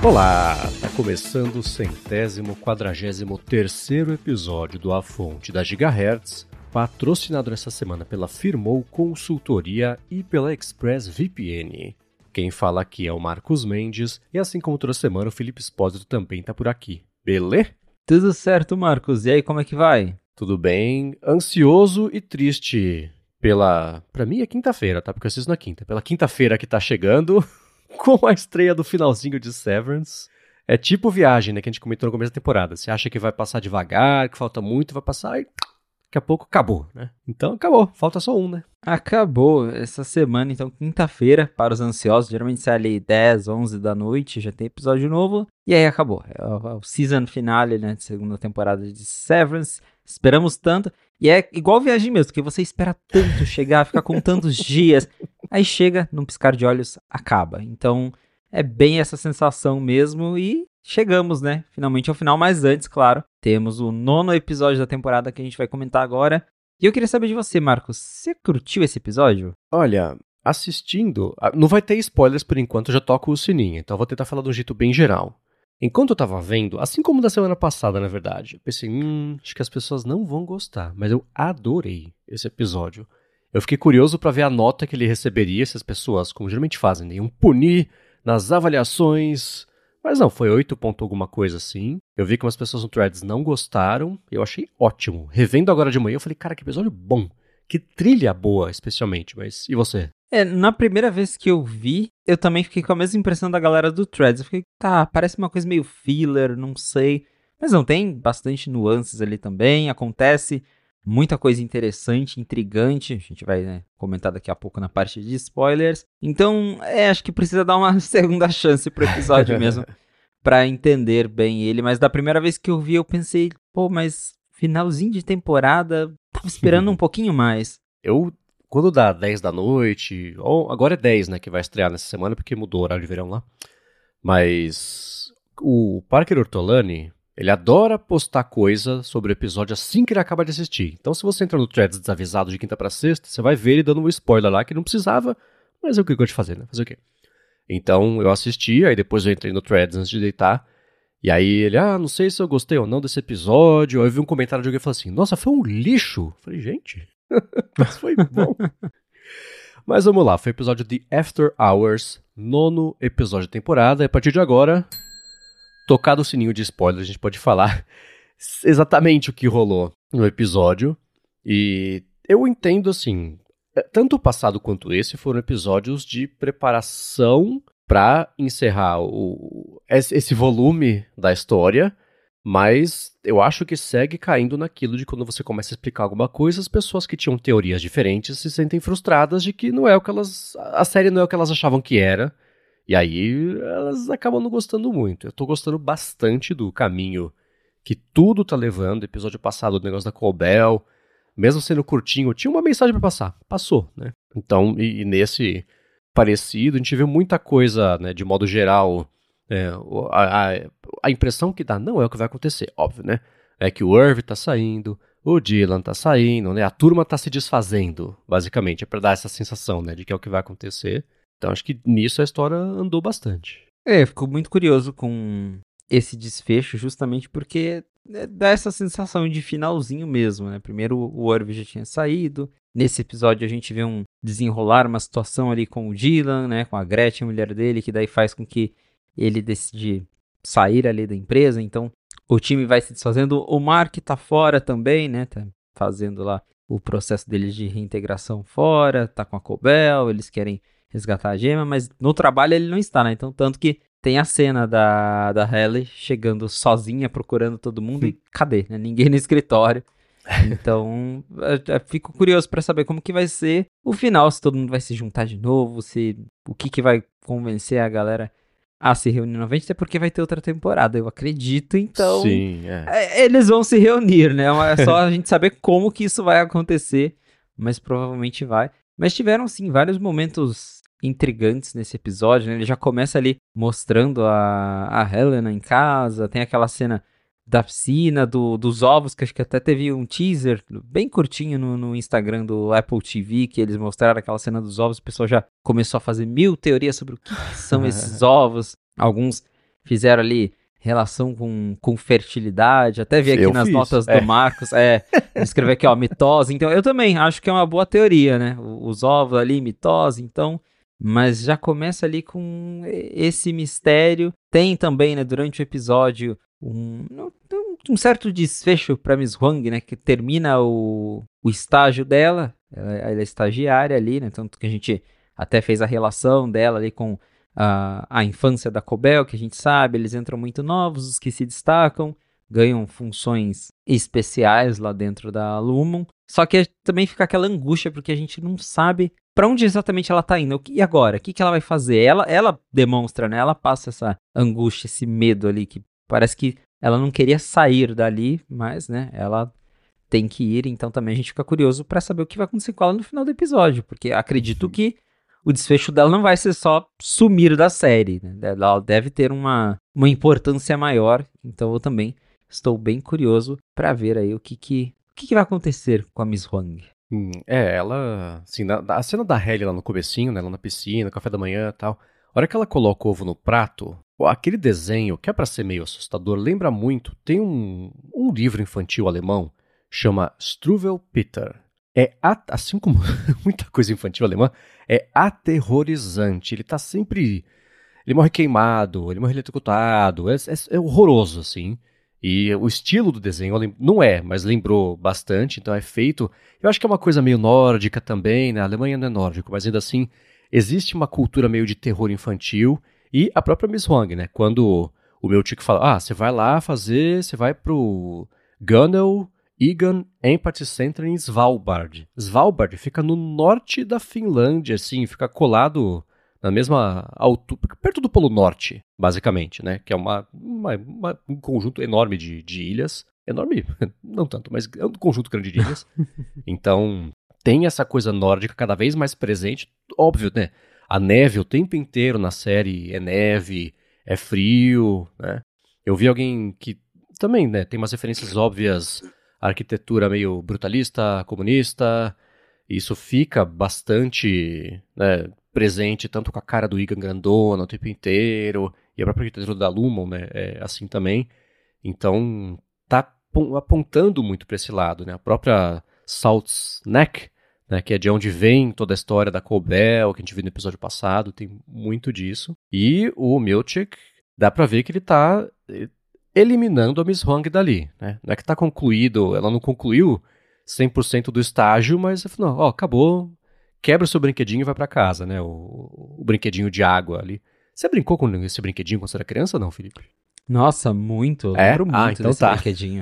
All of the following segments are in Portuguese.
Olá, tá começando o 143º episódio do A Fonte da Gigahertz, patrocinado nessa semana pela Firmou Consultoria e pela ExpressVPN. Quem fala aqui é o Marcos Mendes, e assim como toda semana o Felipe Espósito também tá por aqui. Beleza? Tudo certo, Marcos. E aí, como é que vai? Tudo bem, ansioso e triste pra mim é quinta-feira, tá? Porque eu assisto na quinta. Pela quinta-feira que tá chegando, com a estreia do finalzinho de Severance. É tipo viagem, né, que a gente comentou no começo da temporada. Você acha que vai passar devagar, que falta muito, vai passar e daqui a pouco acabou, né? Então acabou, falta só um, né? Acabou essa semana, então quinta-feira, para os ansiosos, geralmente sai ali 10, 11 da noite, já tem episódio novo, e aí acabou. É o season finale, né, de segunda temporada de Severance. Esperamos tanto, e é igual viagem mesmo, que você espera tanto chegar, fica com tantos dias, aí chega, num piscar de olhos, acaba. Então é bem essa sensação mesmo, e chegamos, né, finalmente ao final, mas antes, claro, temos o 9º episódio da temporada que a gente vai comentar agora. E eu queria saber de você, Marcos, você curtiu esse episódio? Olha, assistindo, não vai ter spoilers por enquanto, eu já toco o sininho, então eu vou tentar falar de um jeito bem geral. Enquanto eu tava vendo, assim como da semana passada, na verdade, eu pensei, acho que as pessoas não vão gostar, mas eu adorei esse episódio. Eu fiquei curioso pra ver a nota que ele receberia se as pessoas, como geralmente fazem, iam punir nas avaliações. Mas não, foi 8 ponto alguma coisa assim. Eu vi que umas pessoas no Threads não gostaram, eu achei ótimo. Revendo agora de manhã, eu falei, cara, que episódio bom. Que trilha boa, especialmente, mas e você? Na primeira vez que eu vi, eu também fiquei com a mesma impressão da galera do Threads. Eu fiquei, tá, parece uma coisa meio filler, não sei. Mas não, tem bastante nuances ali também, acontece muita coisa interessante, intrigante. A gente vai, né, comentar daqui a pouco na parte de spoilers. Então, acho que precisa dar uma segunda chance pro episódio mesmo, pra entender bem ele. Mas da primeira vez que eu vi, eu pensei, pô, mas finalzinho de temporada, tava esperando um pouquinho mais. Quando dá 10 da noite, ou agora é 10, né, que vai estrear nessa semana, porque mudou o horário de verão lá. Mas o Parker Ortolani, ele adora postar coisa sobre o episódio assim que ele acaba de assistir. Então se você entra no Threads desavisado de quinta pra sexta, você vai ver ele dando um spoiler lá que não precisava, mas é o que eu gosto de fazer, né? Fazer o quê? Então eu assisti, aí depois eu entrei no Threads antes de deitar, e aí ele, não sei se eu gostei ou não desse episódio. Aí eu vi um comentário de alguém que falou assim, nossa, foi um lixo. Eu falei, gente, mas foi bom. Mas vamos lá, foi o episódio de After Hours, 9º episódio da temporada. E a partir de agora, tocado o sininho de spoiler, a gente pode falar exatamente o que rolou no episódio. E eu entendo assim, tanto o passado quanto esse foram episódios de preparação para encerrar esse volume da história. Mas eu acho que segue caindo naquilo de quando você começa a explicar alguma coisa, as pessoas que tinham teorias diferentes se sentem frustradas de que não é o que a série não é o que elas achavam que era. E aí elas acabam não gostando muito. Eu tô gostando bastante do caminho que tudo tá levando. Episódio passado, o negócio da Cobel, mesmo sendo curtinho, tinha uma mensagem pra passar. Passou, né? Então, e nesse parecido, a gente viu muita coisa, né, de modo geral. A impressão que dá não é o que vai acontecer, óbvio, né? É que o Irv tá saindo, o Dylan tá saindo, né? A turma tá se desfazendo, basicamente. É pra dar essa sensação, né, de que é o que vai acontecer. Então acho que nisso a história andou bastante. Fico muito curioso com esse desfecho, justamente porque dá essa sensação de finalzinho mesmo, né? Primeiro o Irv já tinha saído. Nesse episódio a gente vê um desenrolar, uma situação ali com o Dylan, né? Com a Gretchen, a mulher dele, que daí faz com que ele decide sair ali da empresa, então o time vai se desfazendo. O Mark tá fora também, né? Tá fazendo lá o processo deles de reintegração fora, tá com a Cobel, eles querem resgatar a gema, mas no trabalho ele não está, né? Então, tanto que tem a cena da Halle chegando sozinha, procurando todo mundo e cadê, né? Ninguém no escritório. Então, eu fico curioso pra saber como que vai ser o final, se todo mundo vai se juntar de novo, o que vai convencer a galera a se reunir novamente, até porque vai ter outra temporada, eu acredito, então Sim, eles vão se reunir, né? É só a gente saber como que isso vai acontecer, mas provavelmente vai. Mas tiveram, sim, vários momentos intrigantes nesse episódio, né? Ele já começa ali mostrando a Helena em casa, tem aquela cena da piscina, dos ovos, que acho que até teve um teaser bem curtinho no Instagram do Apple TV, que eles mostraram aquela cena dos ovos, o pessoal já começou a fazer 1000 teorias sobre o que são esses ovos, alguns fizeram ali relação com fertilidade, até vi aqui Eu nas fiz, notas do Marcos, escrever aqui, ó, mitose, então eu também acho que é uma boa teoria, né, os ovos ali, mitose, então, mas já começa ali com esse mistério, tem também, né, durante o episódio, um certo desfecho para Miss Huang, né, que termina o estágio dela, ela é estagiária ali, né, tanto que a gente até fez a relação dela ali com a infância da Cobel, que a gente sabe, eles entram muito novos, os que se destacam, ganham funções especiais lá dentro da Lumon, só que também fica aquela angústia, porque a gente não sabe para onde exatamente ela tá indo, e agora? O que ela vai fazer? Ela demonstra, né, ela passa essa angústia, esse medo ali, que parece que ela não queria sair dali, mas, né, ela tem que ir, então também a gente fica curioso para saber o que vai acontecer com ela no final do episódio, porque acredito que o desfecho dela não vai ser só sumir da série, né? Ela deve ter uma importância maior, então eu também estou bem curioso para ver aí o que vai acontecer com a Miss Huang. Ela, assim, a cena da Hailey lá no comecinho, né, lá na piscina, café da manhã e tal, a hora que ela coloca o ovo no prato, aquele desenho, que é pra ser meio assustador, lembra muito, tem um livro infantil alemão, chama Struwwelpeter. Assim como muita coisa infantil alemã, é aterrorizante. Ele tá sempre... Ele morre queimado, ele morre eletrocutado, é horroroso, assim. E o estilo do desenho não mas lembrou bastante, então é feito... Eu acho que é uma coisa meio nórdica também, né? A Alemanha não é nórdico, mas ainda assim, existe uma cultura meio de terror infantil. E a própria Miss Huang, né? Quando o meu tio fala, você vai lá você vai pro Gunnel Egan Empathy Center em Svalbard. Svalbard fica no norte da Finlândia, assim, fica colado na mesma altura, perto do Polo Norte, basicamente, né? Que é um conjunto enorme de ilhas. Enorme, não tanto, mas é um conjunto grande de ilhas. Então, tem essa coisa nórdica cada vez mais presente. Óbvio, né? A neve o tempo inteiro na série é neve, é frio, né? Eu vi alguém que também, né, tem umas referências óbvias, a arquitetura meio brutalista, comunista, isso fica bastante, né, presente tanto com a cara do Egan grandona o tempo inteiro, e a própria arquitetura da Lumon, né, é assim também. Então, tá apontando muito para esse lado, né? A própria Salt's Neck, né, que é de onde vem toda a história da Cobel, que a gente viu no episódio passado, tem muito disso. E o Milchick, dá pra ver que ele tá eliminando a Miss Huang dali, né? Não é que tá concluído, ela não concluiu 100% do estágio, mas não, acabou, quebra o seu brinquedinho e vai pra casa, né? O brinquedinho de água ali. Você brincou com esse brinquedinho quando você era criança ou não, Felipe? Nossa, muito. Eu lembro muito então desse brinquedinho.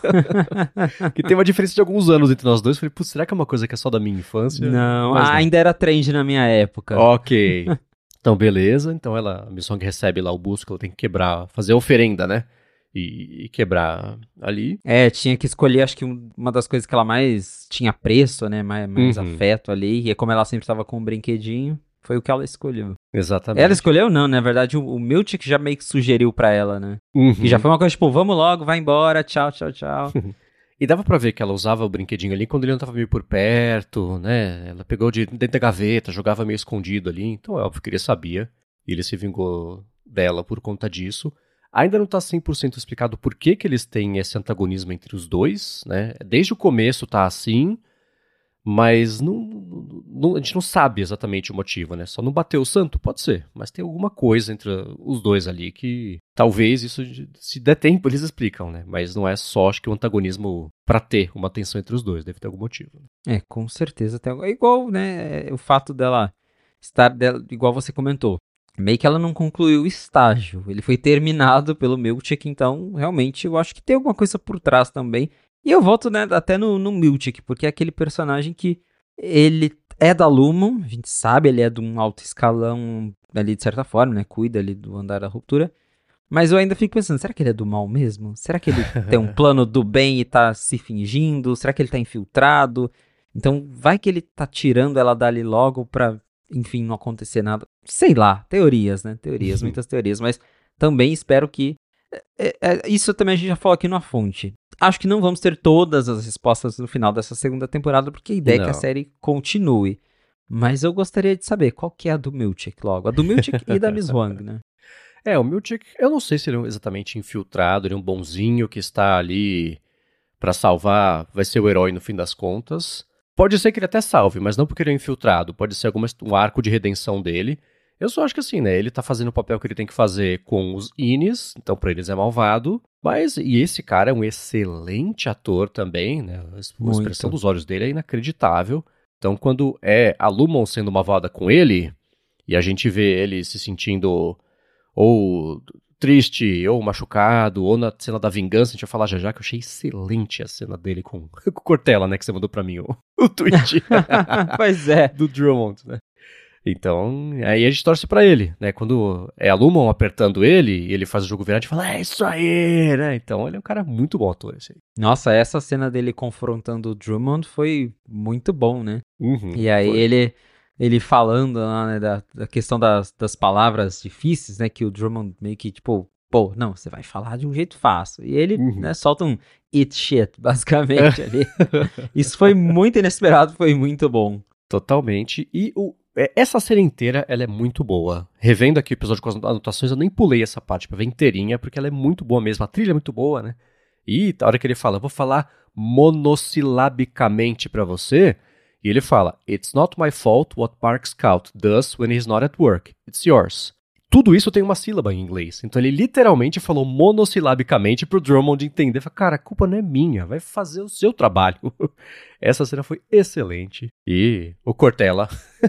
Que tem uma diferença de alguns anos entre nós dois. Falei, putz, será que é uma coisa que é só da minha infância? Não, ainda era trend na minha época. Ok. Então, beleza. Então, a Miss Huang recebe lá o busto que ela tem que quebrar, fazer a oferenda, né? E quebrar ali. Tinha que escolher, acho que uma das coisas que ela mais tinha preço, né? Mais afeto ali. E como ela sempre estava com um brinquedinho, foi o que ela escolheu. Exatamente. Ela escolheu não, né? Na verdade, o Milchick já meio que sugeriu pra ela, né? Que já foi uma coisa tipo, vamos logo, vai embora, tchau, tchau, tchau. E dava pra ver que ela usava o brinquedinho ali quando ele não tava meio por perto, né? Ela pegou dentro da gaveta, jogava meio escondido ali. Então é óbvio que ele sabia. E ele se vingou dela por conta disso. Ainda não tá 100% explicado por que eles têm esse antagonismo entre os dois, né? Desde o começo tá assim, mas a gente não sabe exatamente o motivo, né? Só não bateu o santo? Pode ser, mas tem alguma coisa entre os dois ali que talvez isso, se der tempo, eles explicam, né? Mas não é só, acho que o antagonismo pra ter uma tensão entre os dois, deve ter algum motivo. Com certeza. É igual, né? O fato dela estar, igual você comentou, meio que ela não concluiu o estágio. Ele foi terminado pelo Milchick, então realmente eu acho que tem alguma coisa por trás também. E eu volto, né, até no Milchick, porque é aquele personagem que ele é da Lumon, a gente sabe, ele é de um alto escalão ali de certa forma, né, cuida ali do andar da ruptura. Mas eu ainda fico pensando, será que ele é do mal mesmo? Será que ele tem um plano do bem e tá se fingindo? Será que ele tá infiltrado? Então vai que ele tá tirando ela dali logo pra, enfim, não acontecer nada. Sei lá, teorias, né? Teorias, muitas teorias, mas também espero que... isso também a gente já falou aqui na fonte. Acho que não vamos ter todas as respostas no final dessa segunda temporada, porque a ideia é que a série continue. Mas eu gostaria de saber qual que é a do Milchick logo. A do Milchick e da Miss Huang, né? O Milchick, eu não sei se ele é exatamente infiltrado, ele é um bonzinho que está ali pra salvar, vai ser o herói no fim das contas. Pode ser que ele até salve, mas não porque ele é infiltrado, pode ser um arco de redenção dele. Eu só acho que assim, né, ele tá fazendo o papel que ele tem que fazer com os Inis, então pra eles é malvado, e esse cara é um excelente ator também, né, a expressão dos olhos dele é inacreditável. Então quando é a Lumon sendo malvada com ele, e a gente vê ele se sentindo ou triste, ou machucado, ou na cena da vingança, a gente vai falar já que eu achei excelente a cena dele com o Cortella, né, que você mandou pra mim o tweet. Pois é. Do Drummond, né. Então, aí a gente torce pra ele, né, quando é a Lumon apertando ele, e ele faz o jogo virar, a gente fala, é isso aí, né, então ele é um cara muito bom ator, esse aí. Nossa, essa cena dele confrontando o Drummond foi muito bom, né? E aí foi. ele falando lá, né, da questão das palavras difíceis, né, que o Drummond meio que, tipo, pô, não, você vai falar de um jeito fácil. E ele, né, solta um eat shit, basicamente, ali. Isso foi muito inesperado, foi muito bom. Totalmente, e essa cena inteira, ela é muito boa. Revendo aqui o episódio com as anotações, eu nem pulei essa parte pra ver inteirinha, porque ela é muito boa mesmo, a trilha é muito boa, né? E a hora que ele fala, vou falar monossilabicamente pra você, e ele fala, it's not my fault what Park Scout does when he's not at work, it's yours. Tudo isso tem uma sílaba em inglês, então ele literalmente falou monossilabicamente pro Drummond entender, cara, a culpa não é minha, vai fazer o seu trabalho. Essa cena foi excelente, e o Cortella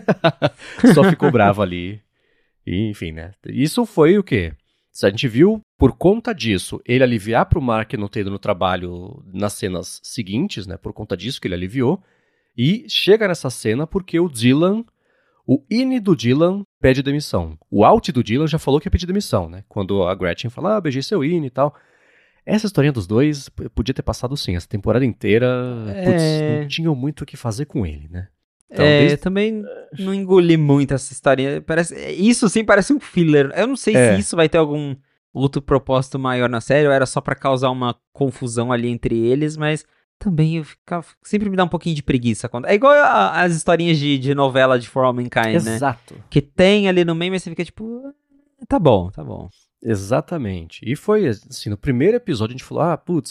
só ficou bravo ali, e, enfim, né, isso foi o quê? A gente viu, por conta disso, ele aliviar pro Mark não ter ido no trabalho nas cenas seguintes, né, por conta disso que ele aliviou, e chega nessa cena porque o Dylan, o INI do Dylan pede demissão. O out do Dylan já falou que ia pedir demissão, né? Quando a Gretchen fala, beijei seu INI e tal. Essa historinha dos dois podia ter passado sim, essa temporada inteira, não tinham muito o que fazer com ele, né? Então, eu também não engoli muito essa historinha. Isso sim parece um filler. Eu não sei se isso vai ter algum outro propósito maior na série, ou era só pra causar uma confusão ali entre eles, mas também sempre me dá um pouquinho de preguiça. É igual as historinhas de novela de For All Mankind, né? Exato. Que tem ali no meio, mas você fica tipo, tá bom. Exatamente. E foi assim, no primeiro episódio a gente falou, putz,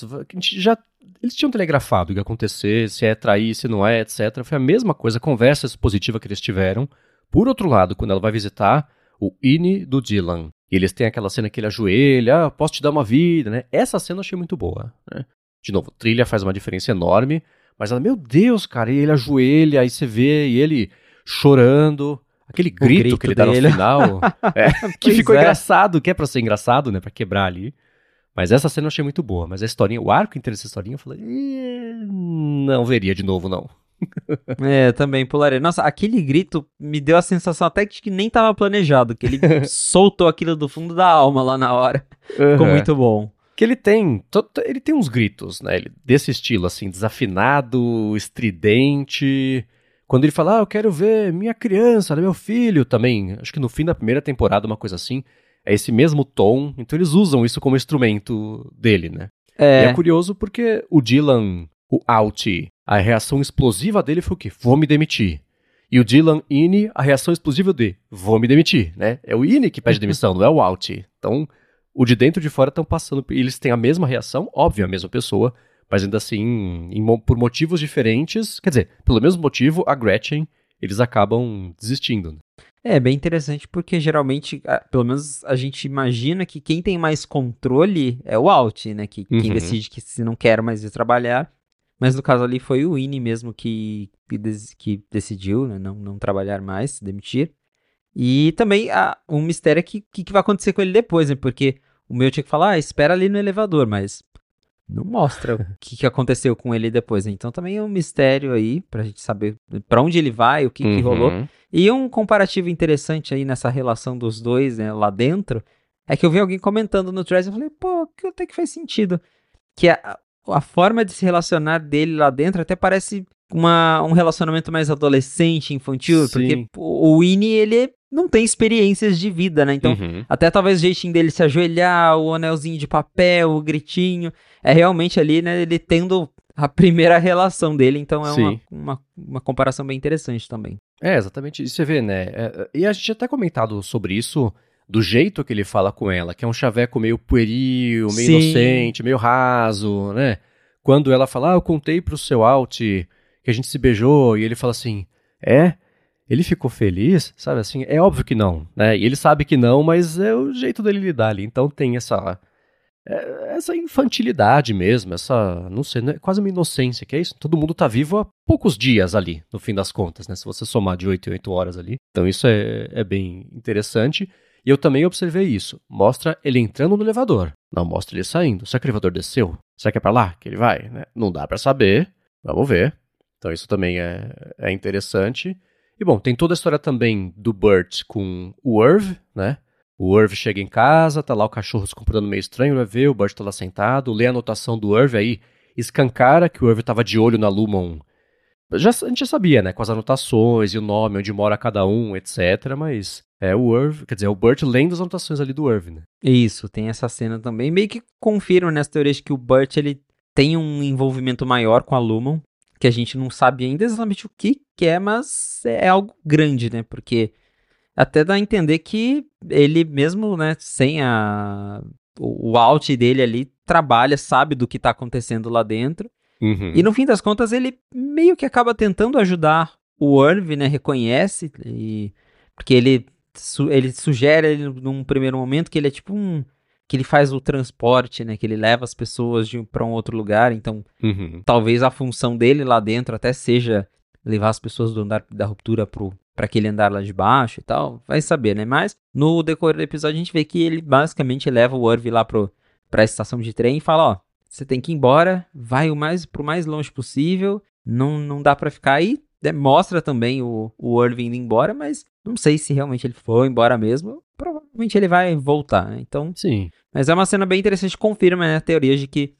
eles tinham telegrafado o que ia acontecer, se é trair, se não é, etc. Foi a mesma coisa, a conversa expositiva que eles tiveram. Por outro lado, quando ela vai visitar o INI do Dylan, e eles têm aquela cena que ele ajoelha, posso te dar uma vida, né? Essa cena eu achei muito boa, né? De novo, trilha faz uma diferença enorme, mas ela, meu Deus, cara, e ele ajoelha, aí você vê, e ele chorando, aquele grito que ele dá no final, que ficou engraçado, que é pra ser engraçado, né, pra quebrar ali. Mas essa cena eu achei muito boa, mas a historinha, o arco inteiro dessa historinha, eu falei, não veria de novo, não. Também pularia. Nossa, aquele grito me deu a sensação até que nem tava planejado, que ele soltou aquilo do fundo da alma lá na hora. Ficou muito bom. Que ele tem uns gritos, né, desse estilo, assim, desafinado, estridente. Quando ele fala, eu quero ver minha criança, meu filho, também, acho que no fim da primeira temporada, uma coisa assim, é esse mesmo tom, então eles usam isso como instrumento dele, né. E é curioso porque o Dylan, o out, a reação explosiva dele foi o quê? Vou me demitir. E o Dylan INI, a reação explosiva de vou me demitir, né. É o INI que pede demissão, não é o out. Então, o de dentro e de fora estão passando, eles têm a mesma reação, óbvio, a mesma pessoa, mas ainda assim, por motivos diferentes, quer dizer, pelo mesmo motivo, a Gretchen, eles acabam desistindo. Né? É bem interessante porque geralmente, pelo menos a gente imagina que quem tem mais controle é o out, né? Que quem decide que se não quer mais ir trabalhar, mas no caso ali foi o INI mesmo que decidiu, né, não trabalhar mais, se demitir. E também um mistério é que vai acontecer com ele depois, né? Porque o meu tinha que falar, espera ali no elevador, mas não mostra o que aconteceu com ele depois, né? Então também é um mistério aí pra gente saber pra onde ele vai, o que rolou. E um comparativo interessante aí nessa relação dos dois, né, lá dentro, é que eu vi alguém comentando no thread e eu falei, pô, até que faz sentido. Que a forma de se relacionar dele lá dentro até parece um relacionamento mais adolescente, infantil, porque o Winnie, ele não tem experiências de vida, né? Então, até talvez o jeitinho dele se ajoelhar, o anelzinho de papel, o gritinho, é realmente ali, né, ele tendo a primeira relação dele, então é uma comparação bem interessante também. É, exatamente, e você vê, né, e a gente já até comentado sobre isso do jeito que ele fala com ela, que é um chaveco meio pueril, meio Sim. inocente, meio raso, né? Quando ela fala, eu contei pro seu Alt que a gente se beijou, e ele fala assim, ele ficou feliz? Sabe assim, é óbvio que não, né? E ele sabe que não, mas é o jeito dele lidar ali. Então tem essa infantilidade mesmo, não sei, é quase uma inocência, que é isso. Todo mundo tá vivo há poucos dias ali, no fim das contas, né? Se você somar de 8 em 8 horas ali. Então isso é bem interessante. E eu também observei isso. Mostra ele entrando no elevador. Não mostra ele saindo. Será que o elevador desceu? Será que é pra lá que ele vai? Né? Não dá pra saber. Vamos ver. Então isso também é interessante. E bom, tem toda a história também do Burt com o Irv, né? O Irv chega em casa, tá lá o cachorro se comportando meio estranho, vai ver, o Burt tá lá sentado, lê a anotação do Irv aí, escancara que o Irv tava de olho na Lumon. A gente já sabia, né, com as anotações e o nome, onde mora cada um, etc, mas o Irv, quer dizer, é o Burt lendo as anotações ali do Irv, né. Isso, tem essa cena também, meio que confirma nessa teoria de que o Burt, ele tem um envolvimento maior com a Lumon, que a gente não sabe ainda exatamente o que é, mas é algo grande, né, porque até dá a entender que ele mesmo, né, sem o alt dele ali, trabalha, sabe do que tá acontecendo lá dentro. Uhum. E no fim das contas, ele meio que acaba tentando ajudar o Irv, né, reconhece, porque ele sugere ele, num primeiro momento que ele é tipo que ele faz o transporte, né, que ele leva as pessoas pra um outro lugar, então talvez a função dele lá dentro até seja levar as pessoas do andar da ruptura pra aquele andar lá de baixo e tal, vai saber, né? Mas no decorrer do episódio a gente vê que ele basicamente leva o Irv lá pra estação de trem e fala, ó, você tem que ir embora, vai pro mais longe possível, não dá pra ficar aí, né? Mostra também o Irv indo embora, mas não sei se realmente ele foi embora mesmo, provavelmente ele vai voltar, né? Então, sim. Mas é uma cena bem interessante, confirma, né, a teoria de que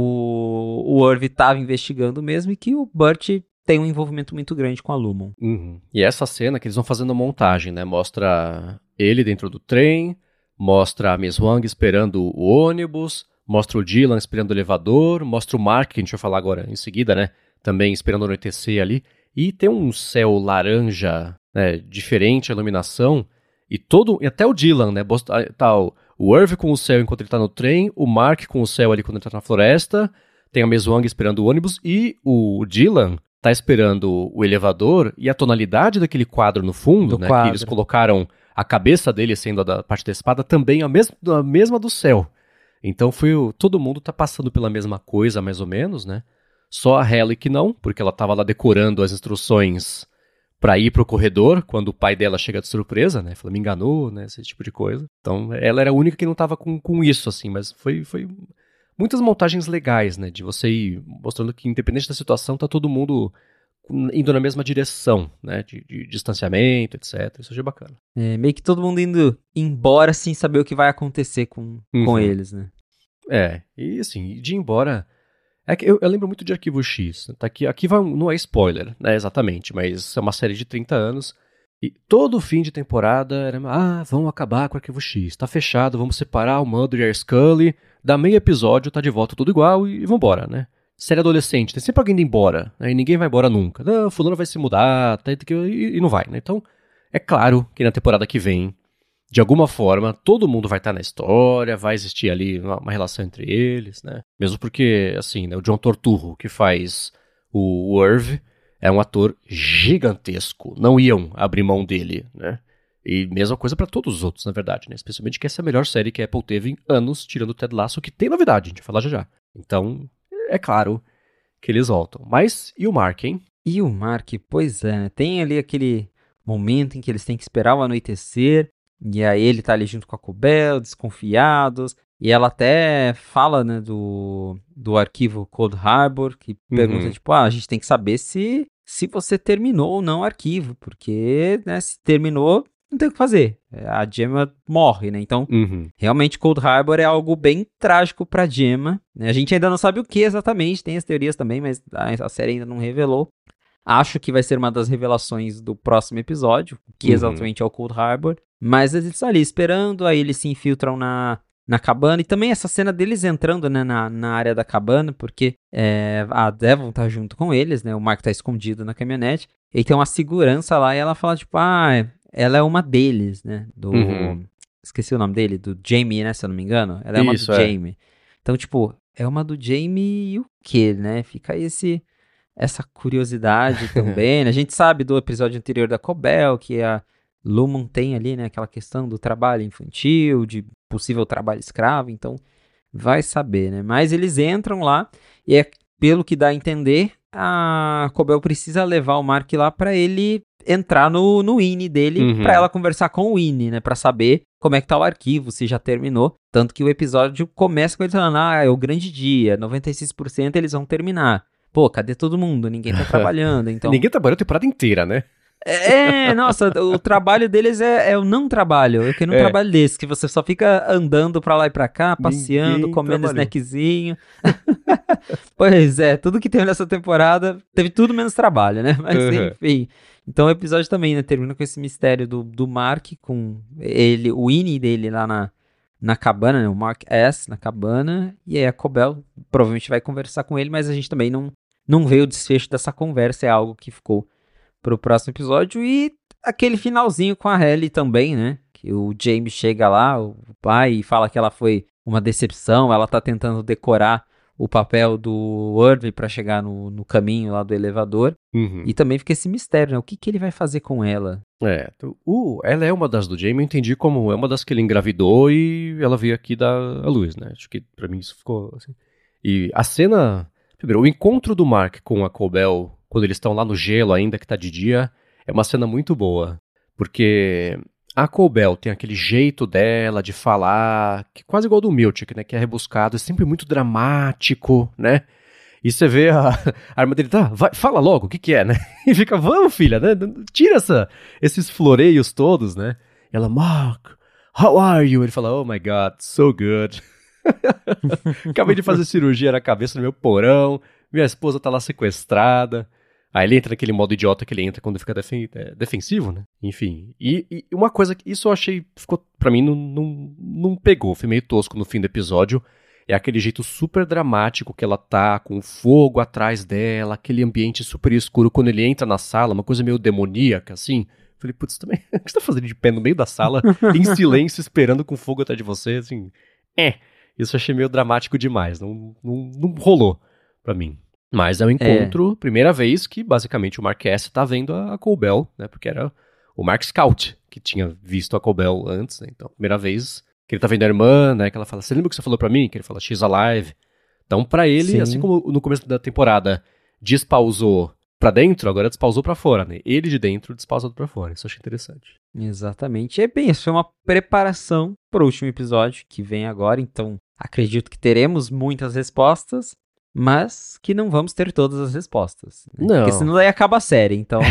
o Irv estava investigando mesmo e que o Burt tem um envolvimento muito grande com a Lumon. Uhum. E essa cena que eles vão fazendo a montagem, né? Mostra ele dentro do trem, mostra a Miss Wang esperando o ônibus, mostra o Dylan esperando o elevador, mostra o Mark, que a gente vai falar agora em seguida, né? Também esperando anoitecer ali. E tem um céu laranja, né? Diferente a iluminação. E até o Dylan, né? Tá o Irv com o céu enquanto ele tá no trem, o Mark com o céu ali quando ele tá na floresta, tem a Miss Wang esperando o ônibus e o Dylan tá esperando o elevador, e a tonalidade daquele quadro no fundo, né, que eles colocaram a cabeça dele sendo a da parte da espada, também a mesma do céu. Então todo mundo tá passando pela mesma coisa, mais ou menos, né? Só a Halle que não, porque ela tava lá decorando as instruções pra ir pro corredor, quando o pai dela chega de surpresa, né? Fala, me enganou, né? Esse tipo de coisa. Então ela era a única que não tava com isso, assim, mas foi muitas montagens legais, né? De você ir mostrando que, independente da situação, tá todo mundo indo na mesma direção, né? De distanciamento, etc. Isso achei bacana. Meio que todo mundo indo embora sem saber o que vai acontecer com eles, né? E assim, de ir embora... É que eu lembro muito de Arquivo X. Tá aqui não é spoiler, né? Exatamente, mas é uma série de 30 anos... E todo fim de temporada era, vamos acabar com o Arquivo X, tá fechado, vamos separar o Mulder e a Scully, dá meio episódio, tá de volta tudo igual e vambora, né? Série adolescente, tem sempre alguém indo embora, né? E ninguém vai embora nunca. Não, fulano vai se mudar, e não vai, né? Então, é claro que na temporada que vem, de alguma forma, todo mundo vai estar na história, vai existir ali uma relação entre eles, né? Mesmo porque, assim, né, o John Turturro, que faz o Irv, é um ator gigantesco. Não iam abrir mão dele, né? E mesma coisa pra todos os outros, na verdade, né? Especialmente que essa é a melhor série que a Apple teve em anos, tirando o Ted Lasso, que tem novidade, a gente vai falar já. Então, é claro que eles voltam. Mas, e o Mark, hein? E o Mark, pois é, tem ali aquele momento em que eles têm que esperar o anoitecer, e aí ele tá ali junto com a Cobel, desconfiados, e ela até fala, né, do arquivo Cold Harbor, que pergunta, tipo, a gente tem que saber se você terminou ou não o arquivo, porque, né, se terminou, não tem o que fazer. A Gemma morre, né? Então, realmente Cold Harbor é algo bem trágico pra Gemma, né? A gente ainda não sabe o que exatamente, tem as teorias também, mas a série ainda não revelou. Acho que vai ser uma das revelações do próximo episódio, que exatamente é o Cold Harbor. Mas eles estão ali esperando, aí eles se infiltram na cabana. E também essa cena deles entrando, né, na área da cabana, porque a Devon tá junto com eles, né? O Mark tá escondido na caminhonete. E tem uma segurança lá e ela fala, tipo, ela é uma deles, né? esqueci o nome dele, do Jamie, né, se eu não me engano. Ela é uma do Jamie. Então, tipo, é uma do Jamie e o quê, né? Fica aí essa curiosidade também, né? A gente sabe do episódio anterior da Cobell, que a Lumon tem ali, né, aquela questão do trabalho infantil, de possível trabalho escravo, então vai saber, né? Mas eles entram lá e pelo que dá a entender, a Cobell precisa levar o Mark lá para ele entrar no INI dele, para ela conversar com o INI, né, para saber como é que tá o arquivo, se já terminou. Tanto que o episódio começa com eles falando, é o grande dia, 96% eles vão terminar. Pô, cadê todo mundo? Ninguém tá trabalhando, então... Ninguém trabalhou a temporada inteira, né? Nossa, o trabalho deles é o não trabalho. Eu quero um trabalho desse, que você só fica andando pra lá e pra cá, passeando, comendo snackzinho. Pois é, tudo que teve nessa temporada, teve tudo menos trabalho, né? Mas enfim. Então o episódio também, né, termina com esse mistério do Mark, com ele, o INI dele lá na cabana, né? O Mark S. na cabana. E aí a Cobell provavelmente vai conversar com ele, mas a gente também não vê o desfecho dessa conversa, é algo que ficou pro próximo episódio. E aquele finalzinho com a Ellie também, né? Que o James chega lá, o pai, e fala que ela foi uma decepção, ela tá tentando decorar o papel do Irving pra chegar no caminho lá do elevador. E também fica esse mistério, né? O que ele vai fazer com ela? Ela é uma das do Jamie, eu entendi como é uma das que ele engravidou e ela veio aqui dar a luz, né? Acho que pra mim isso ficou assim. E a cena... Primeiro, o encontro do Mark com a Cobell, quando eles estão lá no gelo ainda, que tá de dia, é uma cena muito boa. Porque a Cobell tem aquele jeito dela de falar, que é quase igual do Miltic, né? Que é rebuscado, é sempre muito dramático, né? E você vê a arma dele, vai, fala logo, o que é, né? E fica, vamos, filha, né? Tira esses floreios todos, né? E ela, Mark, how are you? Ele fala, oh my God, so good. Acabei de fazer cirurgia na cabeça no meu porão, minha esposa tá lá sequestrada. Aí ele entra naquele modo idiota que ele entra quando fica defensivo, né? Enfim. E uma coisa que isso eu achei, ficou pra mim, não pegou, foi meio tosco no fim do episódio. É aquele jeito super dramático que ela tá, com fogo atrás dela, aquele ambiente super escuro quando ele entra na sala, uma coisa meio demoníaca, assim. Falei, putz, também, o que você tá fazendo de pé no meio da sala, em silêncio, esperando com fogo atrás de você, assim. Isso eu achei meio dramático demais, não rolou pra mim. Mas é um encontro, primeira vez que basicamente o Mark S tá vendo a Cobell, né, porque era o Mark Scout que tinha visto a Cobell antes, né, então primeira vez que ele tá vendo a irmã, né, que ela fala, você lembra o que você falou pra mim? Que ele fala, she's alive. Então pra ele, sim, assim como no começo da temporada despausou pra dentro, agora despausou pra fora, né, ele de dentro despausado pra fora, isso eu achei interessante. Exatamente, isso foi uma preparação pro último episódio que vem agora, então acredito que teremos muitas respostas, mas que não vamos ter todas as respostas. Né? Não. Porque senão daí acaba a série, então...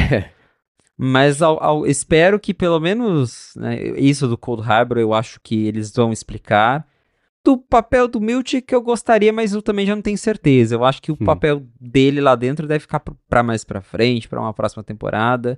Mas espero que pelo menos, né, isso do Cold Harbor eu acho que eles vão explicar. Do papel do Miltic eu gostaria, mas eu também já não tenho certeza. Eu acho que o papel dele lá dentro deve ficar pra mais pra frente, pra uma próxima temporada.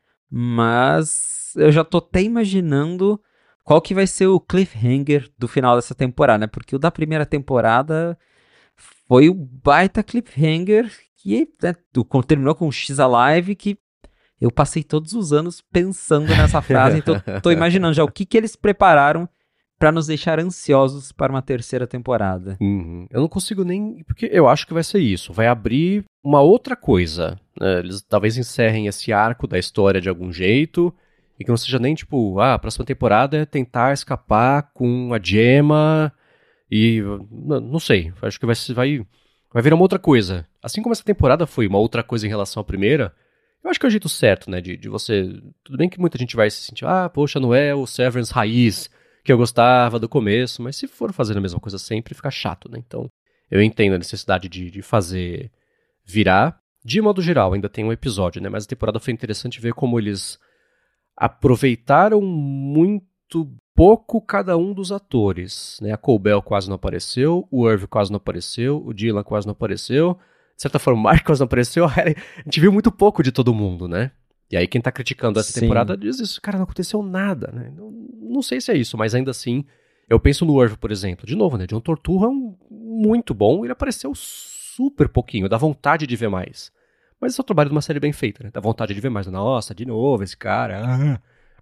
Mas eu já tô até imaginando qual que vai ser o cliffhanger do final dessa temporada, né? Porque o da primeira temporada foi o baita cliffhanger que, né, terminou com o X Alive, que eu passei todos os anos pensando nessa frase, então tô imaginando já o que eles prepararam pra nos deixar ansiosos para uma terceira temporada. Eu não consigo nem... Porque eu acho que vai ser isso. Vai abrir uma outra coisa. Né? Eles talvez encerrem esse arco da história de algum jeito e que não seja nem tipo, a próxima temporada é tentar escapar com a Gemma e... Não sei. Acho que vai virar uma outra coisa. Assim como essa temporada foi uma outra coisa em relação à primeira... Eu acho que é o jeito certo, né, de você... Tudo bem que muita gente vai se sentir, poxa, não é o Severance raiz que eu gostava do começo, mas se for fazer a mesma coisa sempre, fica chato, né? Então, eu entendo a necessidade de fazer virar. De modo geral, ainda tem um episódio, né, mas a temporada foi interessante ver como eles aproveitaram muito pouco cada um dos atores, né? A Cobell quase não apareceu, o Irv quase não apareceu, o Dylan quase não apareceu... De certa forma, o Marcos não apareceu, a gente viu muito pouco de todo mundo, né? E aí quem tá criticando essa temporada diz isso, cara, não aconteceu nada, né? Não sei se é isso, mas ainda assim, eu penso no Irv, por exemplo, de novo, né? John Torturra é muito bom, ele apareceu super pouquinho, dá vontade de ver mais. Mas esse é o trabalho de uma série bem feita, né? Dá vontade de ver mais. Nossa, de novo esse cara.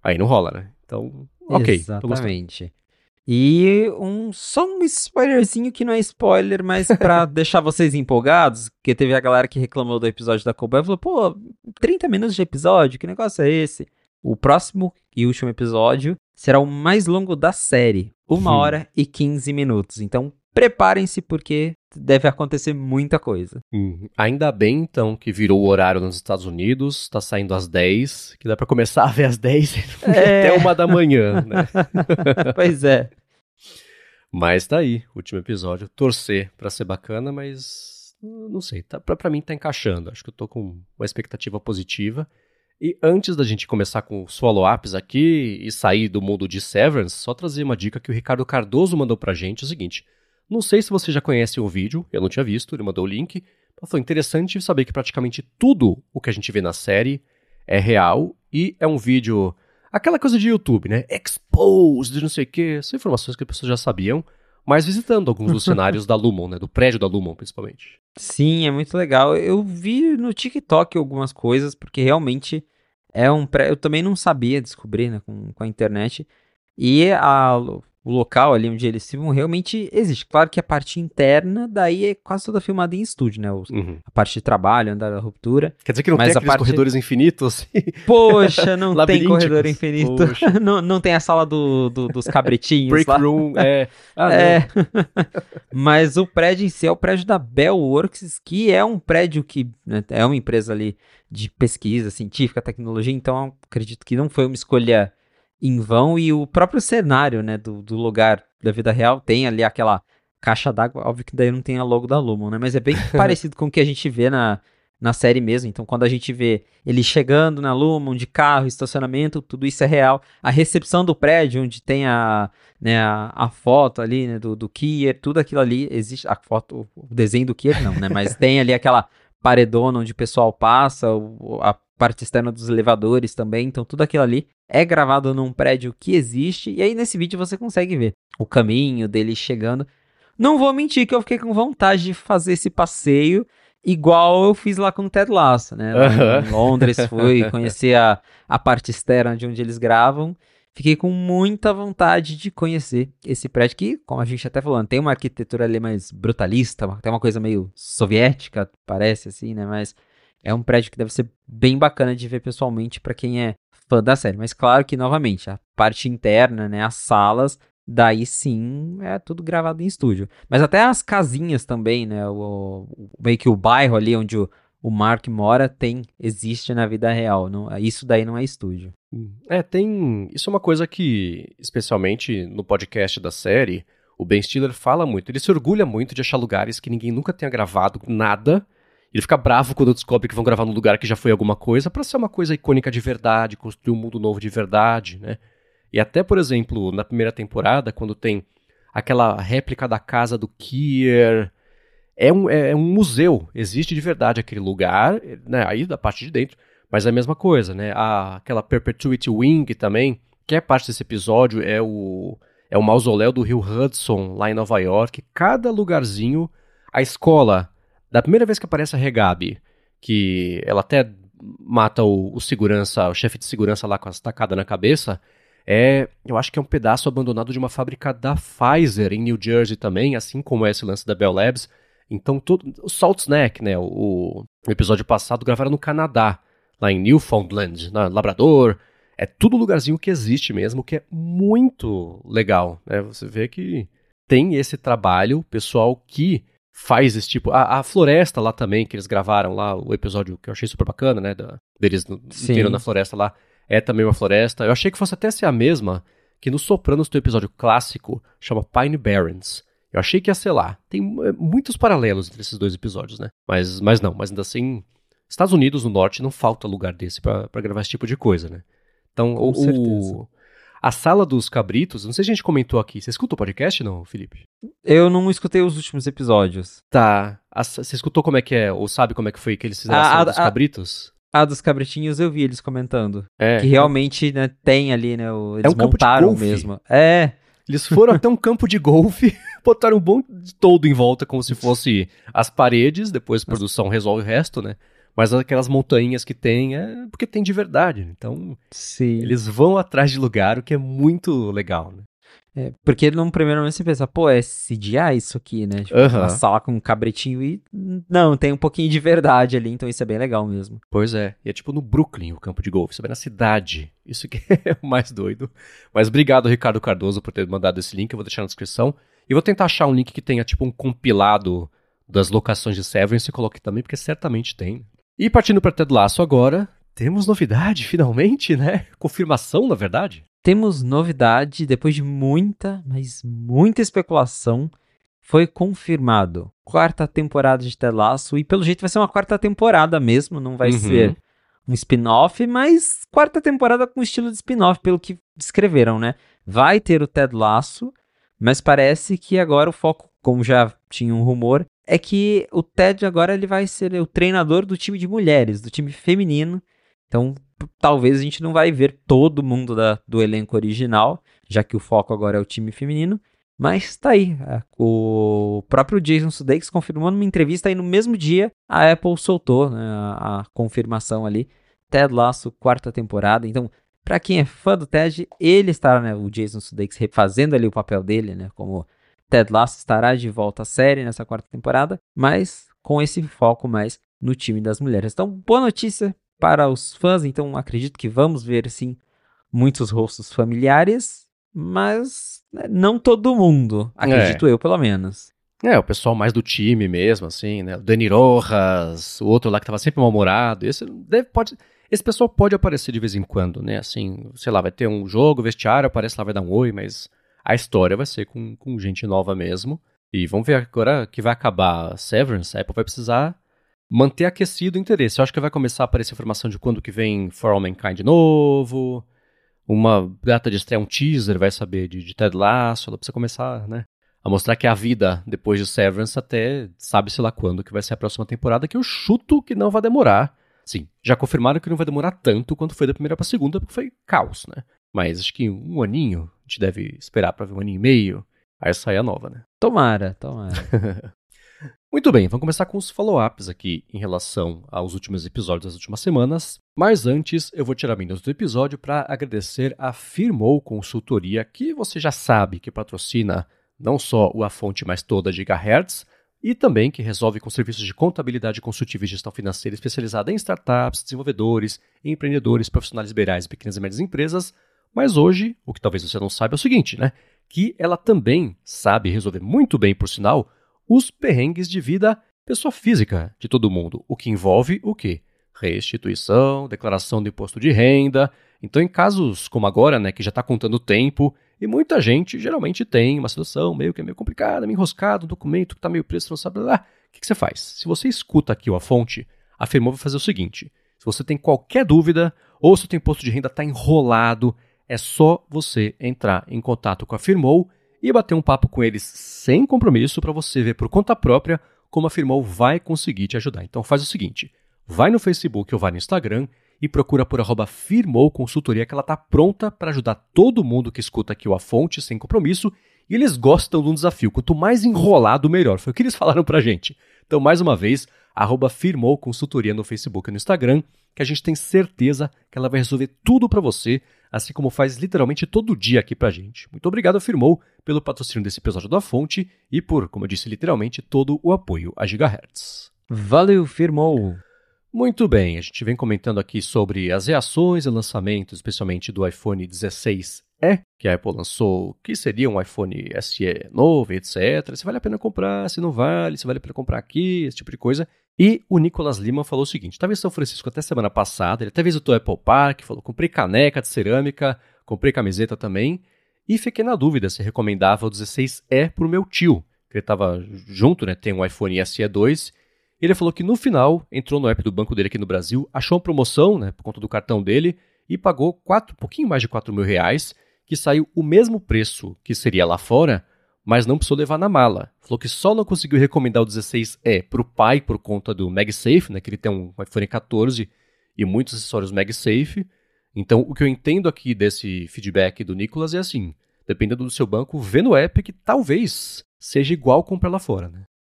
Aí não rola, né? Então, ok. Exatamente. E só um spoilerzinho que não é spoiler, mas pra deixar vocês empolgados, porque teve a galera que reclamou do episódio da Cobra e falou, pô, 30 minutos de episódio, que negócio é esse? O próximo e último episódio será o mais longo da série, 1h e 15 minutos. Então, preparem-se porque deve acontecer muita coisa. Ainda bem, então, que virou o horário nos Estados Unidos, tá saindo às 10, que dá pra começar a ver às 10 e até 1 da manhã, né? Pois é. Mas tá aí, último episódio. Torcer pra ser bacana, mas não sei, pra mim tá encaixando. Acho que eu tô com uma expectativa positiva. E antes da gente começar com os follow-ups aqui e sair do mundo de Severance, só trazer uma dica que o Ricardo Cardoso mandou pra gente, é o seguinte. Não sei se você já conhece o vídeo, eu não tinha visto, ele mandou o link. Mas foi interessante saber que praticamente tudo o que a gente vê na série é real e é um vídeo... Aquela coisa de YouTube, né? Exposed, não sei o quê. São informações que as pessoas já sabiam, mas visitando alguns dos cenários da Lumon, né? Do prédio da Lumon, principalmente. Sim, é muito legal. Eu vi no TikTok algumas coisas, porque realmente é um prédio... Eu também não sabia descobrir, né, com a internet. E o local ali onde eles filmam realmente existe. Claro que a parte interna, daí é quase toda filmada em estúdio, né? A parte de trabalho, andar da ruptura. Quer dizer que não tem aqueles corredores infinitos? Poxa, não tem corredor infinito. Não tem a sala dos cabritinhos Break lá. room, Mas o prédio em si é o prédio da Bell Works, que é um prédio que, né, é uma empresa ali de pesquisa científica, tecnologia, então acredito que não foi uma escolha em vão, e o próprio cenário, né, do lugar da vida real tem ali aquela caixa d'água, óbvio que daí não tem a logo da Lumon, né, mas é bem parecido com o que a gente vê na série mesmo. Então quando a gente vê ele chegando na Lumon de carro, estacionamento, tudo isso é real. A recepção do prédio, onde tem a foto ali, né, do Kier, tudo aquilo ali existe, a foto, o desenho do Kier não, né, mas tem ali aquela paredona onde o pessoal passa, a parte externa dos elevadores também, então tudo aquilo ali é gravado num prédio que existe, e aí nesse vídeo você consegue ver o caminho dele chegando. Não vou mentir que eu fiquei com vontade de fazer esse passeio, igual eu fiz lá com o Ted Lasso, né? Lá em Londres, fui conhecer a parte externa de onde eles gravam, fiquei com muita vontade de conhecer esse prédio que, como a gente até falando, tem uma arquitetura ali mais brutalista, tem uma coisa meio soviética, parece assim, né? Mas é um prédio que deve ser bem bacana de ver pessoalmente para quem é fã da série. Mas claro que, novamente, a parte interna, né, as salas, daí sim é tudo gravado em estúdio. Mas até as casinhas também, né, meio que o bairro ali onde o Mark mora existe na vida real. Não, isso daí não é estúdio. Isso é uma coisa que, especialmente no podcast da série, o Ben Stiller fala muito. Ele se orgulha muito de achar lugares que ninguém nunca tenha gravado nada. Ele fica bravo quando descobre que vão gravar num lugar que já foi alguma coisa, pra ser uma coisa icônica de verdade, construir um mundo novo de verdade, né? E até, por exemplo, na primeira temporada, quando tem aquela réplica da casa do Kier, é um museu, existe de verdade aquele lugar, né? Aí da parte de dentro, mas é a mesma coisa, né? Aquela Perpetuity Wing também, que é parte desse episódio, é o mausoléu do rio Hudson, lá em Nova York. Cada lugarzinho, a escola... Da primeira vez que aparece a Regabi, que ela até mata o segurança, o chefe de segurança lá com a estacada na cabeça, eu acho que é um pedaço abandonado de uma fábrica da Pfizer em New Jersey também, assim como é esse lance da Bell Labs. Então, o Salt Snack, né, o episódio passado, gravaram no Canadá, lá em Newfoundland, na Labrador. É tudo lugarzinho que existe mesmo, que é muito legal, né? Você vê que tem esse trabalho, pessoal que faz esse tipo... A floresta lá também, que eles gravaram lá, o episódio que eu achei super bacana, né? Deles inteiro na floresta lá, é também uma floresta. Eu achei que fosse até ser a mesma que no Sopranos tem um episódio clássico, chama Pine Barrens. Eu achei que ia ser lá. Tem muitos paralelos entre esses dois episódios, né? Mas não, mas ainda assim... Estados Unidos, no norte, não falta lugar desse pra gravar esse tipo de coisa, né? Então, com certeza. A Sala dos Cabritos, não sei se a gente comentou aqui. Você escuta o podcast, não, Felipe? Eu não escutei os últimos episódios. Tá. Você escutou como é que é, ou sabe como é que foi que eles fizeram a Sala dos Cabritos? A dos cabritinhos eu vi eles comentando. Que realmente, né, tem ali, né, eles um montaram campo de golfe. Mesmo. Eles foram até um campo de golfe, botaram um bom todo em volta, como se fosse as paredes, depois a produção resolve o resto, né? Mas aquelas montanhas que tem é porque tem de verdade. Então, Sim. eles vão atrás de lugar, o que é muito legal, né? Porque num primeiro momento você pensa, pô, é CGI isso aqui, né? Tipo, uma sala com um cabritinho e... Não, tem um pouquinho de verdade ali, então isso é bem legal mesmo. Pois é, e é tipo no Brooklyn o campo de golfe, isso é bem na cidade. Isso que é o mais doido. Mas obrigado, Ricardo Cardoso, por ter mandado esse link, eu vou deixar na descrição. E vou tentar achar um link que tenha tipo um compilado das locações de Severance e coloque também, porque certamente tem. E partindo para Ted Lasso agora, temos novidade, finalmente, né? Confirmação, na verdade. Temos novidade, depois de muita, mas muita especulação, foi confirmado. Quarta temporada de Ted Lasso, e pelo jeito vai ser uma quarta temporada mesmo, não vai ser um spin-off, mas quarta temporada com estilo de spin-off, pelo que descreveram, né? Vai ter o Ted Lasso, mas parece que agora o foco, como já tinha um rumor, é que o Ted agora ele vai ser o treinador do time de mulheres, do time feminino. Então, talvez a gente não vai ver todo mundo do elenco original, já que o foco agora é o time feminino, mas tá aí. O próprio Jason Sudeikis confirmou numa entrevista aí no mesmo dia, a Apple soltou, né, a confirmação ali, Ted Lasso, quarta temporada. Então, pra quem é fã do Ted, ele estará, né, o Jason Sudeikis refazendo ali o papel dele, né, como Ted Lasso estará de volta à série nessa quarta temporada, mas com esse foco mais no time das mulheres. Então, boa notícia para os fãs, então acredito que vamos ver, sim, muitos rostos familiares, mas não todo mundo, acredito eu, pelo menos. O pessoal mais do time mesmo, assim, né? O Dani Rojas, o outro lá que tava sempre mal-humorado, esse pessoal pode aparecer de vez em quando, né? Assim, sei lá, vai ter um jogo, vestiário, aparece lá, vai dar um oi, mas a história vai ser com gente nova mesmo. E vamos ver agora que vai acabar Severance, a Apple vai precisar manter aquecido o interesse. Eu acho que vai começar a aparecer informação de quando que vem For All Mankind de novo, uma data de estreia, um teaser, vai saber de Ted Lasso, ela precisa começar, né, a mostrar que a vida depois de Severance até sabe-se lá quando que vai ser a próxima temporada, que eu chuto que não vai demorar. Sim, já confirmaram que não vai demorar tanto quanto foi da primeira pra segunda, porque foi caos, né? Mas acho que um aninho, a gente deve esperar pra ver um aninho e meio, aí sai a nova, né? Tomara. Muito bem, vamos começar com os follow-ups aqui em relação aos últimos episódios das últimas semanas. Mas antes, eu vou tirar minutos do episódio para agradecer a Firmou Consultoria, que você já sabe que patrocina não só a fonte mais toda de Gigahertz, e também que resolve com serviços de contabilidade consultiva e gestão financeira especializada em startups, desenvolvedores, empreendedores, profissionais liberais e pequenas e médias empresas. Mas hoje, o que talvez você não saiba é o seguinte, né? Que ela também sabe resolver muito bem, por sinal, os perrengues de vida pessoa física de todo mundo, o que envolve o quê? Restituição, declaração do imposto de renda. Então, em casos como agora, né, que já está contando o tempo, e muita gente geralmente tem uma situação meio complicada, meio enroscada, um documento que está meio preso, não sabe, o que você faz? Se você escuta aqui a fonte, a Firmou vai fazer o seguinte: se você tem qualquer dúvida, ou se o teu imposto de renda está enrolado, é só você entrar em contato com a Firmou e bater um papo com eles sem compromisso para você ver por conta própria como a Firmou vai conseguir te ajudar. Então faz o seguinte, vai no Facebook ou vai no Instagram e procura por @Firmou Consultoria, que ela está pronta para ajudar todo mundo que escuta aqui a fonte sem compromisso, e eles gostam de um desafio. Quanto mais enrolado, melhor. Foi o que eles falaram para a gente. Então, mais uma vez, @Firmou Consultoria no Facebook e no Instagram, que a gente tem certeza que ela vai resolver tudo para você, assim como faz literalmente todo dia aqui pra gente. Muito obrigado, Firmou, pelo patrocínio desse episódio da Fonte e por, como eu disse, literalmente todo o apoio a Gigahertz. Valeu, Firmou! Muito bem, a gente vem comentando aqui sobre as reações e lançamentos, especialmente do iPhone 16E, que a Apple lançou, que seria um iPhone SE novo, etc. Se vale a pena comprar, se não vale, se vale a pena comprar aqui, esse tipo de coisa. E o Nicolas Lima falou o seguinte: estava em São Francisco até semana passada, ele até visitou o Apple Park, falou, comprei caneca de cerâmica, comprei camiseta também, e fiquei na dúvida se recomendava o 16E para o meu tio, que ele estava junto, né, tem um iPhone SE 2, e ele falou que no final entrou no app do banco dele aqui no Brasil, achou uma promoção, né, por conta do cartão dele, e pagou um pouquinho mais de R$4.000, que saiu o mesmo preço que seria lá fora, mas não precisou levar na mala. Falou que só não conseguiu recomendar o 16E para o pai por conta do MagSafe, né, que ele tem um iPhone 14 e muitos acessórios MagSafe. Então, o que eu entendo aqui desse feedback do Nicolas é assim, dependendo do seu banco, vê no app que talvez seja igual comprar lá fora, né?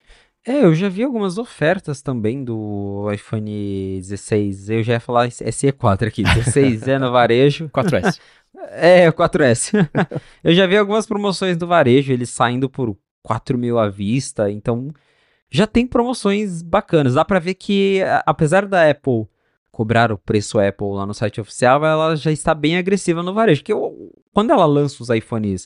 Eu já vi algumas ofertas também do iPhone 16. Eu já ia falar SE4 aqui, 16 no varejo. 4S. O 4S. Eu já vi algumas promoções do varejo, eles saindo por 4 mil à vista, então já tem promoções bacanas. Dá pra ver que, apesar da Apple cobrar o preço Apple lá no site oficial, ela já está bem agressiva no varejo. Porque quando ela lança os iPhones,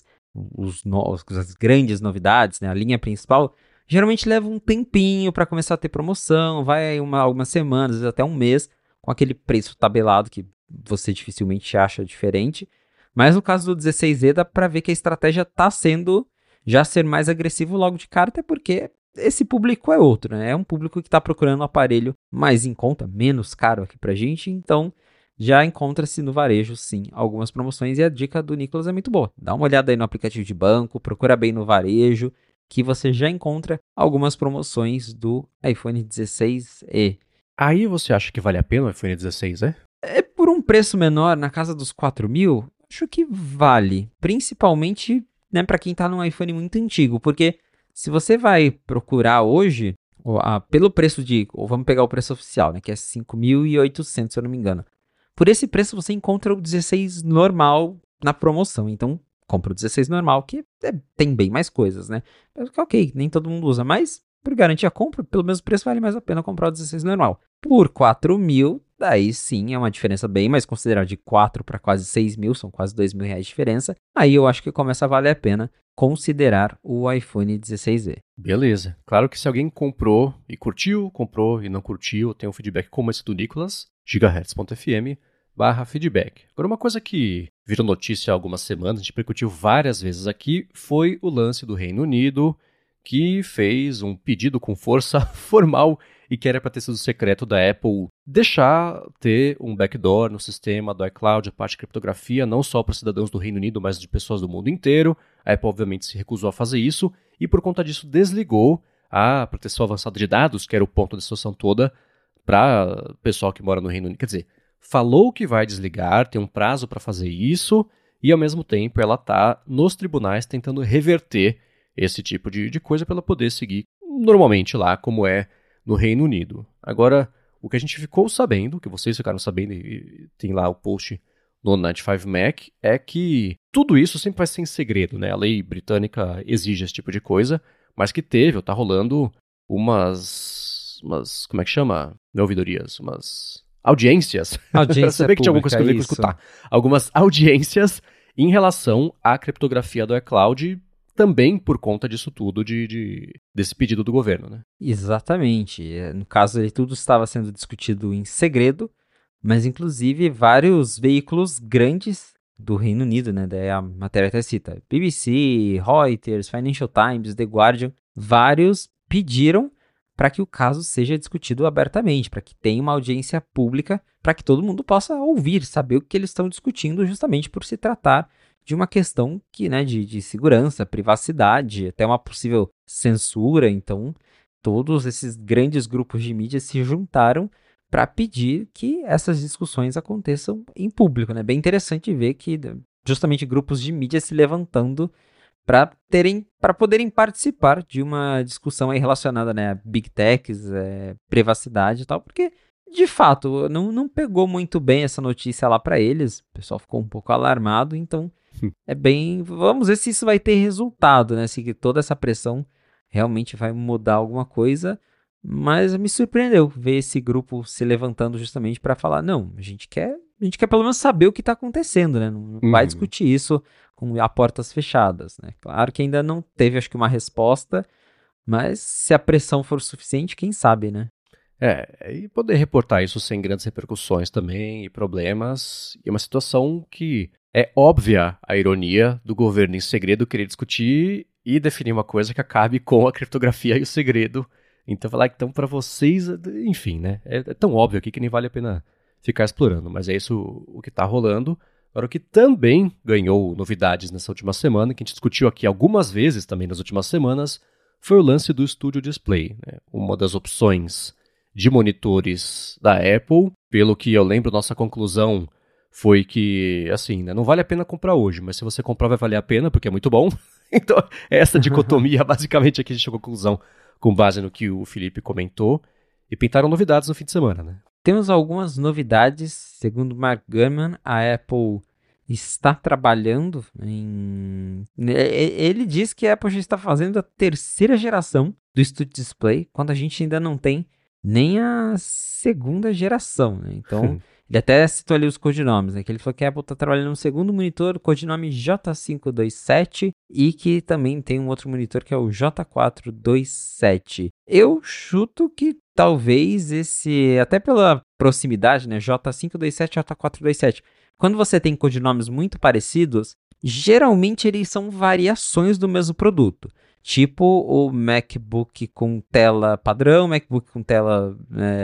as grandes novidades, né, a linha principal, geralmente leva um tempinho para começar a ter promoção, vai algumas semanas, às vezes até um mês, com aquele preço tabelado que você dificilmente acha diferente. Mas no caso do 16Z, dá para ver que a estratégia está sendo já ser mais agressivo logo de cara, até porque esse público é outro, né? É um público que está procurando um aparelho mais em conta, menos caro aqui pra gente, então já encontra-se no varejo, sim, algumas promoções, e a dica do Nicolas é muito boa. Dá uma olhada aí no aplicativo de banco, procura bem no varejo, que você já encontra algumas promoções do iPhone 16e. Aí você acha que vale a pena o iPhone 16, é? É por um preço menor, na casa dos 4 mil, acho que vale. Principalmente, né, para quem tá num iPhone muito antigo, porque se você vai procurar hoje, pelo preço ou vamos pegar o preço oficial, né, que é 5.800, se eu não me engano. Por esse preço você encontra o 16 normal na promoção, então compra o 16 normal, que tem bem mais coisas, né? Ok, nem todo mundo usa, mas por garantir a compra, pelo mesmo preço vale mais a pena comprar o 16 normal. Por 4 mil, daí sim é uma diferença bem mais considerável, de 4 para quase 6 mil, são quase 2 mil reais de diferença. Aí eu acho que começa a valer a pena considerar o iPhone 16e. Beleza. Claro que se alguém comprou e curtiu, comprou e não curtiu, tem um feedback como esse do Nicolas, gigahertz.fm/feedback. Agora, uma coisa que virou notícia há algumas semanas, a gente repercutiu várias vezes aqui, foi o lance do Reino Unido, que fez um pedido com força formal e que era para ter sido secreto da Apple deixar ter um backdoor no sistema do iCloud, a parte de criptografia, não só para cidadãos do Reino Unido, mas de pessoas do mundo inteiro. A Apple, obviamente, se recusou a fazer isso e, por conta disso, desligou a proteção avançada de dados, que era o ponto da situação toda, para o pessoal que mora no Reino Unido. Quer dizer, falou que vai desligar, tem um prazo para fazer isso, e, ao mesmo tempo, ela está nos tribunais tentando reverter esse tipo de coisa para ela poder seguir normalmente lá, como é no Reino Unido. Agora, o que a gente ficou sabendo, que vocês ficaram sabendo, e tem lá o post no 95Mac, é que tudo isso sempre vai ser em segredo, né? A lei britânica exige esse tipo de coisa, mas que teve, ou tá rolando umas como é que chama? Não é ouvidorias, umas audiências. Pra saber que tinha alguma coisa que eu ia escutar. Algumas audiências em relação à criptografia do iCloud, também por conta disso tudo, desse pedido do governo, né? Exatamente. No caso, tudo estava sendo discutido em segredo, mas inclusive vários veículos grandes do Reino Unido, né? Daí a matéria até cita BBC, Reuters, Financial Times, The Guardian, vários pediram para que o caso seja discutido abertamente, para que tenha uma audiência pública, para que todo mundo possa ouvir, saber o que eles estão discutindo, justamente por se tratar de uma questão que, né, de segurança, privacidade, até uma possível censura. Então, todos esses grandes grupos de mídia se juntaram para pedir que essas discussões aconteçam em público, né? Bem interessante ver que justamente grupos de mídia se levantando para poderem participar de uma discussão aí relacionada, né, a big techs, privacidade e tal, porque de fato não pegou muito bem essa notícia lá para eles, o pessoal ficou um pouco alarmado, então vamos ver se isso vai ter resultado, né, se toda essa pressão realmente vai mudar alguma coisa. Mas me surpreendeu ver esse grupo se levantando justamente para falar, não, a gente quer pelo menos saber o que está acontecendo, né? Não vai discutir isso a portas fechadas, né? Claro que ainda não teve, acho que, uma resposta, mas se a pressão for suficiente, quem sabe, né? E poder reportar isso sem grandes repercussões também e problemas. E uma situação que é óbvia a ironia do governo em segredo querer discutir e definir uma coisa que acabe com a criptografia e o segredo. Então, falar que então para vocês, enfim, né? É tão óbvio aqui que nem vale a pena ficar explorando, mas é isso o que está rolando. Agora, o que também ganhou novidades nessa última semana, que a gente discutiu aqui algumas vezes também nas últimas semanas, foi o lance do Studio Display, né? Uma das opções de monitores da Apple. Pelo que eu lembro, nossa conclusão foi que, assim, né, não vale a pena comprar hoje, mas se você comprar vai valer a pena, porque é muito bom. Então, essa dicotomia, basicamente, aqui a gente chegou à conclusão com base no que o Felipe comentou, e pintaram novidades no fim de semana, né? Temos algumas novidades, segundo Mark Gurman, a Apple está trabalhando em... Ele diz que a Apple já está fazendo a terceira geração do Studio Display, quando a gente ainda não tem nem a segunda geração, né? Então, ele até citou ali os codinomes, né? Que ele falou que a Apple está trabalhando no segundo monitor, codinome J527, e que também tem um outro monitor que é o J427. Eu chuto que talvez esse, até pela proximidade, né? J527 e J427. Quando você tem codinomes muito parecidos, geralmente eles são variações do mesmo produto. Tipo o MacBook com tela padrão, MacBook com tela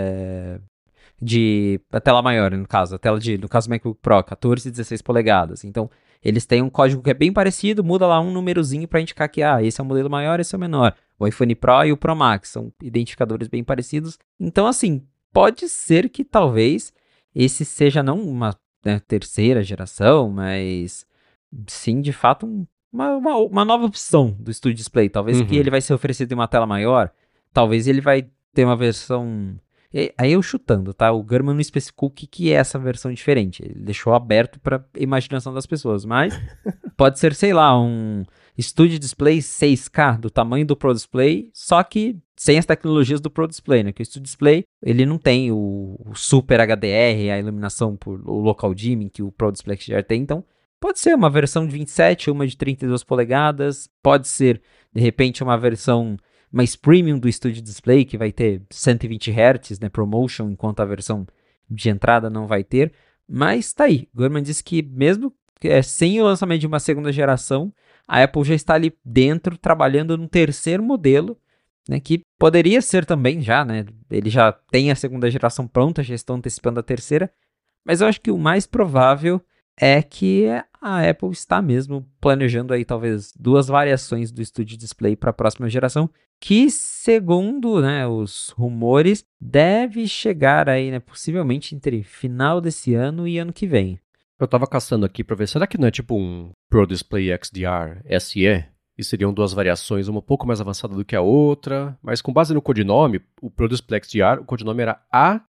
a tela maior, no caso, no caso do MacBook Pro, 14 e 16 polegadas. Então, eles têm um código que é bem parecido, muda lá um númerozinho para indicar que esse é o modelo maior, esse é o menor. O iPhone Pro e o Pro Max são identificadores bem parecidos. Então, assim, pode ser que talvez esse seja não uma terceira geração, mas sim, de fato, uma nova opção do Studio Display. Talvez que ele vai ser oferecido em uma tela maior, talvez ele vai ter uma versão... Aí eu chutando, tá? O Gurman não especificou o que é essa versão diferente. Ele deixou aberto para imaginação das pessoas, mas pode ser, sei lá, um Studio Display 6K do tamanho do Pro Display, só que sem as tecnologias do Pro Display, né? Que o Studio Display, ele não tem o Super HDR, a iluminação por o Local Dimming que o Pro Display já tem, então pode ser uma versão de 27, uma de 32 polegadas, pode ser, de repente, uma versão mais premium do Studio Display, que vai ter 120 Hz, né, ProMotion, enquanto a versão de entrada não vai ter, mas tá aí. Gurman disse que mesmo sem o lançamento de uma segunda geração, a Apple já está ali dentro, trabalhando num terceiro modelo, né, que poderia ser também já, né, ele já tem a segunda geração pronta, já estão antecipando a terceira, mas eu acho que o mais provável é que a Apple está mesmo planejando aí talvez duas variações do Studio Display para a próxima geração, que segundo, né, os rumores, deve chegar aí, né, possivelmente entre final desse ano e ano que vem. Eu tava caçando aqui pra ver, será que não é tipo um Pro Display XDR SE? E seriam duas variações, uma um pouco mais avançada do que a outra, mas com base no codinome, o Pro Display XDR, o codinome era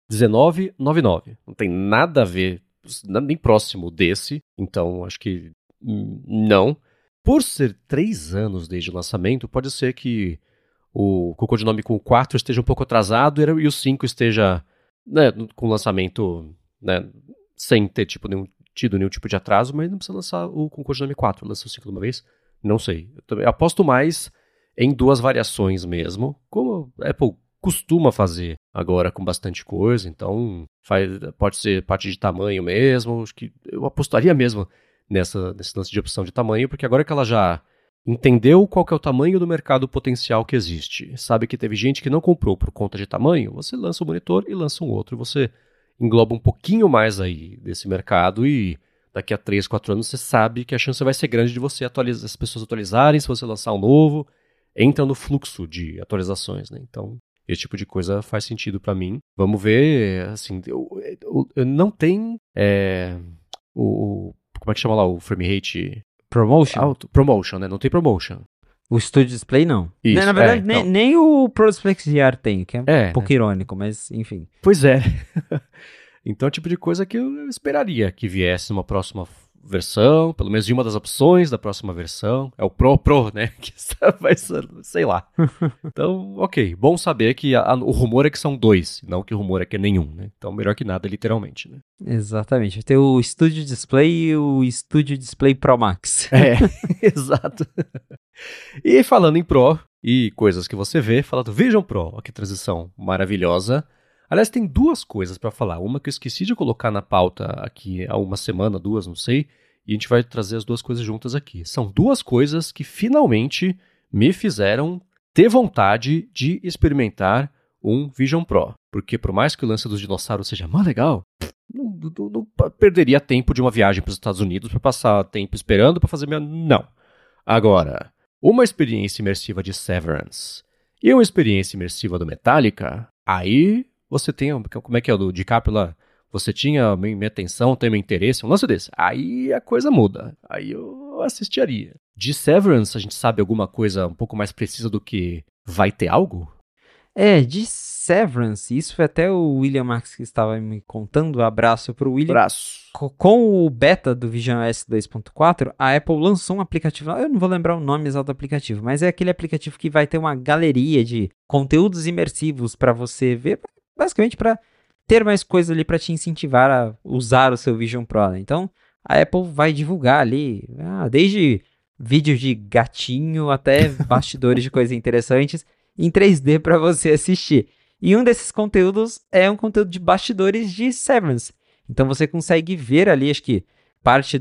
A1999. Não tem nada a ver, nem próximo desse, então acho que não. Por ser 3 anos desde o lançamento, pode ser que o codinome com o 4 esteja um pouco atrasado e o 5 esteja, né, com o lançamento, né, sem ter tido nenhum tipo de atraso, mas não precisa lançar com o codinome 4, lança o 5 de uma vez. Não sei. Eu aposto mais em duas variações mesmo, como a Apple costuma fazer agora com bastante coisa, então pode ser parte de tamanho mesmo, acho que eu apostaria mesmo nesse lance de opção de tamanho, porque agora que ela já entendeu qual que é o tamanho do mercado potencial que existe, sabe que teve gente que não comprou por conta de tamanho, você lança um monitor e lança um outro, você engloba um pouquinho mais aí desse mercado e daqui a 3, 4 anos você sabe que a chance vai ser grande de você as pessoas atualizarem, se você lançar um novo, entra no fluxo de atualizações, né? Então, esse tipo de coisa faz sentido pra mim. Vamos ver, assim, eu não tem como é que chama lá o frame rate? Promotion? Alto? Promotion, né? Não tem promotion. O Studio Display não. Isso, Na verdade, nem o Pro Display XDR tem, que é um pouco irônico, mas enfim. Pois é. Então é o tipo de coisa que eu esperaria que viesse numa próxima versão, pelo menos de uma das opções da próxima versão. É o Pro, né? Que vai ser, sei lá. Então, ok. Bom saber que o rumor é que são 2, não que o rumor é que é nenhum, né? Então, melhor que nada, literalmente, né? Exatamente. Tem o Studio Display e o Studio Display Pro Max. Exato. E falando em Pro e coisas que você vê, fala do Vision Pro. Olha que transição maravilhosa. Aliás, tem duas coisas para falar. Uma que eu esqueci de colocar na pauta aqui há uma semana, 2, não sei. E a gente vai trazer as duas coisas juntas aqui. São duas coisas que finalmente me fizeram ter vontade de experimentar um Vision Pro. Porque por mais que o lance dos dinossauros seja mais legal, não perderia tempo de uma viagem para os Estados Unidos para passar tempo esperando para fazer minha... Não. Agora, uma experiência imersiva de Severance e uma experiência imersiva do Metallica, aí... Você tem, como é que é o do DiCaprio lá? Você tinha minha atenção, tem meu interesse, um lance desse. Aí a coisa muda. Aí eu assistiria. De Severance, a gente sabe alguma coisa um pouco mais precisa do que vai ter algo? De Severance, isso foi até o William Marx que estava me contando, abraço pro William. Braço. Com o beta do Vision OS 2.4, a Apple lançou um aplicativo, eu não vou lembrar o nome exato do aplicativo, mas é aquele aplicativo que vai ter uma galeria de conteúdos imersivos para você ver, basicamente para ter mais coisa ali para te incentivar a usar o seu Vision Pro, né? Então, a Apple vai divulgar ali, desde vídeos de gatinho até bastidores de coisas interessantes em 3D para você assistir. E um desses conteúdos é um conteúdo de bastidores de Severance. Então você consegue ver ali, acho que parte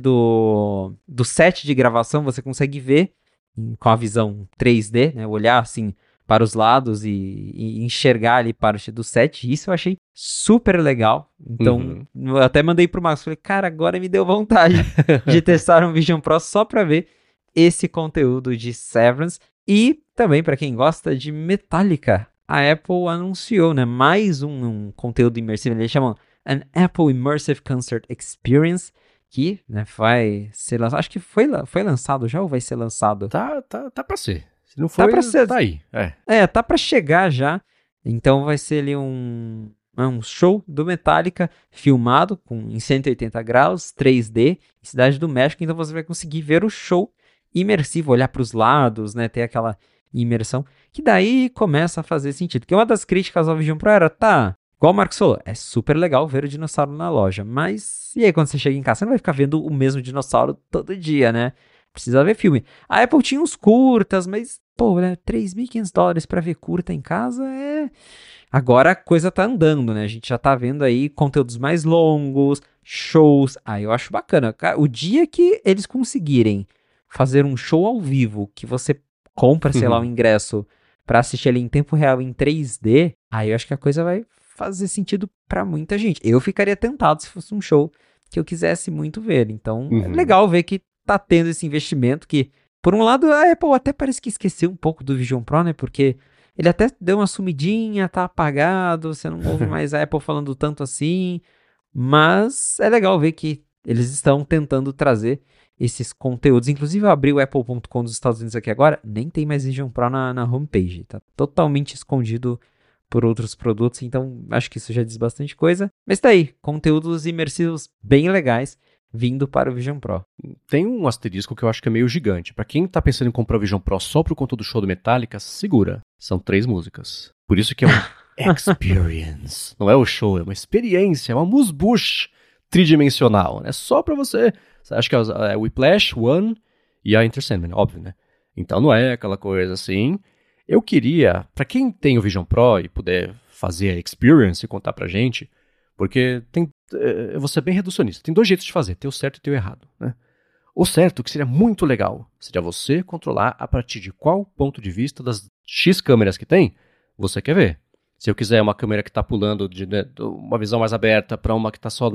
do set de gravação você consegue ver com a visão 3D, né? Olhar assim para os lados e enxergar ali parte do set. Isso eu achei super legal. Então eu até mandei pro Marcos, falei, cara, agora me deu vontade de testar um Vision Pro só para ver esse conteúdo de Severance. E também para quem gosta de Metallica, a Apple anunciou, né, mais um conteúdo imersivo, eles chamam An Apple Immersive Concert Experience, que, né, vai ser lançado, acho que foi lançado já ou vai ser lançado? Tá pra ser. Se não for, tá aí. Tá pra chegar já. Então vai ser ali um show do Metallica filmado em 180 graus, 3D, em Cidade do México. Então você vai conseguir ver o show imersivo, olhar para os lados, né, ter aquela imersão, que daí começa a fazer sentido. Porque uma das críticas ao Vision Pro era, igual o Marcos falou, é super legal ver o dinossauro na loja, mas e aí quando você chega em casa, você não vai ficar vendo o mesmo dinossauro todo dia, né? Precisa ver filme. A Apple tinha uns curtas, mas, né, $3.500 pra ver curta em casa Agora a coisa tá andando, né? A gente já tá vendo aí conteúdos mais longos, shows. Eu acho bacana. O dia que eles conseguirem fazer um show ao vivo, que você compra, sei lá, um ingresso pra assistir ali em tempo real em 3D, aí eu acho que a coisa vai fazer sentido pra muita gente. Eu ficaria tentado se fosse um show que eu quisesse muito ver. Então, é legal ver que tá tendo esse investimento que, por um lado, a Apple até parece que esqueceu um pouco do Vision Pro, né? Porque ele até deu uma sumidinha, tá apagado, você não ouve mais a Apple falando tanto assim, mas é legal ver que eles estão tentando trazer esses conteúdos. Inclusive, eu abri o Apple.com dos Estados Unidos aqui agora, nem tem mais Vision Pro na homepage, tá totalmente escondido por outros produtos, então acho que isso já diz bastante coisa. Mas tá aí, conteúdos imersivos bem legais vindo para o Vision Pro. Tem um asterisco que eu acho que é meio gigante. Pra quem tá pensando em comprar o Vision Pro só pro conteúdo do show do Metallica, segura. São 3 músicas. Por isso que é um experience. Não é o show, é uma experiência, é uma musbush tridimensional. É só pra você. Acho que é Whiplash, One e a Enter Sandman, óbvio, né? Então não é aquela coisa assim. Eu queria, pra quem tem o Vision Pro e puder fazer a experience e contar pra gente, porque eu vou ser bem reducionista. Tem 2 jeitos de fazer, ter o certo e ter o errado, né? O certo, que seria muito legal, seria você controlar a partir de qual ponto de vista das X câmeras que tem, você quer ver. Se eu quiser uma câmera que está pulando de uma visão mais aberta para uma que está só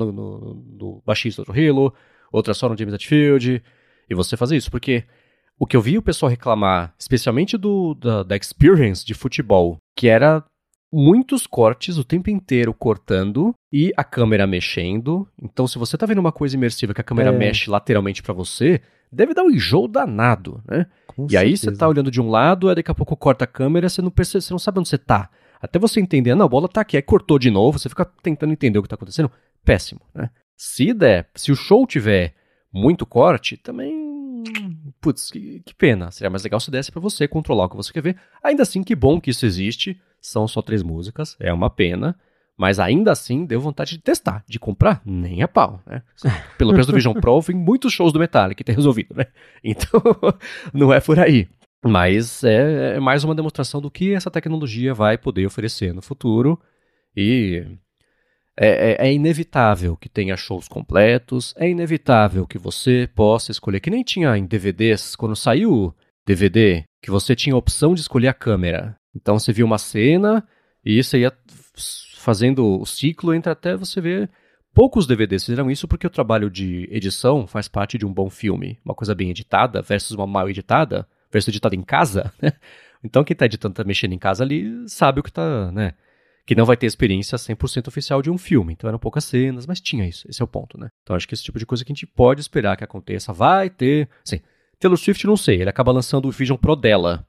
no baixista do Halo, outra só no James Hetfield, e você fazer isso. Porque o que eu vi o pessoal reclamar, especialmente da experience de futebol, que era muitos cortes o tempo inteiro cortando e a câmera mexendo. Então, se você tá vendo uma coisa imersiva que a câmera mexe lateralmente pra você, deve dar um enjoo danado, né? Com e aí certeza. você tá olhando de um lado, aí daqui a pouco corta a câmera, você não sabe onde você tá. Até você entender, não, a bola tá aqui, aí cortou de novo, você fica tentando entender o que tá acontecendo. Péssimo, né? Se o show tiver muito corte, também... Putz, que pena. Seria mais legal se desse pra você controlar o que você quer ver. Ainda assim, que bom que isso existe. São só 3 músicas, é uma pena. Mas ainda assim, deu vontade de testar. De comprar, nem a pau, né? Pelo preço do Vision Pro, vem muitos shows do Metallica que tem resolvido, né? Então, não é por aí. Mas é mais uma demonstração do que essa tecnologia vai poder oferecer no futuro. E é inevitável que tenha shows completos, é inevitável que você possa escolher, que nem tinha em DVDs, quando saiu o DVD, que você tinha a opção de escolher a câmera. Então você via uma cena e você ia fazendo o ciclo entre até você ver. Poucos DVDs fizeram isso porque o trabalho de edição faz parte de um bom filme. Uma coisa bem editada versus uma mal editada, versus editada em casa, né? Então quem está editando, tá mexendo em casa ali, sabe o que está, né? Que não vai ter experiência 100% oficial de um filme. Então eram poucas cenas, mas tinha isso. Esse é o ponto, né? Então acho que esse tipo de coisa que a gente pode esperar que aconteça vai ter... Sim, Taylor Swift não sei, ele acaba lançando o Vision Pro dela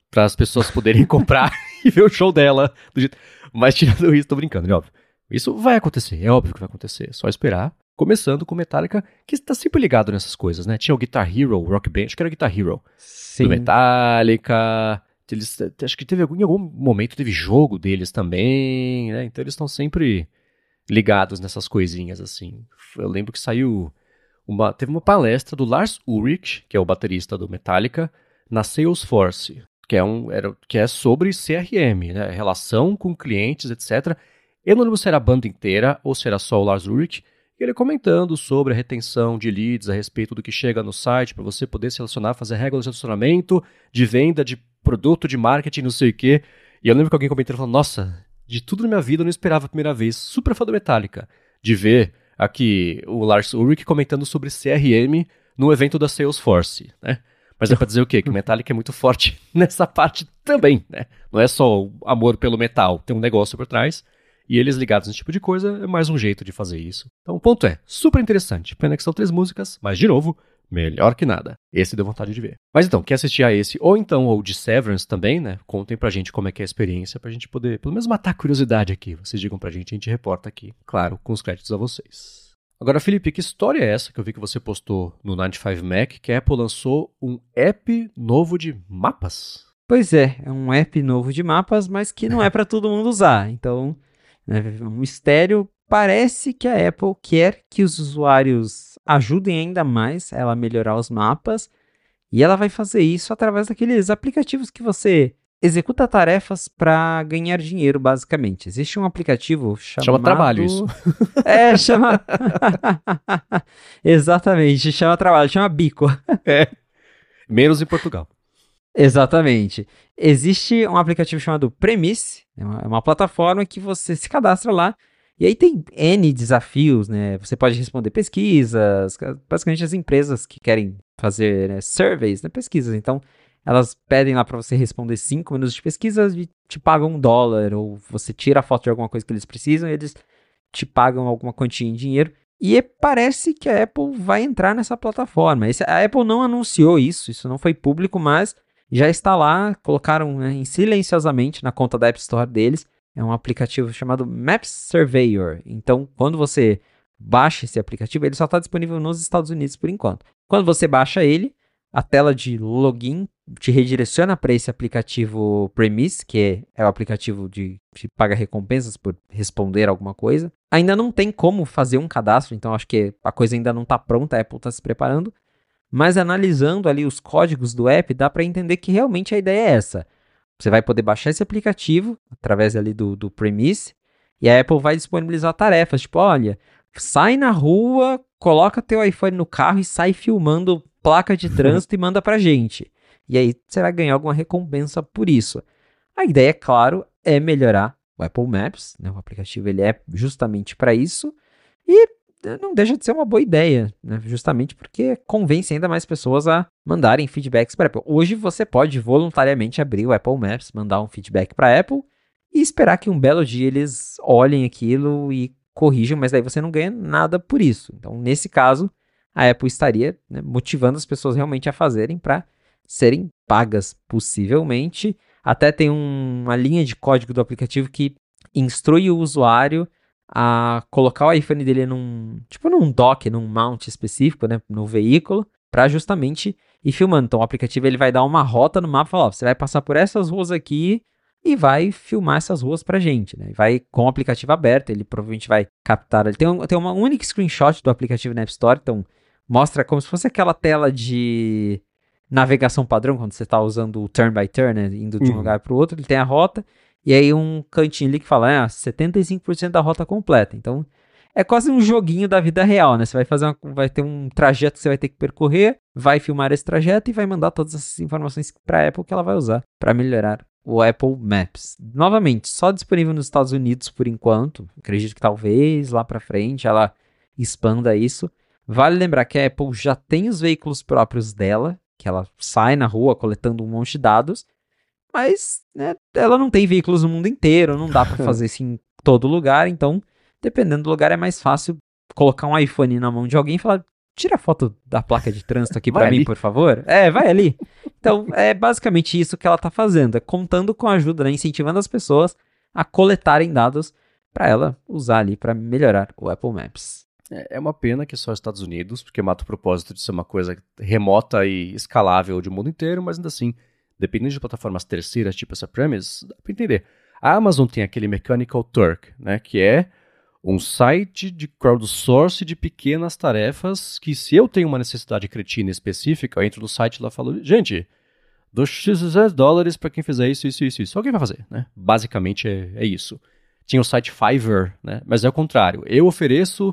para as pessoas poderem comprar e ver o show dela. Mas tirando isso, tô brincando, é óbvio. Isso vai acontecer, é óbvio que vai acontecer. É só esperar. Começando com Metallica, que está sempre ligado nessas coisas, né? Tinha o Guitar Hero, o Rock Band, acho que era o Guitar Hero. Sim. Do Metallica. Acho que em algum momento teve jogo deles também, né? Então eles estão sempre ligados nessas coisinhas, assim. Eu lembro que teve uma palestra do Lars Ulrich, que é o baterista do Metallica, na Salesforce, que é sobre CRM, né? Relação com clientes, etc. Eu não lembro se era a banda inteira ou se era só o Lars Ulrich, e ele comentando sobre a retenção de leads a respeito do que chega no site, para você poder se relacionar, fazer regras de relacionamento, de venda, de produto, de marketing, não sei o quê. E eu lembro que alguém comentou e falou, nossa, de tudo na minha vida eu não esperava a primeira vez, super fã do Metallica, de ver aqui o Lars Ulrich comentando sobre CRM no evento da Salesforce, né? Mas é pra dizer o quê? Que o Metallica é muito forte nessa parte também, né? Não é só o amor pelo metal, tem um negócio por trás. E eles ligados nesse tipo de coisa é mais um jeito de fazer isso. Então o ponto é, super interessante. Pena que são 3 músicas, mas de novo, melhor que nada. Esse deu vontade de ver. Mas então, quer assistir a esse, ou então o de Severance também, né? Contem pra gente como é que é a experiência, pra gente poder, pelo menos, matar a curiosidade aqui. Vocês digam pra gente, a gente reporta aqui. Claro, com os créditos a vocês. Agora, Felipe, que história é essa que eu vi que você postou no 95 Mac, que a Apple lançou um app novo de mapas? Pois é um app novo de mapas, mas que não é para todo mundo usar. Então, um mistério. Parece que a Apple quer que os usuários ajudem ainda mais ela a melhorar os mapas, e ela vai fazer isso através daqueles aplicativos que você executa tarefas para ganhar dinheiro, basicamente. Existe um aplicativo chamado... Chama trabalho isso. Chama... Exatamente, chama trabalho, chama bico. Menos em Portugal. Exatamente. Existe um aplicativo chamado Premise, é uma plataforma que você se cadastra lá, e aí tem N desafios, né? Você pode responder pesquisas, basicamente as empresas que querem fazer, né, surveys, né, pesquisas. Então, elas pedem lá para você responder 5 minutos de pesquisas e te pagam $1, ou você tira a foto de alguma coisa que eles precisam e eles te pagam alguma quantia em dinheiro. E parece que a Apple vai entrar nessa plataforma. A Apple não anunciou isso não foi público, mas já está lá, colocaram, né, silenciosamente na conta da App Store deles. É um aplicativo chamado Maps Surveyor. Então, quando você baixa esse aplicativo, ele só está disponível nos Estados Unidos por enquanto. Quando você baixa ele, a tela de login te redireciona para esse aplicativo Premise, que é o aplicativo que paga recompensas por responder alguma coisa. Ainda não tem como fazer um cadastro, então acho que a coisa ainda não está pronta, a Apple está se preparando. Mas analisando ali os códigos do app, dá para entender que realmente a ideia é essa. Você vai poder baixar esse aplicativo através ali do Premise, e a Apple vai disponibilizar tarefas, tipo, olha, sai na rua, coloca teu iPhone no carro e sai filmando placa de trânsito e manda pra gente. E aí você vai ganhar alguma recompensa por isso. A ideia, claro, é melhorar o Apple Maps, né? O aplicativo ele é justamente para isso, e não deixa de ser uma boa ideia, né? Justamente porque convence ainda mais pessoas a mandarem feedbacks para a Apple. Hoje você pode voluntariamente abrir o Apple Maps, mandar um feedback para a Apple e esperar que um belo dia eles olhem aquilo e corrijam, mas daí você não ganha nada por isso. Então, nesse caso, a Apple estaria, né, motivando as pessoas realmente a fazerem para serem pagas, possivelmente. Até tem uma linha de código do aplicativo que instrui o usuário a colocar o iPhone dele num dock, num mount específico, né, no veículo, para justamente ir filmando. Então o aplicativo ele vai dar uma rota no mapa e falar, ó, você vai passar por essas ruas aqui e vai filmar essas ruas pra gente, né? Vai com o aplicativo aberto, ele provavelmente vai captar. Ele tem uma única screenshot do aplicativo na App Store, então mostra como se fosse aquela tela de navegação padrão, quando você está usando o turn by turn, né, indo de um lugar para o outro, ele tem a rota, e aí um cantinho ali que fala, 75% da rota completa. Então, é quase um joguinho da vida real, né? Você vai ter um trajeto que você vai ter que percorrer, vai filmar esse trajeto e vai mandar todas essas informações para a Apple que ela vai usar para melhorar o Apple Maps. Novamente, só disponível nos Estados Unidos por enquanto. Acredito que talvez lá para frente ela expanda isso. Vale lembrar que a Apple já tem os veículos próprios dela, que ela sai na rua coletando um monte de dados, mas, né, ela não tem veículos no mundo inteiro, não dá para fazer isso em todo lugar, então, dependendo do lugar, é mais fácil colocar um iPhone na mão de alguém e falar, tira a foto da placa de trânsito aqui Vai pra mim, ali. por favor. Vai ali. Então, é basicamente isso que ela tá fazendo, é contando com a ajuda, né, incentivando as pessoas a coletarem dados para ela usar ali para melhorar o Apple Maps. É uma pena que só os Estados Unidos, porque mata o propósito de ser uma coisa remota e escalável de mundo inteiro, mas ainda assim, dependendo de plataformas terceiras, tipo essa Premise, dá pra entender. A Amazon tem aquele Mechanical Turk, né, que é um site de crowdsourcing de pequenas tarefas que, se eu tenho uma necessidade cretina específica, eu entro no site lá e falo, gente, dou $X para quem fizer isso. Alguém vai fazer, né? Basicamente é isso. Tinha o site Fiverr, né? Mas é o contrário. Eu ofereço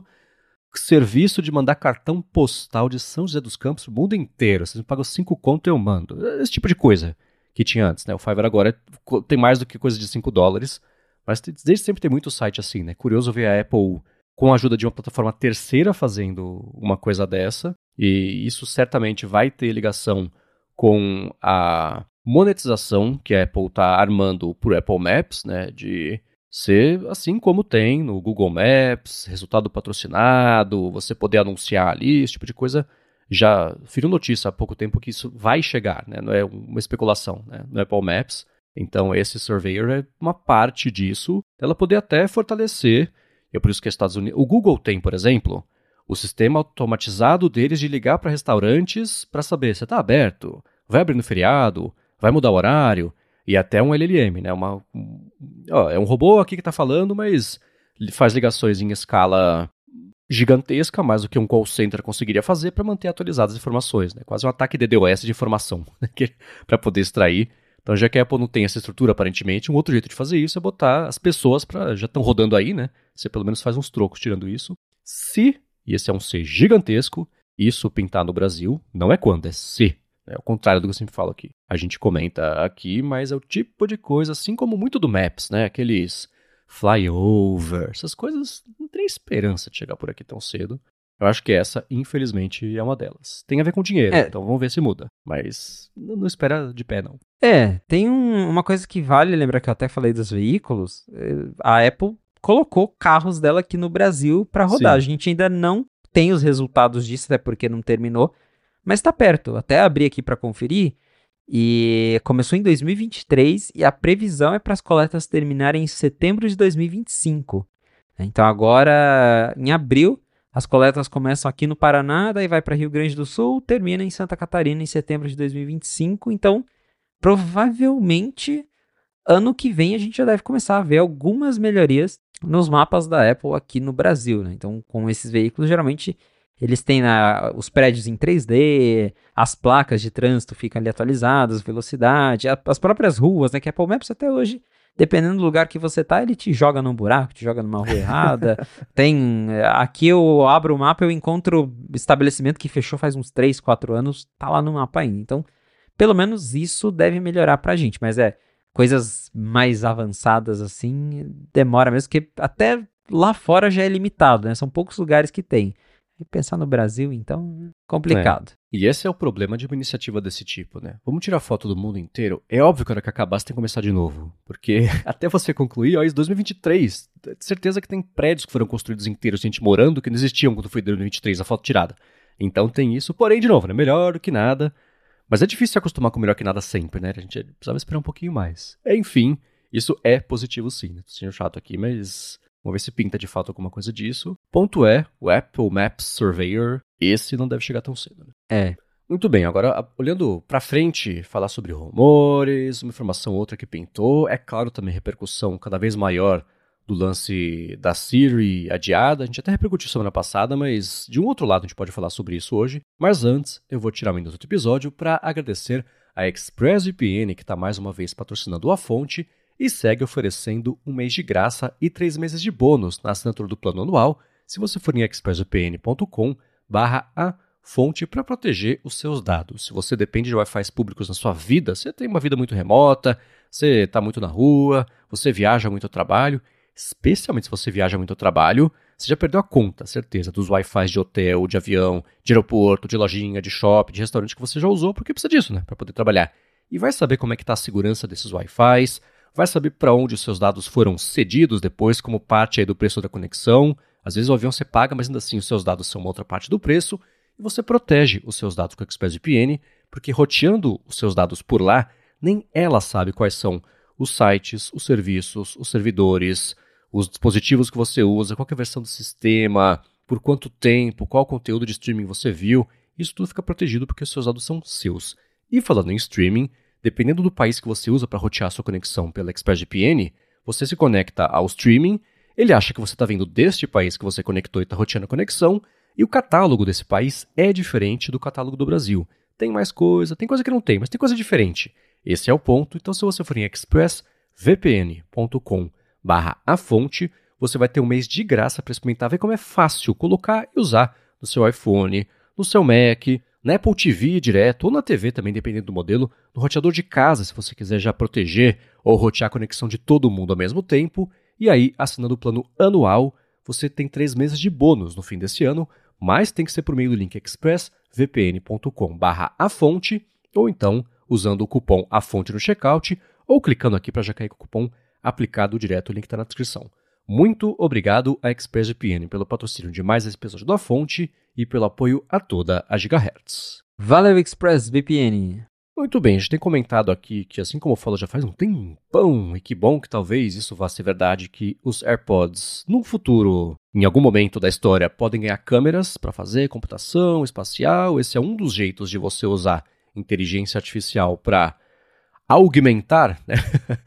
serviço de mandar cartão postal de São José dos Campos pro mundo inteiro. Vocês me pagam 5 conto, eu mando. Esse tipo de coisa que tinha antes, né? O Fiverr agora tem mais do que coisa de $5, mas desde sempre tem muito site assim, né? Curioso ver a Apple com a ajuda de uma plataforma terceira fazendo uma coisa dessa, e isso certamente vai ter ligação com a monetização que a Apple está armando por Apple Maps, né? De ser assim como tem no Google Maps, resultado patrocinado, você poder anunciar ali, esse tipo de coisa. Já feriu notícia há pouco tempo que isso vai chegar, né? Não é uma especulação, né? No Apple Maps. Então esse Surveyor é uma parte disso, ela poder até fortalecer, e é por isso que os Estados Unidos... O Google tem, por exemplo, o sistema automatizado deles de ligar para restaurantes para saber se está aberto, vai abrir no feriado, vai mudar o horário, e até um LLM, né? É um robô aqui que está falando, mas faz ligações em escala gigantesca, mais do que um call center conseguiria fazer para manter atualizadas as informações, né? Quase um ataque DDoS de informação, né? Para poder extrair. Então, já que a Apple não tem essa estrutura, aparentemente, um outro jeito de fazer isso é botar as pessoas já estão rodando aí, né? Você pelo menos faz uns trocos tirando isso. Se, e esse é um C gigantesco, isso pintar no Brasil, não é quando, é se. É o contrário do que eu sempre falo aqui. A gente comenta aqui, mas é o tipo de coisa, assim como muito do Maps, né? Aqueles flyover, essas coisas, não tem esperança de chegar por aqui tão cedo. Eu acho que essa, infelizmente, é uma delas. Tem a ver com dinheiro, então vamos ver se muda. Mas não espera de pé, não. Tem uma coisa que vale lembrar, que eu até falei dos veículos. A Apple colocou carros dela aqui no Brasil para rodar. Sim. A gente ainda não tem os resultados disso, até porque não terminou. Mas está perto. Até abri aqui para conferir. E começou em 2023 e a previsão é para as coletas terminarem em setembro de 2025. Então agora, em abril, as coletas começam aqui no Paraná, daí vai para Rio Grande do Sul, termina em Santa Catarina em setembro de 2025. Então, provavelmente, ano que vem a gente já deve começar a ver algumas melhorias nos mapas da Apple aqui no Brasil, né? Então, com esses veículos, geralmente, eles têm os prédios em 3D, as placas de trânsito ficam ali atualizadas, velocidade, as próprias ruas, né? Que a Apple Maps até hoje, dependendo do lugar que você tá, ele te joga num buraco, te joga numa rua errada. Aqui eu abro o mapa, eu encontro estabelecimento que fechou faz uns 3, 4 anos, tá lá no mapa ainda. Então, pelo menos isso deve melhorar pra gente, mas coisas mais avançadas assim, demora mesmo, porque até lá fora já é limitado, né? São poucos lugares que tem. E pensar no Brasil, então, complicado. E esse é o problema de uma iniciativa desse tipo, né? Vamos tirar foto do mundo inteiro? É óbvio que a hora que acabar você tem que começar de novo. Porque até você concluir, isso 2023, certeza que tem prédios que foram construídos inteiros, gente morando, que não existiam quando foi 2023 a foto tirada. Então tem isso, porém, de novo, né? Melhor do que nada. Mas é difícil se acostumar com melhor que nada sempre, né? A gente precisava esperar um pouquinho mais. Enfim, isso é positivo sim, né? Tô sendo chato aqui, mas... Vamos ver se pinta de fato alguma coisa disso. Ponto é, o Apple Maps Surveyor, esse não deve chegar tão cedo, né? Muito bem, agora olhando pra frente, falar sobre rumores, uma informação ou outra que pintou. É claro também repercussão cada vez maior do lance da Siri adiada. A gente até repercutiu semana passada, mas de um outro lado a gente pode falar sobre isso hoje. Mas antes, eu vou tirar um minuto do episódio para agradecer a ExpressVPN, que está mais uma vez patrocinando a fonte, e segue oferecendo um mês de graça e 3 meses de bônus na assinatura do plano anual, se você for em expressvpn.com/afonte para proteger os seus dados. Se você depende de Wi-Fi públicos na sua vida, você tem uma vida muito remota, você está muito na rua, você viaja muito ao trabalho, especialmente se você viaja muito ao trabalho, você já perdeu a conta, certeza, dos Wi-Fi de hotel, de avião, de aeroporto, de lojinha, de shopping, de restaurante que você já usou, porque precisa disso, né, para poder trabalhar. E vai saber como é que está a segurança desses Wi-Fis, vai saber para onde os seus dados foram cedidos depois como parte aí do preço da conexão. Às vezes o avião você paga, mas ainda assim os seus dados são uma outra parte do preço. e você protege os seus dados com o ExpressVPN, porque roteando os seus dados por lá, nem ela sabe quais são os sites, os serviços, os servidores, os dispositivos que você usa, qual que é a versão do sistema, por quanto tempo, qual conteúdo de streaming você viu. Isso tudo fica protegido porque os seus dados são seus. E falando em streaming, dependendo do país que você usa para rotear sua conexão pela ExpressVPN, você se conecta ao streaming, ele acha que você está vindo deste país que você conectou e está roteando a conexão, e o catálogo desse país é diferente do catálogo do Brasil. Tem mais coisa, tem coisa que não tem, mas tem coisa diferente. Esse é o ponto. Então, se você for em expressvpn.com/afonte, você vai ter um mês de graça para experimentar, ver como é fácil colocar e usar no seu iPhone, no seu Mac, na Apple TV direto, ou na TV também, dependendo do modelo, no roteador de casa, se você quiser já proteger ou rotear a conexão de todo mundo ao mesmo tempo. E aí, assinando o plano anual, você tem 3 meses de bônus no fim desse ano, mas tem que ser por meio do link expressvpn.com/afonte, ou então usando o cupom AFONTE no checkout, ou clicando aqui para já cair com o cupom aplicado direto, o link está na descrição. Muito obrigado a ExpressVPN pelo patrocínio de mais esse episódio do A Fonte e pelo apoio a toda a Gigahertz. Valeu, ExpressVPN! Muito bem, a gente tem comentado aqui que, assim como eu falo já faz um tempão, e que bom que talvez isso vá ser verdade, que os AirPods, no futuro, em algum momento da história, podem ganhar câmeras para fazer computação espacial. Esse é um dos jeitos de você usar inteligência artificial para augmentar, né,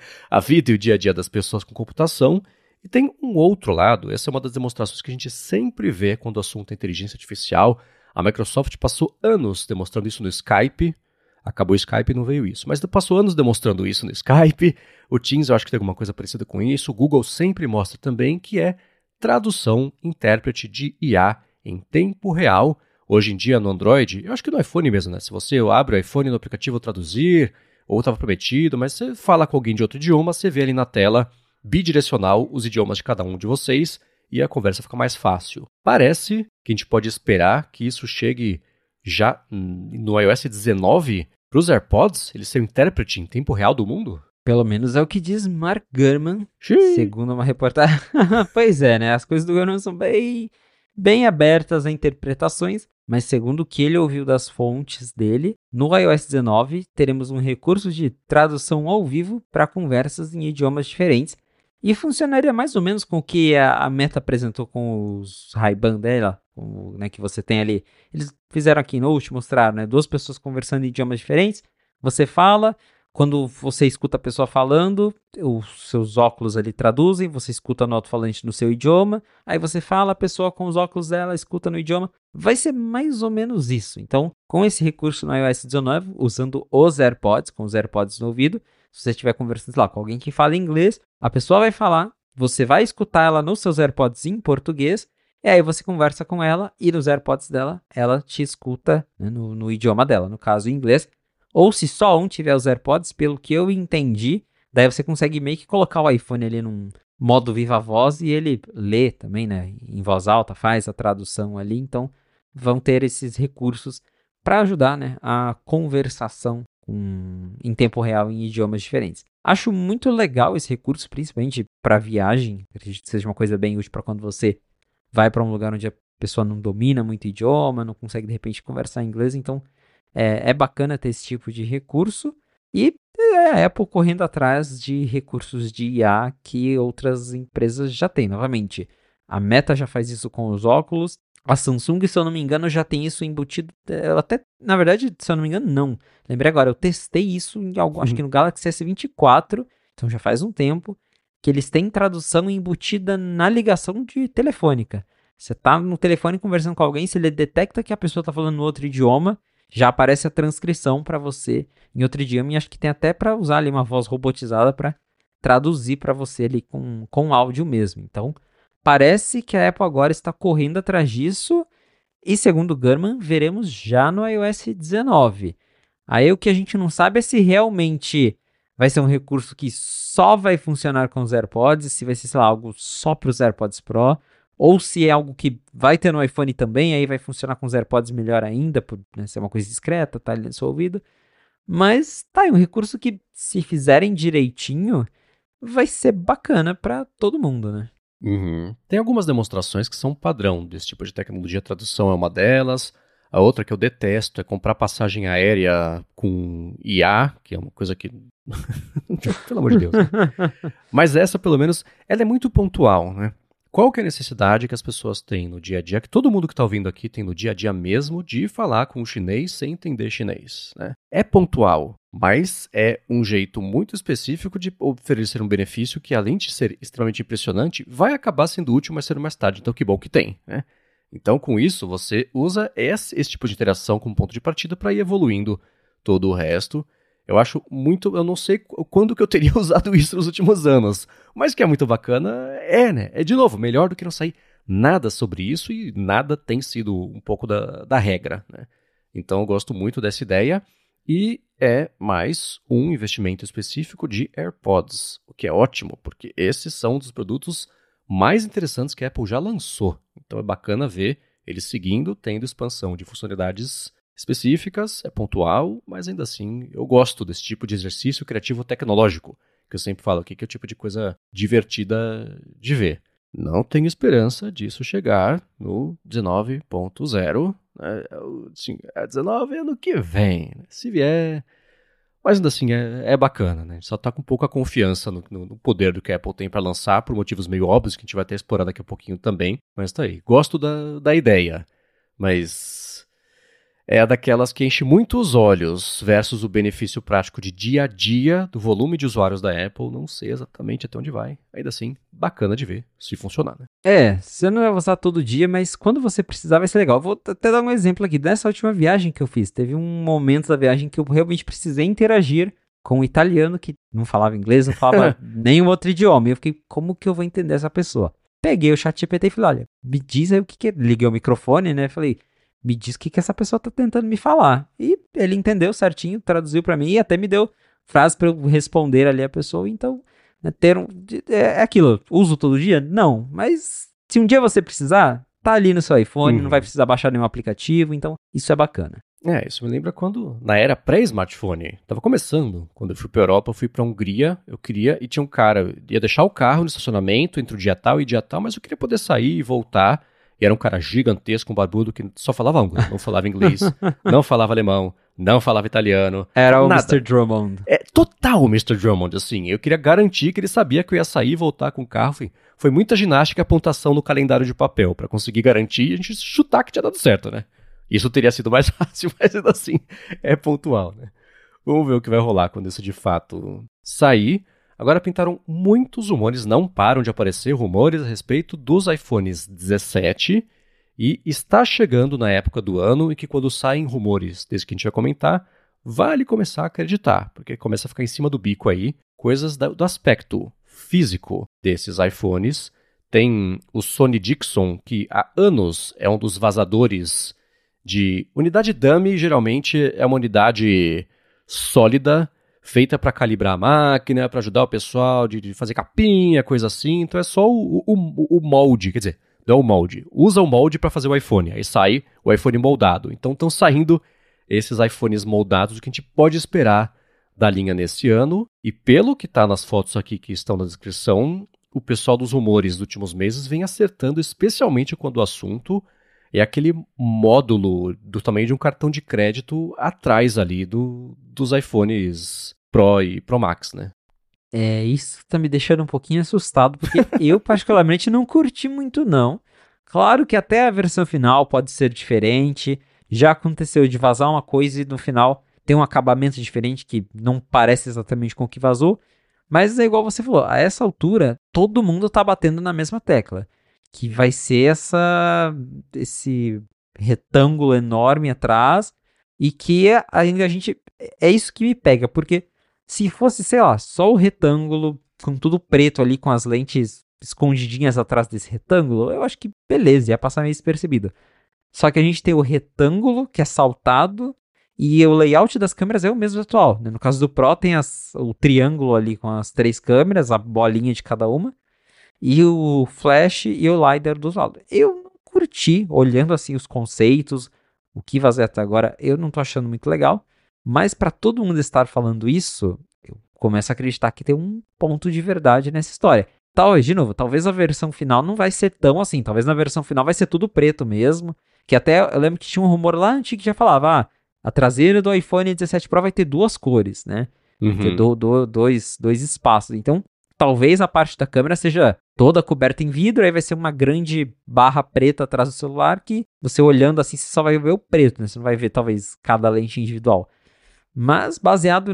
a vida e o dia a dia das pessoas com computação. E tem um outro lado, essa é uma das demonstrações que a gente sempre vê quando o assunto é inteligência artificial. A Microsoft passou anos demonstrando isso no Skype. Acabou o Skype e não veio isso. Mas passou anos demonstrando isso no Skype. O Teams eu acho que tem alguma coisa parecida com isso. O Google sempre mostra também que é tradução, intérprete de IA em tempo real. Hoje em dia no Android, eu acho que no iPhone mesmo, né? Se você abre o iPhone no aplicativo traduzir, ou estava prometido, mas você fala com alguém de outro idioma, você vê ali na tela bidirecional os idiomas de cada um de vocês e a conversa fica mais fácil. Parece que a gente pode esperar que isso chegue já no iOS 19 para os AirPods, eles serem intérprete em tempo real do mundo? Pelo menos é o que diz Mark Gurman, segundo uma reportagem. Pois é, né? As coisas do Gurman são bem abertas a interpretações, mas segundo o que ele ouviu das fontes dele, no iOS 19 teremos um recurso de tradução ao vivo para conversas em idiomas diferentes, e funcionaria mais ou menos com o que a Meta apresentou com os Ray-Ban dela, né, que você tem ali. Eles fizeram aqui no Keynote, mostraram, né, 2 pessoas conversando em idiomas diferentes. Você fala, quando você escuta a pessoa falando, os seus óculos ali traduzem, você escuta no alto-falante no seu idioma, aí você fala, a pessoa com os óculos dela escuta no idioma. Vai ser mais ou menos isso. Então, com esse recurso no iOS 19, usando os AirPods, com os AirPods no ouvido, se você estiver conversando lá com alguém que fala inglês, a pessoa vai falar, você vai escutar ela nos seus AirPods em português, e aí você conversa com ela e nos AirPods dela, ela te escuta, né, no idioma dela, no caso em inglês. Ou se só um tiver os AirPods, pelo que eu entendi, daí você consegue meio que colocar o iPhone ali num modo viva voz e ele lê também, né, em voz alta, faz a tradução ali. Então vão ter esses recursos para ajudar, né, a conversação em tempo real em idiomas diferentes. Acho muito legal esse recurso, principalmente para viagem. Acredito que seja uma coisa bem útil para quando você vai para um lugar onde a pessoa não domina muito o idioma, não consegue de repente conversar inglês. Então é bacana ter esse tipo de recurso. E a Apple correndo atrás de recursos de IA que outras empresas já têm. Novamente, a Meta já faz isso com os óculos. A Samsung, se eu não me engano, já tem isso embutido. Até, na verdade, se eu não me engano, não. Lembrei agora, eu testei isso em algo, acho que no Galaxy S24, então já faz um tempo, que eles têm tradução embutida na ligação de telefônica. Você tá no telefone conversando com alguém, se ele detecta que a pessoa tá falando outro idioma, já aparece a transcrição para você em outro idioma, e acho que tem até para usar ali uma voz robotizada para traduzir para você ali com áudio mesmo. Então, parece que a Apple agora está correndo atrás disso, e segundo o Gurman, veremos já no iOS 19. Aí o que a gente não sabe é se realmente vai ser um recurso que só vai funcionar com os AirPods, se vai ser, sei lá, algo só para os AirPods Pro, ou se é algo que vai ter no iPhone também, aí vai funcionar com os AirPods melhor ainda, por, né, ser uma coisa discreta, tá ali no seu ouvido. Mas tá aí um recurso que, se fizerem direitinho, vai ser bacana para todo mundo, né? Uhum. Tem algumas demonstrações que são padrão desse tipo de tecnologia. A tradução é uma delas. A outra que eu detesto é comprar passagem aérea com IA, que é uma coisa que... Pelo amor de Deus. Né? Mas essa, pelo menos, ela é muito pontual, né? Qual que é a necessidade que as pessoas têm no dia a dia, que todo mundo que está ouvindo aqui tem no dia a dia mesmo, de falar com o chinês sem entender chinês, né? É pontual, mas é um jeito muito específico de oferecer um benefício que, além de ser extremamente impressionante, vai acabar sendo útil mais cedo ou mais tarde. Então, que bom que tem, né? Então, com isso, você usa esse tipo de interação como ponto de partida para ir evoluindo todo o resto. Eu acho muito... Eu não sei quando que eu teria usado isso nos últimos anos, mas que é muito bacana, né? É, de novo, melhor do que não sair nada sobre isso e nada tem sido um pouco da regra, né? Então, eu gosto muito dessa ideia e é mais um investimento específico de AirPods, o que é ótimo, porque esses são um dos produtos mais interessantes que a Apple já lançou. Então é bacana ver eles seguindo, tendo expansão de funcionalidades específicas, é pontual, mas ainda assim eu gosto desse tipo de exercício criativo tecnológico, que eu sempre falo aqui que é o tipo de coisa divertida de ver. Não tenho esperança disso chegar no 19.0, né? Assim, a 19 é ano que vem, né? Se vier... Mas ainda assim é bacana, né? A gente só tá com pouca confiança no poder do que a Apple tem para lançar, por motivos meio óbvios, que a gente vai até explorar daqui a pouquinho também. Mas tá aí. Gosto da ideia, mas é daquelas que enche muito os olhos versus o benefício prático de dia a dia do volume de usuários da Apple. Não sei exatamente até onde vai. Ainda assim, bacana de ver se funcionar, né? Você não vai usar todo dia, mas quando você precisar vai ser legal. Vou até dar um exemplo aqui. Nessa última viagem que eu fiz, teve um momento da viagem que eu realmente precisei interagir com um italiano que não falava inglês, não falava nenhum outro idioma. E eu fiquei, como que eu vou entender essa pessoa? Peguei o ChatGPT e falei, olha, me diz aí o que é. Liguei o microfone, né? Falei, me diz o que essa pessoa tá tentando me falar. E ele entendeu certinho, traduziu pra mim e até me deu frase pra eu responder ali a pessoa. Então, né, é aquilo, uso todo dia? Não, mas se um dia você precisar, tá ali no seu iPhone, não vai precisar baixar nenhum aplicativo, então isso é bacana. Isso me lembra quando, na era pré-smartphone, tava começando, quando eu fui pra Europa, eu fui pra Hungria, eu queria, e tinha um cara, ia deixar o carro no estacionamento entre o dia tal e dia tal, mas eu queria poder sair e voltar, e era um cara gigantesco, um barbudo, que só falava húngaro, não falava inglês, não falava alemão, não falava italiano. Era o nada. Mr. Drummond. Total o Mr. Drummond, assim. Eu queria garantir que ele sabia que eu ia sair e voltar com o carro. Foi muita ginástica e apontação no calendário de papel para conseguir garantir e a gente chutar que tinha dado certo, né? Isso teria sido mais fácil, mas ainda assim é pontual, né? Vamos ver o que vai rolar quando isso de fato sair. Agora pintaram muitos rumores, não param de aparecer rumores a respeito dos iPhones 17 e está chegando na época do ano em que quando saem rumores, desde que a gente vai comentar, vale começar a acreditar, porque começa a ficar em cima do bico aí, coisas do aspecto físico desses iPhones. Tem o Sony Dixon, que há anos é um dos vazadores de unidade dummy, geralmente é uma unidade sólida, feita para calibrar a máquina, para ajudar o pessoal de fazer capinha, coisa assim. Então é só o molde, quer dizer, não é o molde. Usa o molde para fazer o iPhone, aí sai o iPhone moldado. Então estão saindo esses iPhones moldados que a gente pode esperar da linha nesse ano. E pelo que está nas fotos aqui que estão na descrição, o pessoal dos rumores dos últimos meses vem acertando, especialmente quando o assunto é aquele módulo do tamanho de um cartão de crédito atrás ali dos iPhones Pro e Pro Max, né? Isso tá me deixando um pouquinho assustado, porque eu particularmente não curti muito não. Claro que até a versão final pode ser diferente, já aconteceu de vazar uma coisa e no final tem um acabamento diferente que não parece exatamente com o que vazou, mas é igual você falou, a essa altura todo mundo tá batendo na mesma tecla, que vai ser esse retângulo enorme atrás e que ainda a gente... É isso que me pega, porque se fosse, sei lá, só o retângulo com tudo preto ali, com as lentes escondidinhas atrás desse retângulo, eu acho que beleza, ia passar meio despercebido. Só que a gente tem o retângulo, que é saltado, e o layout das câmeras é o mesmo atual, né? No caso do Pro tem o triângulo ali com as 3 câmeras, a bolinha de cada uma, e o flash e o LiDAR dos lados. Eu não curti, olhando assim os conceitos, o que vazei até agora, eu não tô achando muito legal. Mas para todo mundo estar falando isso, eu começo a acreditar que tem um ponto de verdade nessa história. De novo, talvez a versão final não vai ser tão assim. Talvez na versão final vai ser tudo preto mesmo, Que até eu lembro que tinha um rumor lá antigo que já falava, a traseira do iPhone 17 Pro vai ter 2 cores, né? Vai ter dois espaços. Então, talvez a parte da câmera seja toda coberta em vidro, aí vai ser uma grande barra preta atrás do celular que você olhando assim, você só vai ver o preto, né? Você não vai ver, talvez, cada lente individual. Mas, baseado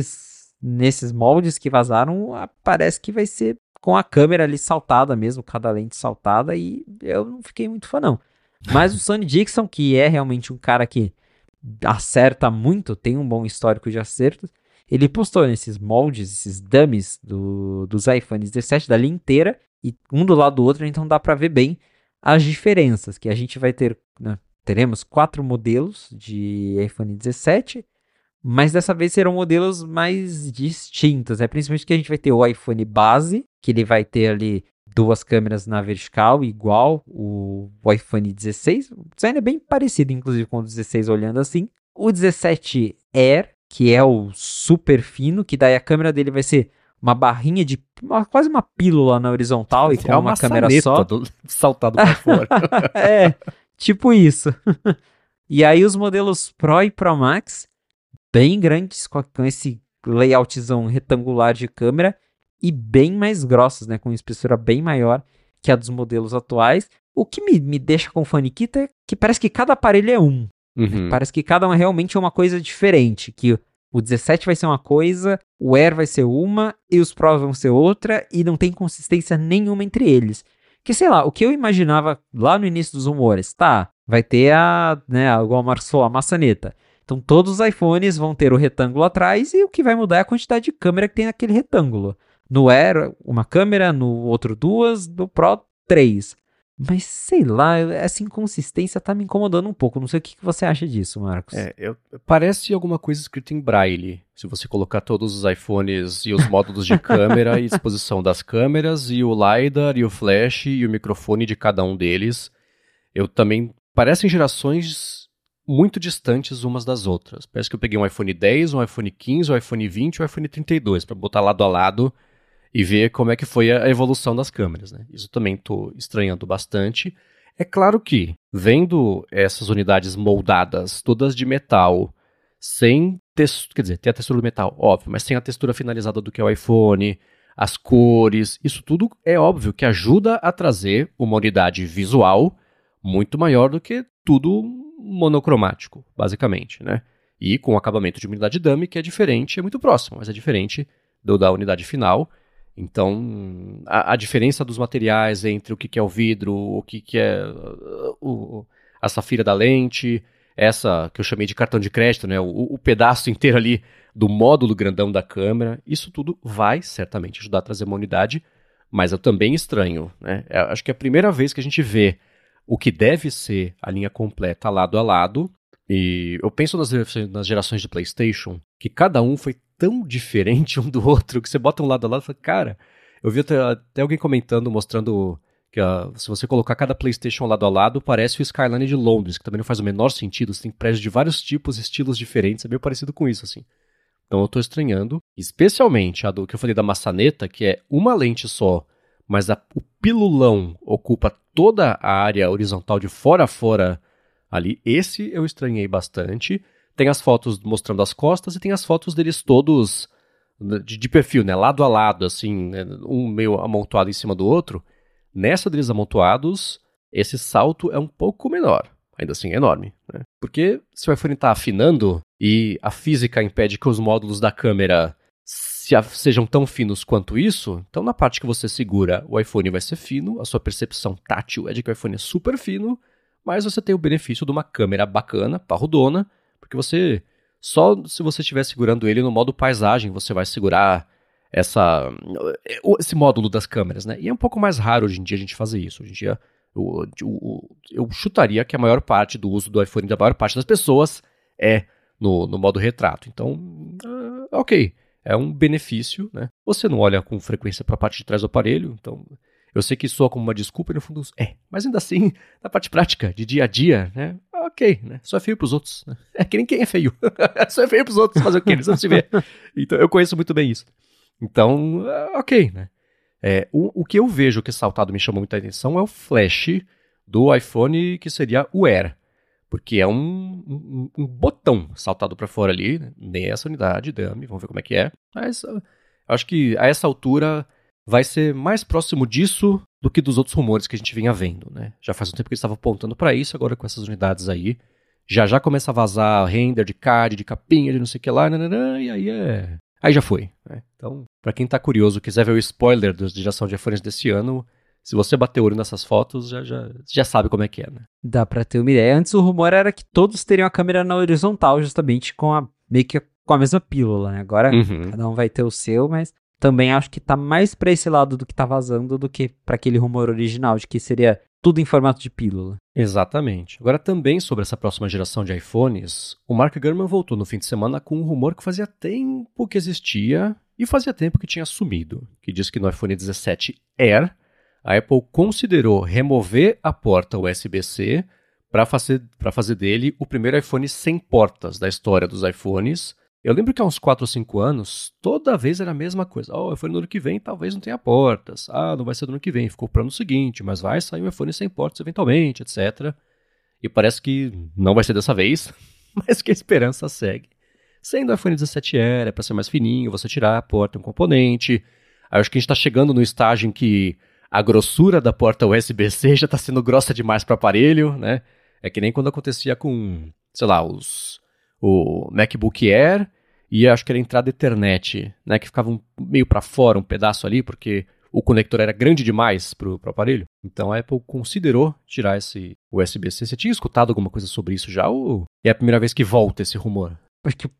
nesses moldes que vazaram, parece que vai ser com a câmera ali saltada mesmo, cada lente saltada, e eu não fiquei muito fã, não. Mas o Sonny Dixon, que é realmente um cara que acerta muito, tem um bom histórico de acertos, ele postou nesses moldes, esses dummies dos iPhones 17 da linha inteira, e um do lado do outro, então dá para ver bem as diferenças, que a gente vai ter, né, teremos 4 modelos de iPhone 17, mas dessa vez serão modelos mais distintos, né? Principalmente que a gente vai ter o iPhone base, que ele vai ter ali 2 câmeras na vertical, igual o iPhone 16. O design é bem parecido, inclusive, com o 16 olhando assim. O 17 Air, que é o super fino, que daí a câmera dele vai ser uma barrinha de quase uma pílula na horizontal e com uma câmera só. Saltado para fora. É, tipo isso. E aí os modelos Pro e Pro Max, bem grandes, com esse layoutzão retangular de câmera e bem mais grossos, né, com uma espessura bem maior que a dos modelos atuais. O que me deixa com faniquita é que parece que cada aparelho é um. Uhum. Parece que cada um realmente é uma coisa diferente, que o 17 vai ser uma coisa, o Air vai ser uma e os Pros vão ser outra e não tem consistência nenhuma entre eles. Que sei lá, o que eu imaginava lá no início dos rumores, tá, vai ter igual a Marcos falou, a maçaneta. Então todos os iPhones vão ter o retângulo atrás e o que vai mudar é a quantidade de câmera que tem naquele retângulo. No Air, uma câmera, no outro 2, no Pro, 3. Mas sei lá, essa inconsistência tá me incomodando um pouco. Não sei o que você acha disso, Marcos. Parece alguma coisa escrita em braille. Se você colocar todos os iPhones e os módulos de câmera e disposição das câmeras, e o LiDAR, e o flash, e o microfone de cada um deles, parecem gerações muito distantes umas das outras. Parece que eu peguei um iPhone 10, um iPhone 15, um iPhone 20 e um iPhone 32 para botar lado a lado e ver como é que foi a evolução das câmeras, né? Isso também estou estranhando bastante. É claro que, vendo essas unidades moldadas, todas de metal, sem textura, quer dizer, tem a textura do metal, óbvio, mas sem a textura finalizada do que é o iPhone, as cores, isso tudo é óbvio que ajuda a trazer uma unidade visual muito maior do que tudo monocromático, basicamente, né? E com o acabamento de unidade dummy, que é diferente, é muito próximo, mas é diferente da unidade final. Então, a diferença dos materiais entre o que é o vidro, o que é a safira da lente, essa que eu chamei de cartão de crédito, né? O pedaço inteiro ali do módulo grandão da câmera, isso tudo vai certamente ajudar a trazer uma unidade, mas eu também estranho, né? Acho que é a primeira vez que a gente vê o que deve ser a linha completa lado a lado, e eu penso nas gerações de PlayStation, que cada um foi tão diferente um do outro, que você bota um lado a lado e fala, cara, eu vi até alguém comentando, mostrando que se você colocar cada PlayStation lado a lado, parece o Skyline de Londres, que também não faz o menor sentido, você tem prédios de vários tipos, estilos diferentes, é meio parecido com isso, assim. Então eu tô estranhando, especialmente a do que eu falei da maçaneta, que é uma lente só, mas o pilulão ocupa toda a área horizontal de fora a fora ali. Esse eu estranhei bastante. Tem as fotos mostrando as costas e tem as fotos deles todos de perfil, né? Lado a lado, assim, né? Um meio amontoado em cima do outro. Nessa deles amontoados, esse salto é um pouco menor. Ainda assim é enorme, né? Porque se o iPhone está afinando e a física impede que os módulos da câmera sejam tão finos quanto isso, então na parte que você segura, o iPhone vai ser fino, a sua percepção tátil é de que o iPhone é super fino, mas você tem o benefício de uma câmera bacana, parrudona, porque só se você estiver segurando ele no modo paisagem, você vai segurar esse módulo das câmeras, né? E é um pouco mais raro hoje em dia a gente fazer isso. Hoje em dia, eu chutaria que a maior parte do uso do iPhone da maior parte das pessoas é no modo retrato. Então, ok. É um benefício, né? Você não olha com frequência para a parte de trás do aparelho, então eu sei que soa como uma desculpa e no fundo mas ainda assim, na parte prática, de dia a dia, né? Ok, né? Só é feio pros outros, né? É que nem quem é feio. Só é feio pros outros, fazer o quê? Eles vão se ver. Então eu conheço muito bem isso. Então, ok, né? O que eu vejo que saltado me chamou muita atenção é o flash do iPhone, que seria o Air. Porque é um botão saltado para fora ali, né? Nessa unidade, dummy, vamos ver como é que é. Mas acho que a essa altura vai ser mais próximo disso do que dos outros rumores que a gente vinha vendo, né? Já faz um tempo que eles estavam apontando para isso, agora com essas unidades aí, já começa a vazar render de card, de capinha, de não sei o que lá, nananã, e aí já foi, né? Então, para quem tá curioso, quiser ver o spoiler da geração de iPhones desse ano, se você bater o olho nessas fotos, já sabe como é que é, né? Dá pra ter uma ideia. Antes o rumor era que todos teriam a câmera na horizontal, justamente meio que com a mesma pílula, né? Agora cada um vai ter o seu, mas também acho que tá mais pra esse lado do que tá vazando do que pra aquele rumor original, de que seria tudo em formato de pílula. Exatamente. Agora também sobre essa próxima geração de iPhones, o Mark Gurman voltou no fim de semana com um rumor que fazia tempo que existia e fazia tempo que tinha sumido, que diz que no iPhone 17 Air, a Apple considerou remover a porta USB-C para fazer dele o primeiro iPhone sem portas da história dos iPhones. Eu lembro que há uns 4 ou 5 anos, toda vez era a mesma coisa. O iPhone no ano que vem talvez não tenha portas. Não vai ser no ano que vem, ficou para o ano seguinte, mas vai sair um iPhone sem portas eventualmente, etc. E parece que não vai ser dessa vez, mas que a esperança segue. Sendo o iPhone 17 Air, é para ser mais fininho, você tirar a porta, um componente. Aí acho que a gente está chegando no estágio em que a grossura da porta USB-C já está sendo grossa demais para o aparelho, né? É que nem quando acontecia com, sei lá, o MacBook Air e acho que era a entrada Ethernet, né? Que ficava meio para fora, um pedaço ali, porque o conector era grande demais pro aparelho. Então a Apple considerou tirar esse USB-C. Você tinha escutado alguma coisa sobre isso já ou é a primeira vez que volta esse rumor? Acho que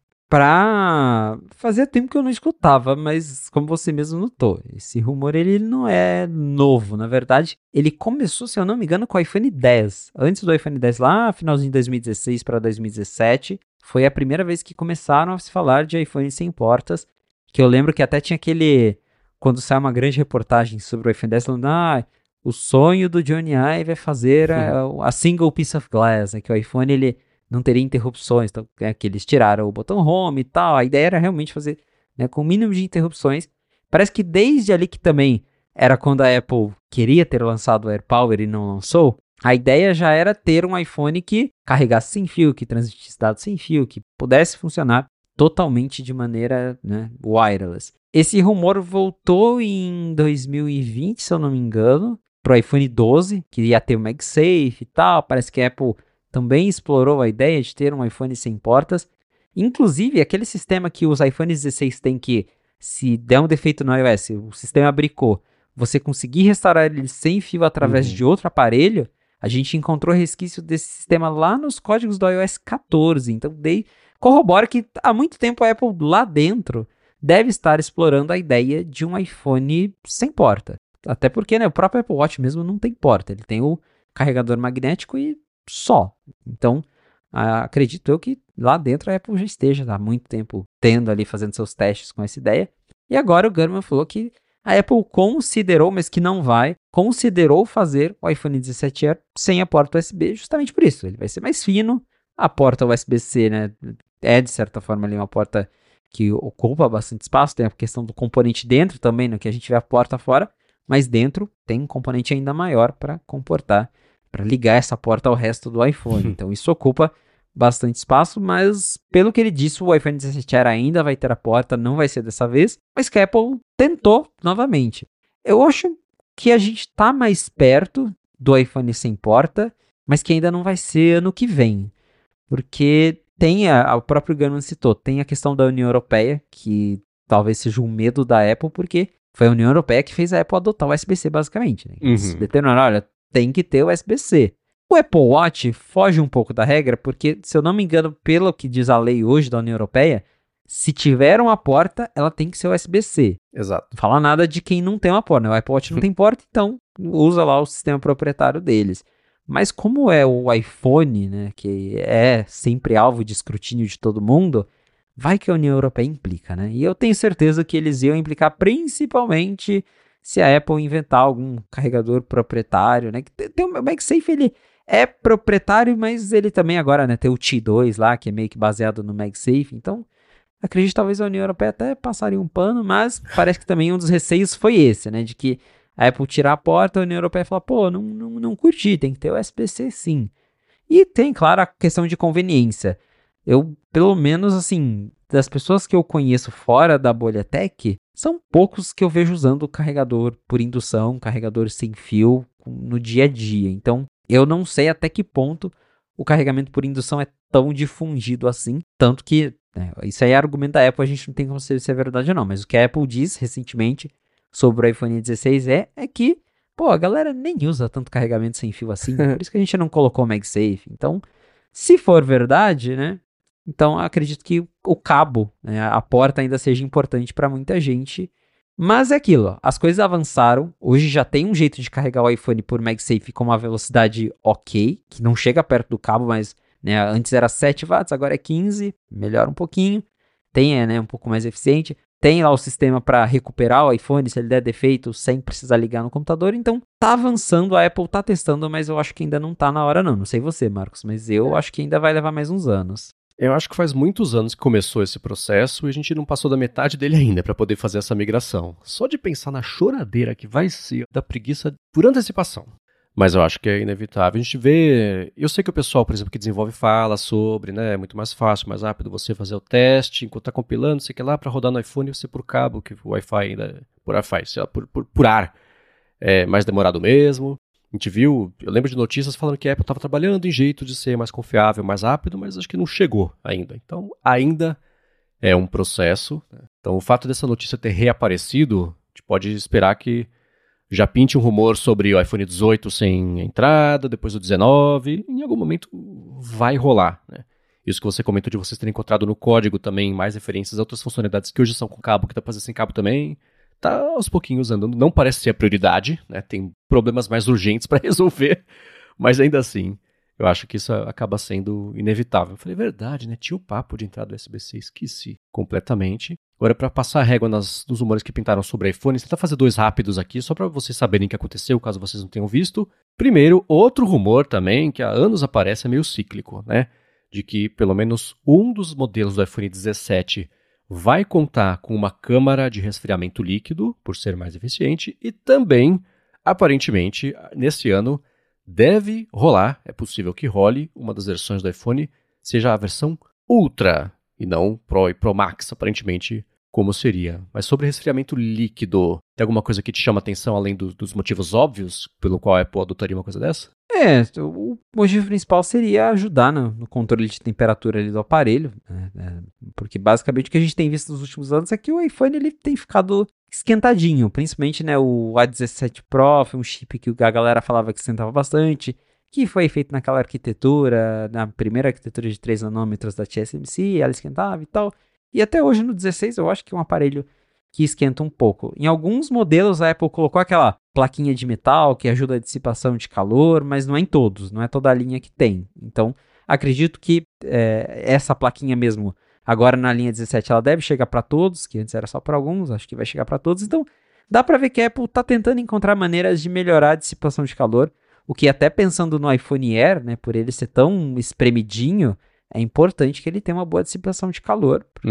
fazia tempo que eu não escutava, mas como você mesmo notou, esse rumor ele não é novo, na verdade, ele começou, se eu não me engano, com o iPhone X. Antes do iPhone X, lá finalzinho de 2016 para 2017, foi a primeira vez que começaram a se falar de iPhone sem portas, que eu lembro que até tinha quando saiu uma grande reportagem sobre o iPhone X, falando, o sonho do Johnny Ive é fazer a single piece of glass, né, que o iPhone ele não teria interrupções, então que eles tiraram o botão home e tal, a ideia era realmente fazer, né, com o mínimo de interrupções. Parece que desde ali que também era quando a Apple queria ter lançado o AirPower e não lançou, a ideia já era ter um iPhone que carregasse sem fio, que transmitisse dados sem fio, que pudesse funcionar totalmente de maneira, né, wireless. Esse rumor voltou em 2020, se eu não me engano, para o iPhone 12, que ia ter o MagSafe e tal, parece que a Apple também explorou a ideia de ter um iPhone sem portas. Inclusive, aquele sistema que os iPhones 16 têm que, se der um defeito no iOS, o sistema bricou, você conseguir restaurar ele sem fio através de outro aparelho, a gente encontrou resquício desse sistema lá nos códigos do iOS 14. Então, corrobora que há muito tempo a Apple lá dentro deve estar explorando a ideia de um iPhone sem porta. Até porque, né, o próprio Apple Watch mesmo não tem porta. Ele tem o carregador magnético e só. Então, acredito eu que lá dentro a Apple já esteja há muito tempo fazendo seus testes com essa ideia. E agora o Gurman falou que a Apple considerou, mas que não considerou fazer o iPhone 17 Air sem a porta USB, justamente por isso. Ele vai ser mais fino. A porta USB-C, né, é de certa forma ali uma porta que ocupa bastante espaço. Tem a questão do componente dentro também, no que a gente vê a porta fora, mas dentro tem um componente ainda maior para comportar, para ligar essa porta ao resto do iPhone. Então isso ocupa bastante espaço, mas pelo que ele disse, o iPhone 17 Air ainda vai ter a porta, não vai ser dessa vez, mas que a Apple tentou novamente. Eu acho que a gente está mais perto do iPhone sem porta, mas que ainda não vai ser ano que vem, porque tem, o próprio Gurman citou, tem a questão da União Europeia, que talvez seja um medo da Apple, porque foi a União Europeia que fez a Apple adotar o USB-C, basicamente. Né? Determinaram, olha, tem que ter o USB-C. O Apple Watch foge um pouco da regra, porque, se eu não me engano, pelo que diz a lei hoje da União Europeia, se tiver uma porta, ela tem que ser USB-C. Exato. Não fala nada de quem não tem uma porta, né? O Apple Watch não tem porta, então usa lá o sistema proprietário deles. Mas como é o iPhone, né, que é sempre alvo de escrutínio de todo mundo, vai que a União Europeia implica, né? E eu tenho certeza que eles iam implicar principalmente se a Apple inventar algum carregador proprietário, né? Tem o MagSafe, ele é proprietário, mas ele também agora, né, tem o T2 lá, que é meio que baseado no MagSafe. Então, acredito que talvez a União Europeia até passaria um pano, mas parece que também um dos receios foi esse, né? De que a Apple tirar a porta, a União Europeia fala, pô, não curti, tem que ter o USB-C sim. E tem, claro, a questão de conveniência. Eu, pelo menos, assim, das pessoas que eu conheço fora da bolha tech, são poucos que eu vejo usando carregador por indução, carregador sem fio no dia a dia. Então, eu não sei até que ponto o carregamento por indução é tão difundido assim. Tanto que, isso aí é argumento da Apple, a gente não tem como saber se é verdade ou não. Mas o que a Apple diz recentemente sobre o iPhone 16 é que, pô, a galera nem usa tanto carregamento sem fio assim. Por isso que a gente não colocou o MagSafe. Então, se for verdade, né? Então, acredito que o cabo, né, a porta ainda seja importante para muita gente. Mas é aquilo, ó, as coisas avançaram. Hoje já tem um jeito de carregar o iPhone por MagSafe com uma velocidade ok, que não chega perto do cabo, mas né, antes era 7 watts, agora é 15, melhora um pouquinho. Tem né, um pouco mais eficiente. Tem lá o sistema para recuperar o iPhone se ele der defeito sem precisar ligar no computador. Então, tá avançando, a Apple tá testando, mas eu acho que ainda não tá na hora não. Não sei você, Marcos, mas eu acho que ainda vai levar mais uns anos. Eu acho que faz muitos anos que começou esse processo e a gente não passou da metade dele ainda para poder fazer essa migração. Só de pensar na choradeira que vai ser da preguiça por antecipação. Mas eu acho que é inevitável. A gente vê... Eu sei que o pessoal, por exemplo, que desenvolve fala sobre, né? É muito mais fácil, mais rápido você fazer o teste enquanto tá compilando, sei que lá, para rodar no iPhone você por cabo, que o Wi-Fi ainda... Por Wi-Fi, sei lá, por ar. É mais demorado mesmo. A gente viu, eu lembro de notícias falando que a Apple estava trabalhando em jeito de ser mais confiável, mais rápido, mas acho que não chegou ainda. Então, ainda é um processo. Então, o fato dessa notícia ter reaparecido, a gente pode esperar que já pinte um rumor sobre o iPhone 18 sem entrada, depois o 19, em algum momento vai rolar, né? Isso que você comentou de vocês terem encontrado no código também mais referências a outras funcionalidades que hoje são com cabo, que dá pra fazer sem cabo também. Tá aos pouquinhos andando, não parece ser a prioridade, né? Tem problemas mais urgentes para resolver, mas ainda assim, eu acho que isso acaba sendo inevitável. Eu falei, verdade, né? Tinha o papo de entrada USB-C, esqueci completamente. Agora, para passar a régua nos rumores que pintaram sobre iPhone, tentar fazer 2 rápidos aqui, só para vocês saberem o que aconteceu, caso vocês não tenham visto. Primeiro, outro rumor também, que há anos aparece, é meio cíclico, né? De que pelo menos um dos modelos do iPhone 17 vai contar com uma câmara de resfriamento líquido, por ser mais eficiente, e também, aparentemente, nesse ano, deve rolar, é possível que role, uma das versões do iPhone seja a versão Ultra, e não Pro e Pro Max, aparentemente, como seria. Mas sobre resfriamento líquido, tem alguma coisa que te chama atenção, além dos motivos óbvios pelo qual a Apple adotaria uma coisa dessa? O motivo principal seria ajudar no controle de temperatura ali do aparelho, né? Porque basicamente o que a gente tem visto nos últimos anos é que o iPhone ele tem ficado esquentadinho, principalmente né, o A17 Pro, foi um chip que a galera falava que esquentava bastante, que foi feito naquela arquitetura, na primeira arquitetura de 3 nanômetros da TSMC, ela esquentava e tal, e até hoje no 16 eu acho que é um aparelho que esquenta um pouco. Em alguns modelos a Apple colocou aquela plaquinha de metal que ajuda a dissipação de calor, mas não é em todos, não é toda a linha que tem. Então, acredito que essa plaquinha mesmo, agora na linha 17, ela deve chegar para todos, que antes era só para alguns, acho que vai chegar para todos. Então, dá para ver que a Apple está tentando encontrar maneiras de melhorar a dissipação de calor, o que até pensando no iPhone Air, né, por ele ser tão espremidinho, é importante que ele tenha uma boa dissipação de calor, porque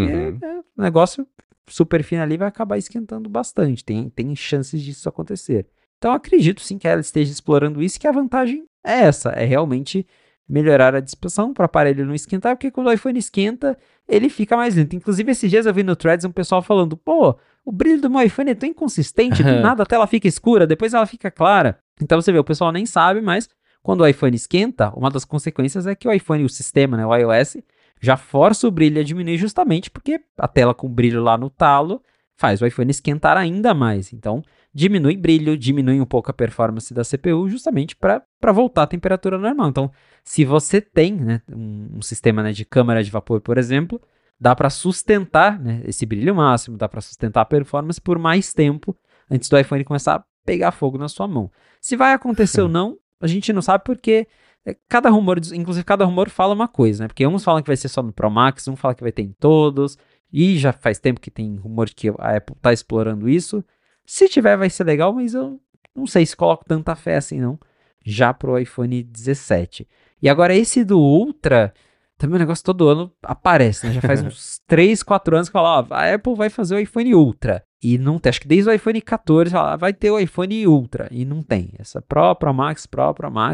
o negócio super fino ali vai acabar esquentando bastante, tem chances disso acontecer. Então acredito sim que ela esteja explorando isso, que a vantagem é essa, é realmente melhorar a dissipação para o aparelho não esquentar, porque quando o iPhone esquenta, ele fica mais lento. Inclusive esses dias eu vi no Threads um pessoal falando, pô, o brilho do meu iPhone é tão inconsistente, do nada a tela fica escura, depois ela fica clara. Então você vê, o pessoal nem sabe, mas quando o iPhone esquenta, uma das consequências é que o iPhone, o sistema, né, o iOS, já força o brilho a diminuir justamente porque a tela com brilho lá no talo faz o iPhone esquentar ainda mais. Então, diminui brilho, diminui um pouco a performance da CPU justamente para voltar à temperatura normal. Então, se você tem né, um sistema né, de câmara de vapor, por exemplo, dá para sustentar né, esse brilho máximo, dá para sustentar a performance por mais tempo antes do iPhone começar a pegar fogo na sua mão. Se vai acontecer ou não, a gente não sabe porque cada rumor, inclusive cada rumor fala uma coisa, né? Porque uns falam que vai ser só no Pro Max, um fala que vai ter em todos, e já faz tempo que tem rumor de que a Apple tá explorando isso. Se tiver vai ser legal, mas eu não sei se coloco tanta fé assim não, já pro iPhone 17. E agora esse do Ultra, também o negócio todo ano aparece, né? Já faz uns 3, 4 anos que fala, ó, a Apple vai fazer o iPhone Ultra. E não tem, acho que desde o iPhone 14 fala, vai ter o iPhone Ultra. E não tem. Essa Pro, Pro Max, Pro Max.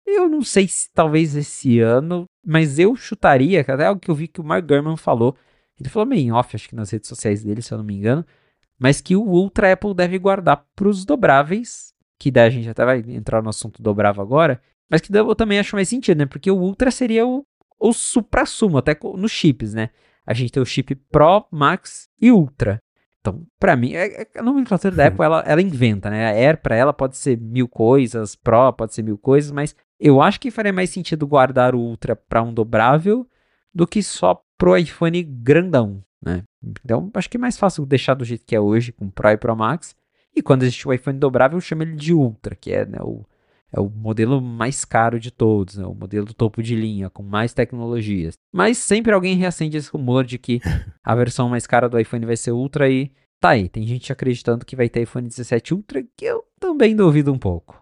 Eu não sei se talvez esse ano, mas eu chutaria, que até algo que eu vi que o Mark Gurman falou. Ele falou meio em off, acho que nas redes sociais dele, se eu não me engano, mas que o Ultra Apple deve guardar para os dobráveis, que daí a gente até vai entrar no assunto dobrável agora, mas que eu também acho mais sentido, né? Porque o Ultra seria o supra-sumo, até nos chips, né? A gente tem o chip Pro, Max e Ultra. Então, pra mim, a nomenclatura da Apple, ela inventa, né? A Air, pra ela, pode ser 1000 coisas, Pro pode ser 1000 coisas, mas eu acho que faria mais sentido guardar o Ultra pra um dobrável do que só pro iPhone grandão, né? Então, acho que é mais fácil deixar do jeito que é hoje, com Pro e Pro Max. E quando existe o iPhone dobrável, eu chamo ele de Ultra, que é, né, o modelo mais caro de todos, né? O modelo topo de linha, com mais tecnologias. Mas sempre alguém reacende esse rumor de que a versão mais cara do iPhone vai ser Ultra e tá aí. Tem gente acreditando que vai ter iPhone 17 Ultra, que eu também duvido um pouco.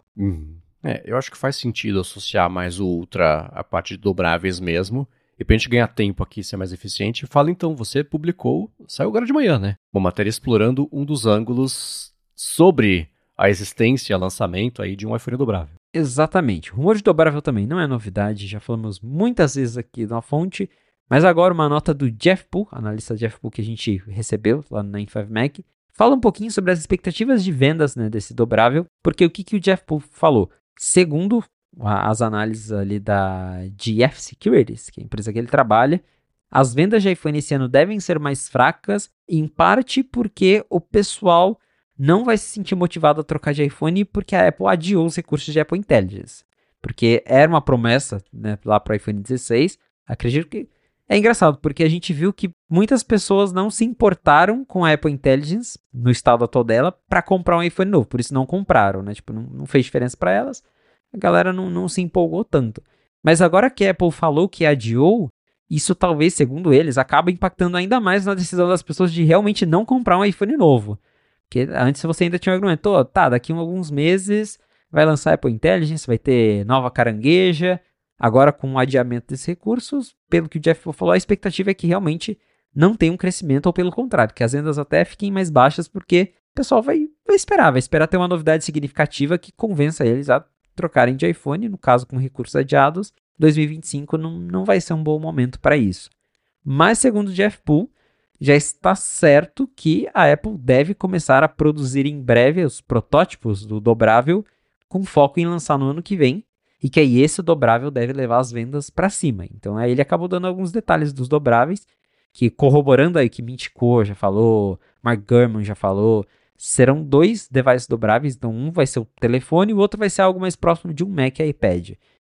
Eu acho que faz sentido associar mais o Ultra à parte de dobráveis mesmo. E pra gente ganhar tempo aqui, ser mais eficiente, fala então, você publicou, saiu agora de manhã, né? Uma matéria explorando um dos ângulos sobre a existência e lançamento aí de um iPhone dobrável. Exatamente. O rumor de dobrável também não é novidade, já falamos muitas vezes aqui na fonte, mas agora uma nota do Jeff Poole, analista Jeff Poole que a gente recebeu lá no 95Mac, fala um pouquinho sobre as expectativas de vendas, né, desse dobrável, porque o que o Jeff Poole falou? Segundo as análises ali da GF Securities, que é a empresa que ele trabalha, as vendas de iPhone esse ano devem ser mais fracas, em parte porque o pessoal não vai se sentir motivado a trocar de iPhone porque a Apple adiou os recursos de Apple Intelligence. Porque era uma promessa, né, lá para o iPhone 16. Acredito que é engraçado, porque a gente viu que muitas pessoas não se importaram com a Apple Intelligence, no estado atual dela, para comprar um iPhone novo. Por isso não compraram, né? Tipo, não fez diferença para elas. A galera não se empolgou tanto. Mas agora que a Apple falou que adiou, isso talvez, segundo eles, acaba impactando ainda mais na decisão das pessoas de realmente não comprar um iPhone novo. Porque antes você ainda tinha um argumento, oh, tá, daqui a alguns meses vai lançar a Apple Intelligence, vai ter nova carangueja. Agora, com o adiamento desses recursos, pelo que o Jeff falou, a expectativa é que realmente não tenha um crescimento, ou pelo contrário, que as vendas até fiquem mais baixas, porque o pessoal vai esperar ter uma novidade significativa que convença eles a trocarem de iPhone, no caso com recursos adiados. 2025 não vai ser um bom momento para isso. Mas, segundo o Jeff Poole, já está certo que a Apple deve começar a produzir em breve os protótipos do dobrável, com foco em lançar no ano que vem, e que aí esse dobrável deve levar as vendas para cima. Então aí ele acabou dando alguns detalhes dos dobráveis, que corroborando aí que Mint Co já falou, Mark Gurman já falou, serão 2 devices dobráveis, então um vai ser o telefone e o outro vai ser algo mais próximo de um Mac e iPad.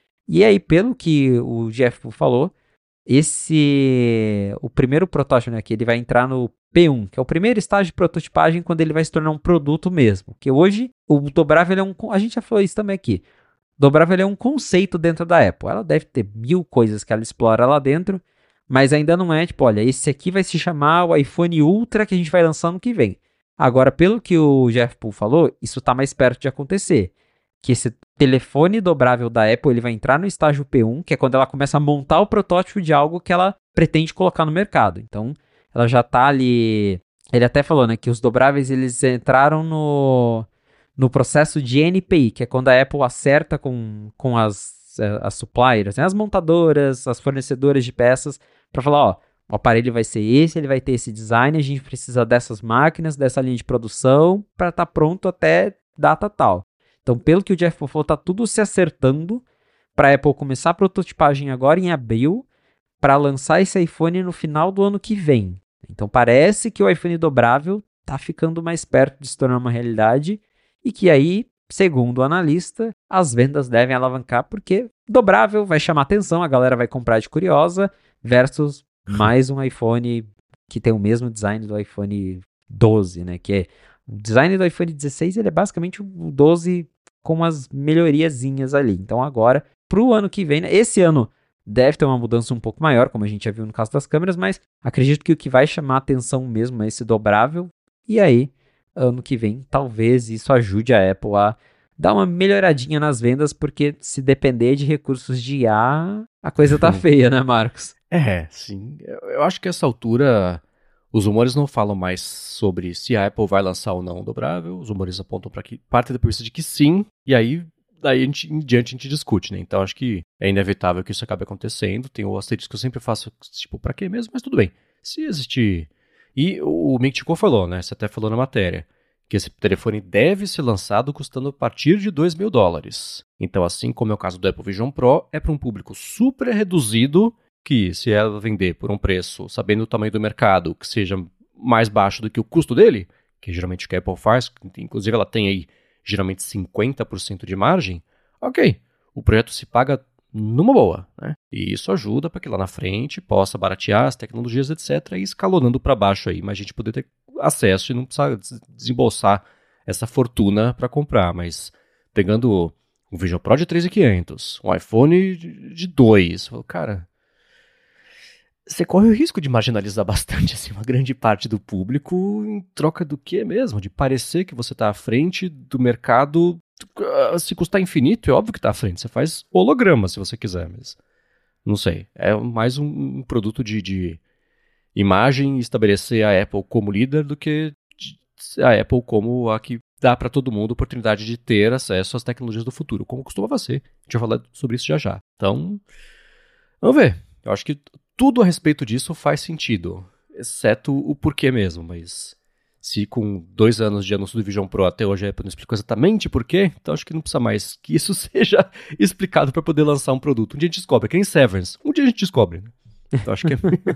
E aí, pelo que o Jeff falou, o primeiro protótipo, né, que ele vai entrar no P1, que é o primeiro estágio de prototipagem quando ele vai se tornar um produto mesmo. Que hoje o dobrável a gente já falou isso também aqui. O dobrável é um conceito dentro da Apple. Ela deve ter 1000 coisas que ela explora lá dentro, mas ainda não é tipo, olha, esse aqui vai se chamar o iPhone Ultra que a gente vai lançar no que vem. Agora, pelo que o Jeff Poole falou, isso está mais perto de acontecer. Que esse telefone dobrável da Apple ele vai entrar no estágio P1, que é quando ela começa a montar o protótipo de algo que ela pretende colocar no mercado. Então, ela já está ali... Ele até falou, né, que os dobráveis eles entraram no processo de NPI, que é quando a Apple acerta com as suppliers, né, as montadoras, as fornecedoras de peças, para falar, ó, o aparelho vai ser esse, ele vai ter esse design, a gente precisa dessas máquinas, dessa linha de produção, para estar pronto até data tal. Então, pelo que o Jeff falou, tá tudo se acertando para a Apple começar a prototipagem agora em abril, para lançar esse iPhone no final do ano que vem. Então, parece que o iPhone dobrável tá ficando mais perto de se tornar uma realidade e que aí, segundo o analista, as vendas devem alavancar porque dobrável vai chamar atenção, a galera vai comprar de curiosa versus mais um iPhone que tem o mesmo design do iPhone 12, né? Que é o design do iPhone 16, ele é basicamente o 12 com umas melhoriazinhas ali. Então agora, pro ano que vem, né? Esse ano deve ter uma mudança um pouco maior, como a gente já viu no caso das câmeras, mas acredito que o que vai chamar atenção mesmo é esse dobrável. E aí, ano que vem, talvez isso ajude a Apple a dar uma melhoradinha nas vendas, porque se depender de recursos de IA, a coisa tá feia, né, Marcos? Sim. Eu acho que a essa altura os rumores não falam mais sobre se a Apple vai lançar ou não o dobrável. Os rumores apontam para que parte da premissa de que sim, e aí daí em diante a gente discute, né? Então acho que é inevitável que isso acabe acontecendo. Tem o asterisco que eu sempre faço, tipo, pra quê mesmo? Mas tudo bem. Se existir... E o Ming Chi Kuo falou, né? Você até falou na matéria, que esse telefone deve ser lançado custando a partir de $2.000. Então, assim como é o caso do Apple Vision Pro, é para um público super reduzido, que se ela vender por um preço, sabendo o tamanho do mercado, que seja mais baixo do que o custo dele, que é geralmente o que a Apple faz, inclusive ela tem aí geralmente 50% de margem, ok, o projeto se paga numa boa, né? E isso ajuda para que lá na frente possa baratear as tecnologias, etc., e escalonando para baixo aí, mas a gente poder ter acesso e não precisar desembolsar essa fortuna para comprar. Mas pegando um Vision Pro de 3.500, um iPhone de 2, cara, você corre o risco de marginalizar bastante assim, uma grande parte do público em troca do que mesmo? De parecer que você está à frente do mercado. Se custar infinito, é óbvio que está à frente. Você faz holograma se você quiser, mas não sei. É mais um produto de imagem e estabelecer a Apple como líder do que a Apple como a que dá para todo mundo a oportunidade de ter acesso às tecnologias do futuro, como costumava ser. A gente vai falar sobre isso já. Então, vamos ver. Eu acho que tudo a respeito disso faz sentido, exceto o porquê mesmo, mas se com 2 anos de anúncio do Vision Pro até hoje a Apple não explicou exatamente porquê, então acho que não precisa mais que isso seja explicado para poder lançar um produto. Um dia a gente descobre, que nem Severance, um dia a gente descobre, né? Então acho que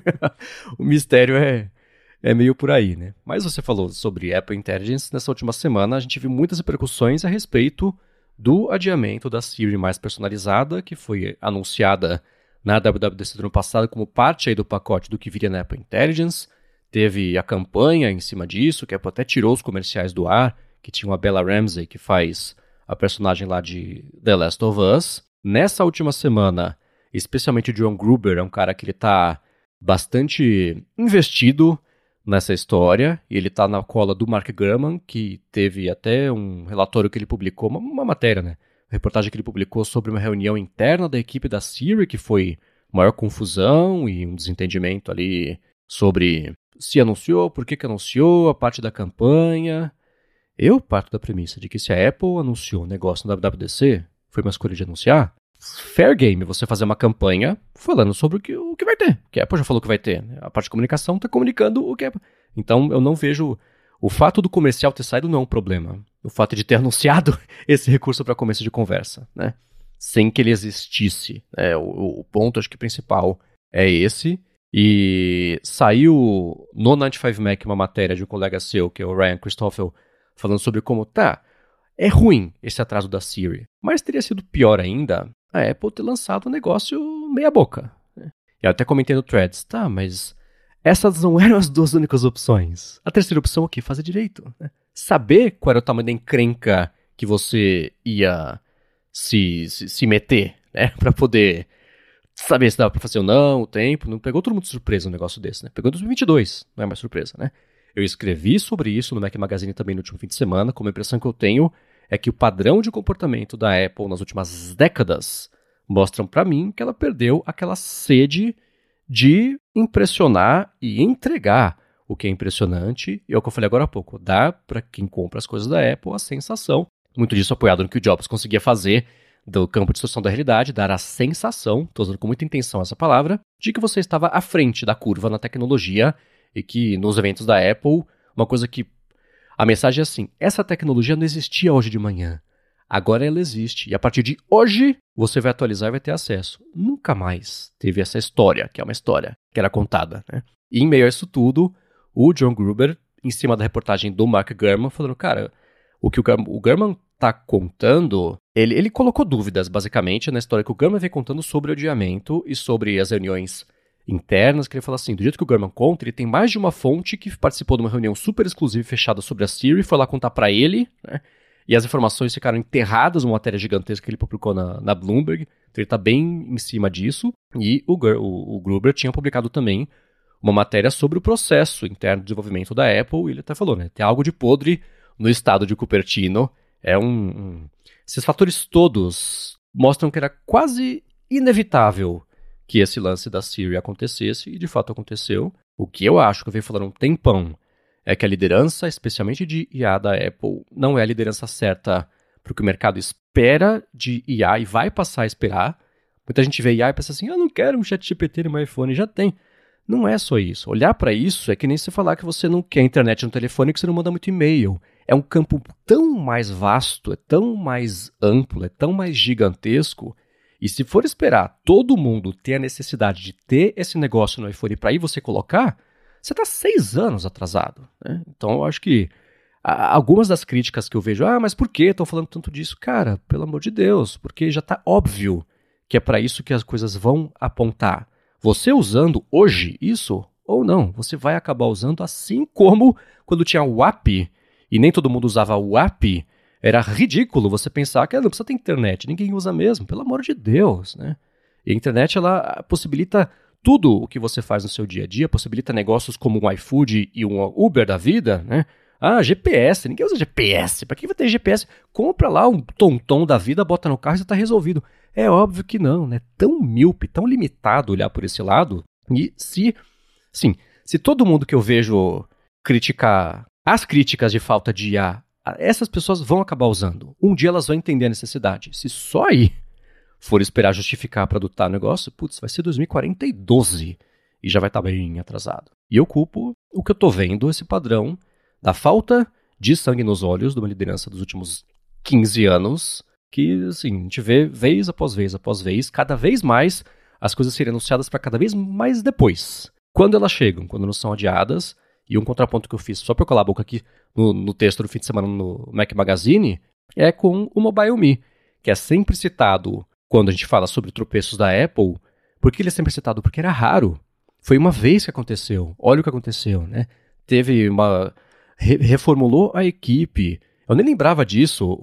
o mistério é meio por aí, né? Mas você falou sobre Apple Intelligence, nessa última semana a gente viu muitas repercussões a respeito do adiamento da Siri mais personalizada, que foi anunciada na WWDC do ano passado como parte aí do pacote do que viria na Apple Intelligence. Teve a campanha em cima disso, que a Apple até tirou os comerciais do ar, que tinha a Bella Ramsey, que faz a personagem lá de The Last of Us. Nessa última semana, especialmente o John Gruber, é um cara que ele tá bastante investido nessa história, e ele tá na cola do Mark Gurman, que teve até um relatório que ele publicou, uma matéria, né? Uma reportagem que ele publicou sobre uma reunião interna da equipe da Siri, que foi maior confusão e um desentendimento ali sobre se anunciou, por que anunciou, a parte da campanha. Eu parto da premissa de que se a Apple anunciou um negócio no WWDC, foi uma escolha de anunciar, fair game você fazer uma campanha falando sobre o que vai ter. Que a Apple já falou que vai ter. Né? A parte de comunicação está comunicando o que é. Então eu não vejo... O fato do comercial ter saído não é um problema. O fato de ter anunciado esse recurso para começo de conversa, né? Sem que ele existisse. O ponto, acho que principal é esse. E saiu no 95Mac uma matéria de um colega seu, que é o Ryan Christoffel, falando sobre como, é ruim esse atraso da Siri, mas teria sido pior ainda a Apple ter lançado um negócio meia boca. Né? Eu até comentei no Threads, mas essas não eram as 2 únicas opções. A terceira opção aqui, fazer direito. Né? Saber qual era o tamanho da encrenca que você ia se meter, né? Pra poder saber se dava pra fazer ou não, o tempo. Não pegou todo mundo de surpresa um negócio desse, né? Pegou em 2022, não é mais surpresa, né? Eu escrevi sobre isso no Mac Magazine também no último fim de semana, como a impressão que eu tenho é que o padrão de comportamento da Apple nas últimas décadas mostram pra mim que ela perdeu aquela sede de impressionar e entregar o que é impressionante, e é o que eu falei agora há pouco, dá pra quem compra as coisas da Apple a sensação, muito disso apoiado no que o Jobs conseguia fazer do campo de distorção da realidade, dar a sensação, estou usando com muita intenção essa palavra, de que você estava à frente da curva na tecnologia e que nos eventos da Apple, uma coisa que a mensagem é assim, essa tecnologia não existia hoje de manhã, agora ela existe e a partir de hoje você vai atualizar e vai ter acesso. Nunca mais teve essa história, que é uma história que era contada. Né? E em meio a isso tudo, o John Gruber, em cima da reportagem do Mark Gurman, falando, cara, o que o Gurman tá contando, ele colocou dúvidas, basicamente, na história que o Gurman vem contando sobre o adiamento e sobre as reuniões internas, que ele fala assim, do jeito que o Gurman conta, ele tem mais de uma fonte que participou de uma reunião super exclusiva e fechada sobre a Siri, foi lá contar pra ele, né? E as informações ficaram enterradas numa matéria gigantesca que ele publicou na Bloomberg, então ele tá bem em cima disso, e o Gruber tinha publicado também uma matéria sobre o processo interno de desenvolvimento da Apple, e ele até falou, né, tem algo de podre no estado de Cupertino, esses fatores todos mostram que era quase inevitável que esse lance da Siri acontecesse, e de fato aconteceu. O que eu acho que eu venho falando um tempão é que a liderança, especialmente de IA da Apple, não é a liderança certa porque o mercado espera de IA e vai passar a esperar. Muita gente vê IA e pensa assim, eu não quero um ChatGPT no meu iPhone, já tem. Não é só isso. Olhar para isso é que nem você falar que você não quer internet no telefone e que você não manda muito e-mail. É um campo tão mais vasto, é tão mais amplo, é tão mais gigantesco. E se for esperar todo mundo ter a necessidade de ter esse negócio no iPhone para aí você colocar, você está 6 anos atrasado, né? Então eu acho que algumas das críticas que eu vejo, mas por que estão falando tanto disso? Cara, pelo amor de Deus, porque já está óbvio que é para isso que as coisas vão apontar. Você usando hoje isso ou não, você vai acabar usando assim como quando tinha o WAP e nem todo mundo usava o WAP, era ridículo você pensar que não precisa ter internet, ninguém usa mesmo, pelo amor de Deus, né? E a internet, ela possibilita tudo o que você faz no seu dia a dia, possibilita negócios como um iFood e um Uber da vida, né? GPS, ninguém usa GPS, para quem vai ter GPS? Compra lá um TomTom da vida, bota no carro e já está resolvido. É óbvio que não, né? Tão míope, tão limitado olhar por esse lado. E se todo mundo que eu vejo criticar as críticas de falta de IA, essas pessoas vão acabar usando. Um dia elas vão entender a necessidade. Se só aí for esperar justificar para adotar o negócio, putz, vai ser 2042 e já vai estar bem atrasado. E eu culpo o que eu tô vendo, esse padrão da falta de sangue nos olhos de uma liderança dos últimos 15 anos, que assim, a gente vê vez após vez, cada vez mais as coisas serem anunciadas para cada vez mais depois. Quando elas chegam, quando não são adiadas, e um contraponto que eu fiz só para eu colar a boca aqui no texto do fim de semana no Mac Magazine, é com o Mobile Me, que é sempre citado quando a gente fala sobre tropeços da Apple. Por que ele é sempre citado? Porque era raro. Foi uma vez que aconteceu. Olha o que aconteceu, né? Teve uma... reformulou a equipe. Eu nem lembrava disso.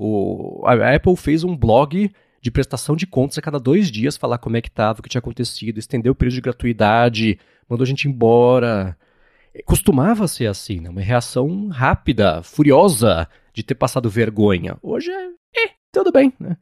A Apple fez um blog de prestação de contas a cada 2 dias, falar como é que estava, o que tinha acontecido, estendeu o período de gratuidade, mandou a gente embora. Costumava ser assim, né? Uma reação rápida, furiosa de ter passado vergonha. Hoje tudo bem, né?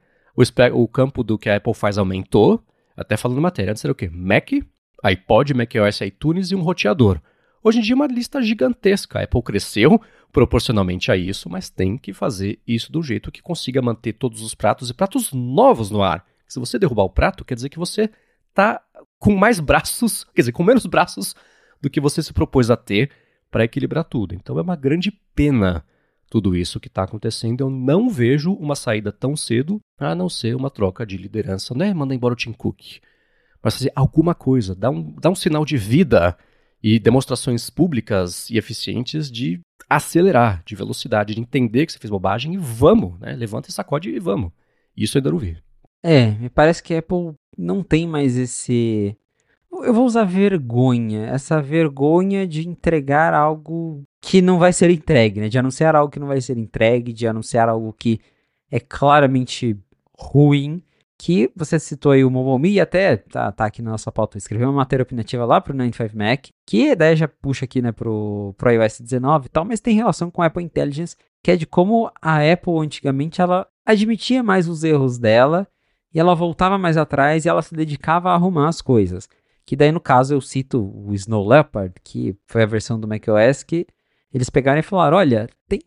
O campo do que a Apple faz aumentou, até falando na matéria. Antes era o quê? Mac, iPod, macOS, iTunes e um roteador. Hoje em dia é uma lista gigantesca. A Apple cresceu proporcionalmente a isso, mas tem que fazer isso do jeito que consiga manter todos os pratos e pratos novos no ar. Se você derrubar o prato, quer dizer que você está com mais braços, quer dizer, com menos braços do que você se propôs a ter para equilibrar tudo. Então é uma grande pena tudo isso que está acontecendo. Eu não vejo uma saída tão cedo, a não ser uma troca de liderança. Não é mandar embora o Tim Cook, mas fazer alguma coisa, dar um sinal de vida e demonstrações públicas e eficientes de acelerar, de velocidade, de entender que você fez bobagem e vamos, né? Levanta e sacode e vamos. Isso eu ainda não vi. Me parece que a Apple não tem mais esse... Eu vou usar vergonha, essa vergonha de entregar algo que não vai ser entregue, né? De anunciar algo que não vai ser entregue, de anunciar algo que é claramente ruim, que você citou aí o Mobile Me, e até tá aqui na nossa pauta, escreveu uma matéria opinativa lá pro 95Mac, que a ideia já puxa aqui, né, pro iOS 19 e tal, mas tem relação com a Apple Intelligence, que é de como a Apple antigamente, ela admitia mais os erros dela, e ela voltava mais atrás e ela se dedicava a arrumar as coisas. Que daí, no caso, eu cito o Snow Leopard, que foi a versão do macOS, que eles pegaram e falaram, olha, tem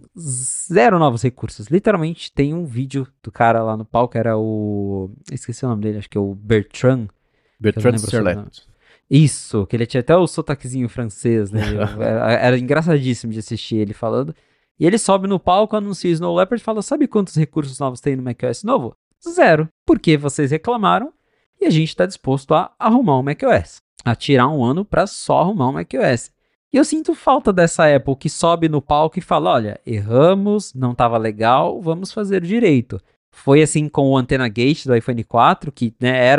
0 novos recursos. Literalmente, tem um vídeo do cara lá no palco, era o... esqueci o nome dele, acho que é o Bertrand. Bertrand Serlet. Isso, que ele tinha até o sotaquezinho francês, né? Era engraçadíssimo de assistir ele falando. E ele sobe no palco, anuncia o Snow Leopard e fala, sabe quantos recursos novos tem no macOS novo? 0. Porque vocês reclamaram. E a gente está disposto a arrumar um macOS, a tirar um ano para só arrumar um macOS. E eu sinto falta dessa Apple que sobe no palco e fala, olha, erramos, não estava legal, vamos fazer direito. Foi assim com o Antenna Gate do iPhone 4, que né,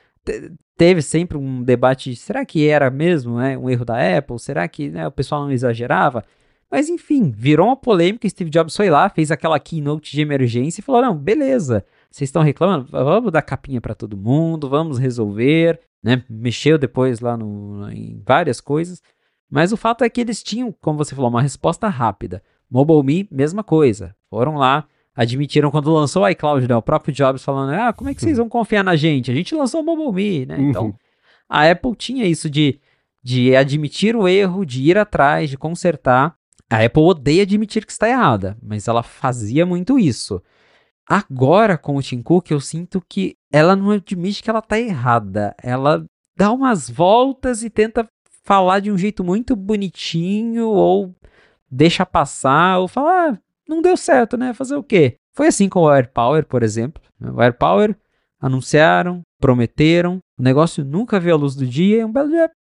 teve sempre um debate, será que era mesmo um erro da Apple? Será que o pessoal não exagerava? Mas enfim, virou uma polêmica, Steve Jobs foi lá, fez aquela keynote de emergência e falou, não, beleza. Vocês estão reclamando? Vamos dar capinha para todo mundo, vamos resolver, né? Mexeu depois lá em várias coisas. Mas o fato é que eles tinham, como você falou, uma resposta rápida. Mobile Me, mesma coisa. Foram lá, admitiram quando lançou o iCloud, né? O próprio Jobs falando, como é que vocês vão confiar na gente? A gente lançou o Mobile Me, né? Então, a Apple tinha isso de admitir o erro, de ir atrás, de consertar. A Apple odeia admitir que está errada, mas ela fazia muito isso. Agora, com o Tim Cook, eu sinto que ela não admite que ela tá errada. Ela dá umas voltas e tenta falar de um jeito muito bonitinho, ou deixa passar, ou fala, não deu certo, né? Fazer o quê? Foi assim com o AirPower, por exemplo. O AirPower anunciaram, prometeram, o negócio nunca viu a luz do dia, e um belo dia,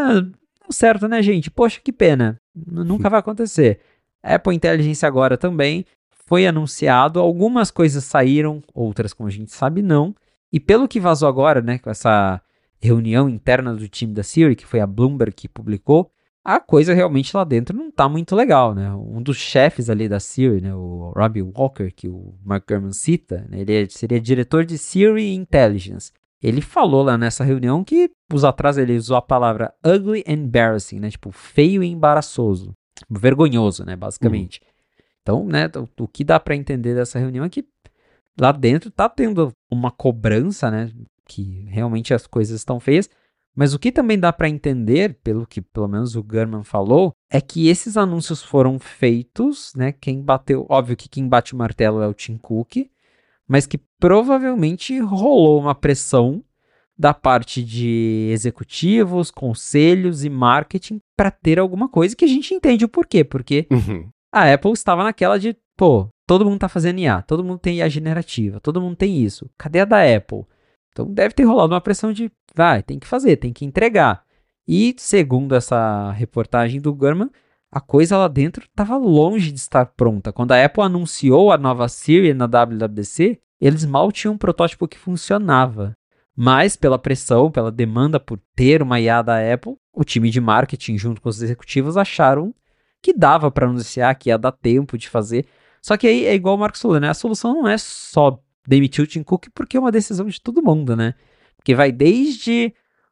deu certo, né, gente? Poxa, que pena. Nunca vai acontecer. Apple Intelligence agora também foi anunciado, algumas coisas saíram, outras, como a gente sabe, não. E pelo que vazou agora, né, com essa reunião interna do time da Siri, que foi a Bloomberg que publicou, a coisa realmente lá dentro não tá muito legal, né? Um dos chefes ali da Siri, né, o Robbie Walker, que o Mark Gurman cita, né, ele seria diretor de Siri Intelligence. Ele falou lá nessa reunião que atrás ele usou a palavra ugly and embarrassing, né, tipo feio e embaraçoso, vergonhoso, né, basicamente. Então, né, o que dá para entender dessa reunião é que lá dentro tá tendo uma cobrança, né, que realmente as coisas estão feias, mas o que também dá para entender, pelo que pelo menos o Gurman falou, é que esses anúncios foram feitos, né, óbvio que quem bate o martelo é o Tim Cook, mas que provavelmente rolou uma pressão da parte de executivos, conselhos e marketing para ter alguma coisa, que a gente entende o porquê, porque a Apple estava naquela de, todo mundo tá fazendo IA, todo mundo tem IA generativa, todo mundo tem isso, cadê a da Apple? Então deve ter rolado uma pressão de, tem que fazer, tem que entregar. E segundo essa reportagem do Gurman, a coisa lá dentro estava longe de estar pronta. Quando a Apple anunciou a nova Siri na WWDC, eles mal tinham um protótipo que funcionava. Mas pela pressão, pela demanda por ter uma IA da Apple, o time de marketing junto com os executivos acharam que dava para anunciar, que ia dar tempo de fazer. Só que aí é igual o Marcos falou, né? A solução não é só demitir o Tim Cook, porque é uma decisão de todo mundo, né? Porque vai desde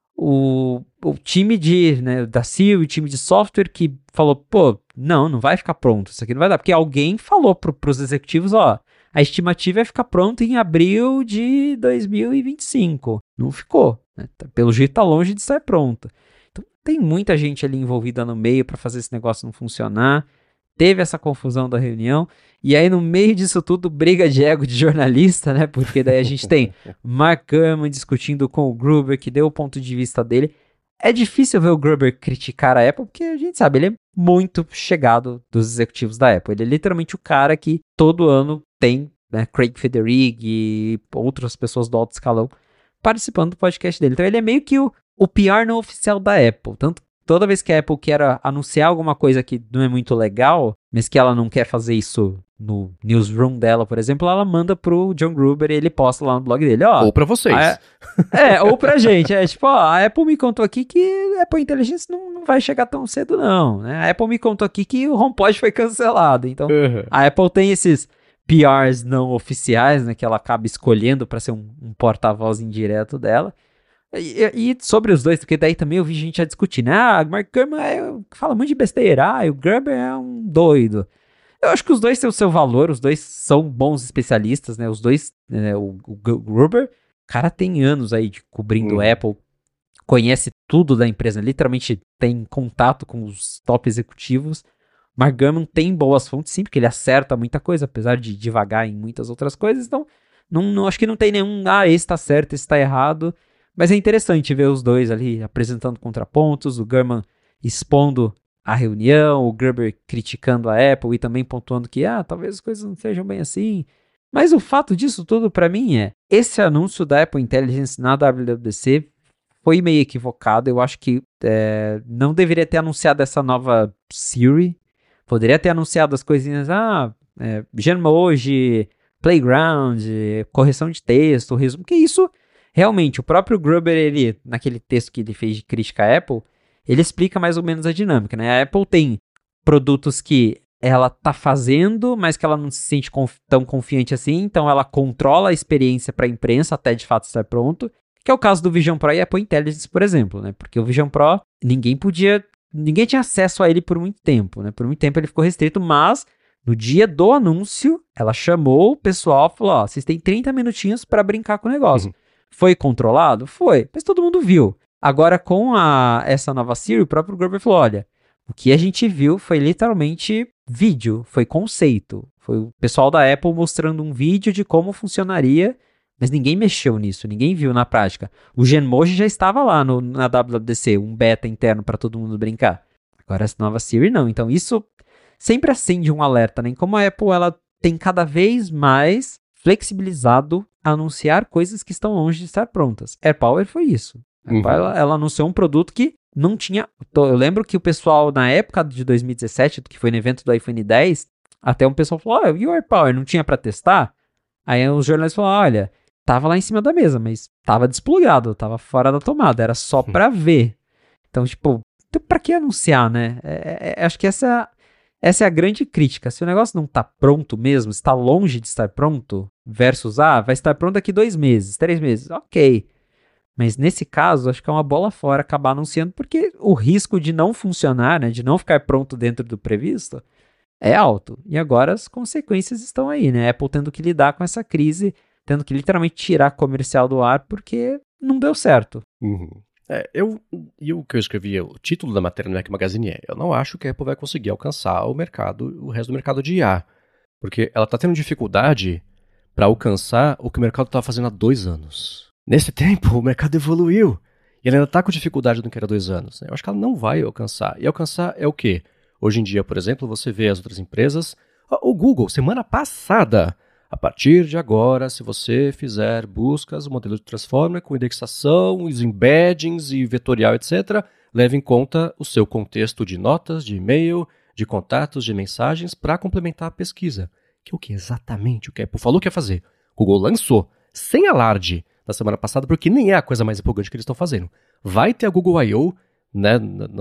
o time da Siri, o time de software que falou, não vai ficar pronto, isso aqui não vai dar. Porque alguém falou pros executivos, a estimativa é ficar pronto em abril de 2025. Não ficou, né? Pelo jeito tá longe de estar pronto. Então tem muita gente ali envolvida no meio para fazer esse negócio não funcionar. Teve essa confusão da reunião, e aí no meio disso tudo, briga de ego de jornalista, né? Porque daí a gente tem Mark Gurman discutindo com o Gruber, que deu o ponto de vista dele. É difícil ver o Gruber criticar a Apple, porque a gente sabe, ele é muito chegado dos executivos da Apple. Ele é literalmente o cara que todo ano tem, né, Craig Federighi e outras pessoas do alto escalão participando do podcast dele. Então ele é meio que o PR não oficial da Apple. Tanto toda vez que a Apple quer anunciar alguma coisa que não é muito legal, mas que ela não quer fazer isso no newsroom dela, por exemplo, ela manda pro John Gruber e ele posta lá no blog dele, ou pra vocês. Ou pra gente. A Apple me contou aqui que a Apple Intelligence não vai chegar tão cedo não, né? A Apple me contou aqui que o HomePod foi cancelado. Então, a Apple tem esses PRs não oficiais, né, que ela acaba escolhendo para ser um porta-voz indireto dela. E sobre os dois, porque daí também eu vi gente a discutir, né? Mark Gurman fala muito de besteira, o Gruber é um doido. Eu acho que os dois têm o seu valor, os dois são bons especialistas, né? Os dois, o Gruber, cara tem anos aí de cobrindo Apple, conhece tudo da empresa, literalmente tem contato com os top executivos. Mark Gurman tem boas fontes, sim, porque ele acerta muita coisa, apesar de devagar em muitas outras coisas, então não acho que não tem nenhum, esse tá certo, esse tá errado. Mas é interessante ver os dois ali apresentando contrapontos, o Gurman expondo a reunião, o Gruber criticando a Apple e também pontuando que, talvez as coisas não sejam bem assim. Mas o fato disso tudo para mim esse anúncio da Apple Intelligence na WWDC foi meio equivocado. Eu acho que não deveria ter anunciado essa nova Siri. Poderia ter anunciado as coisinhas, Genmoji, Playground, correção de texto, resumo, que isso... Realmente, o próprio Gruber, ele, naquele texto que ele fez de crítica à Apple, ele explica mais ou menos a dinâmica, né? A Apple tem produtos que ela tá fazendo, mas que ela não se sente tão confiante assim, então ela controla a experiência para a imprensa até de fato estar pronto, que é o caso do Vision Pro e Apple Intelligence, por exemplo, né? Porque o Vision Pro, ninguém tinha acesso a ele por muito tempo, né? Por muito tempo ele ficou restrito, mas no dia do anúncio, ela chamou o pessoal e falou, vocês têm 30 minutinhos para brincar com o negócio. Foi controlado? Foi, mas todo mundo viu. Agora, com essa nova Siri, o próprio Gruber falou, olha, o que a gente viu foi literalmente vídeo, foi conceito, Foi o pessoal da Apple mostrando um vídeo de como funcionaria, mas ninguém mexeu nisso, ninguém viu na prática. O Genmoji já estava lá na WWDC, um beta interno para todo mundo brincar. Agora essa nova Siri não. Então isso sempre acende um alerta, né? Como a Apple ela tem cada vez mais flexibilizado a anunciar coisas que estão longe de estar prontas. AirPower foi isso. Ela anunciou um produto que não tinha... Eu lembro que o pessoal, na época de 2017, que foi no evento do iPhone 10, até um pessoal falou, e o AirPower não tinha para testar? Aí os jornalistas falaram, olha, tava lá em cima da mesa, mas tava desplugado, tava fora da tomada, era só para ver. Então, tipo, pra que anunciar, né? Acho que essa é a grande crítica. Se o negócio não tá pronto mesmo, está longe de estar pronto, versus, vai estar pronto daqui 2 meses, 3 meses, ok. Mas nesse caso, acho que é uma bola fora acabar anunciando, porque o risco de não funcionar, né, de não ficar pronto dentro do previsto, é alto. E agora as consequências estão aí, né? Apple tendo que lidar com essa crise, tendo que literalmente tirar comercial do ar, porque não deu certo. E o que eu escrevi, o título da matéria no Mac Magazine eu não acho que a Apple vai conseguir alcançar o resto do mercado de IA, porque ela está tendo dificuldade para alcançar o que o mercado estava fazendo há 2 anos. Nesse tempo, o mercado evoluiu, e ela ainda está com dificuldade do que era 2 anos. Eu acho que ela não vai alcançar. E alcançar é o quê? Hoje em dia, por exemplo, você vê as outras empresas, o Google, semana passada, a partir de agora, se você fizer buscas, o modelo de Transformer com indexação, os embeddings e vetorial, etc., leve em conta o seu contexto de notas, de e-mail, de contatos, de mensagens para complementar a pesquisa. Que é o que exatamente o que a Apple falou que ia fazer. O Google lançou, sem alarde, na semana passada, porque nem é a coisa mais empolgante que eles estão fazendo. Vai ter a Google I.O., né,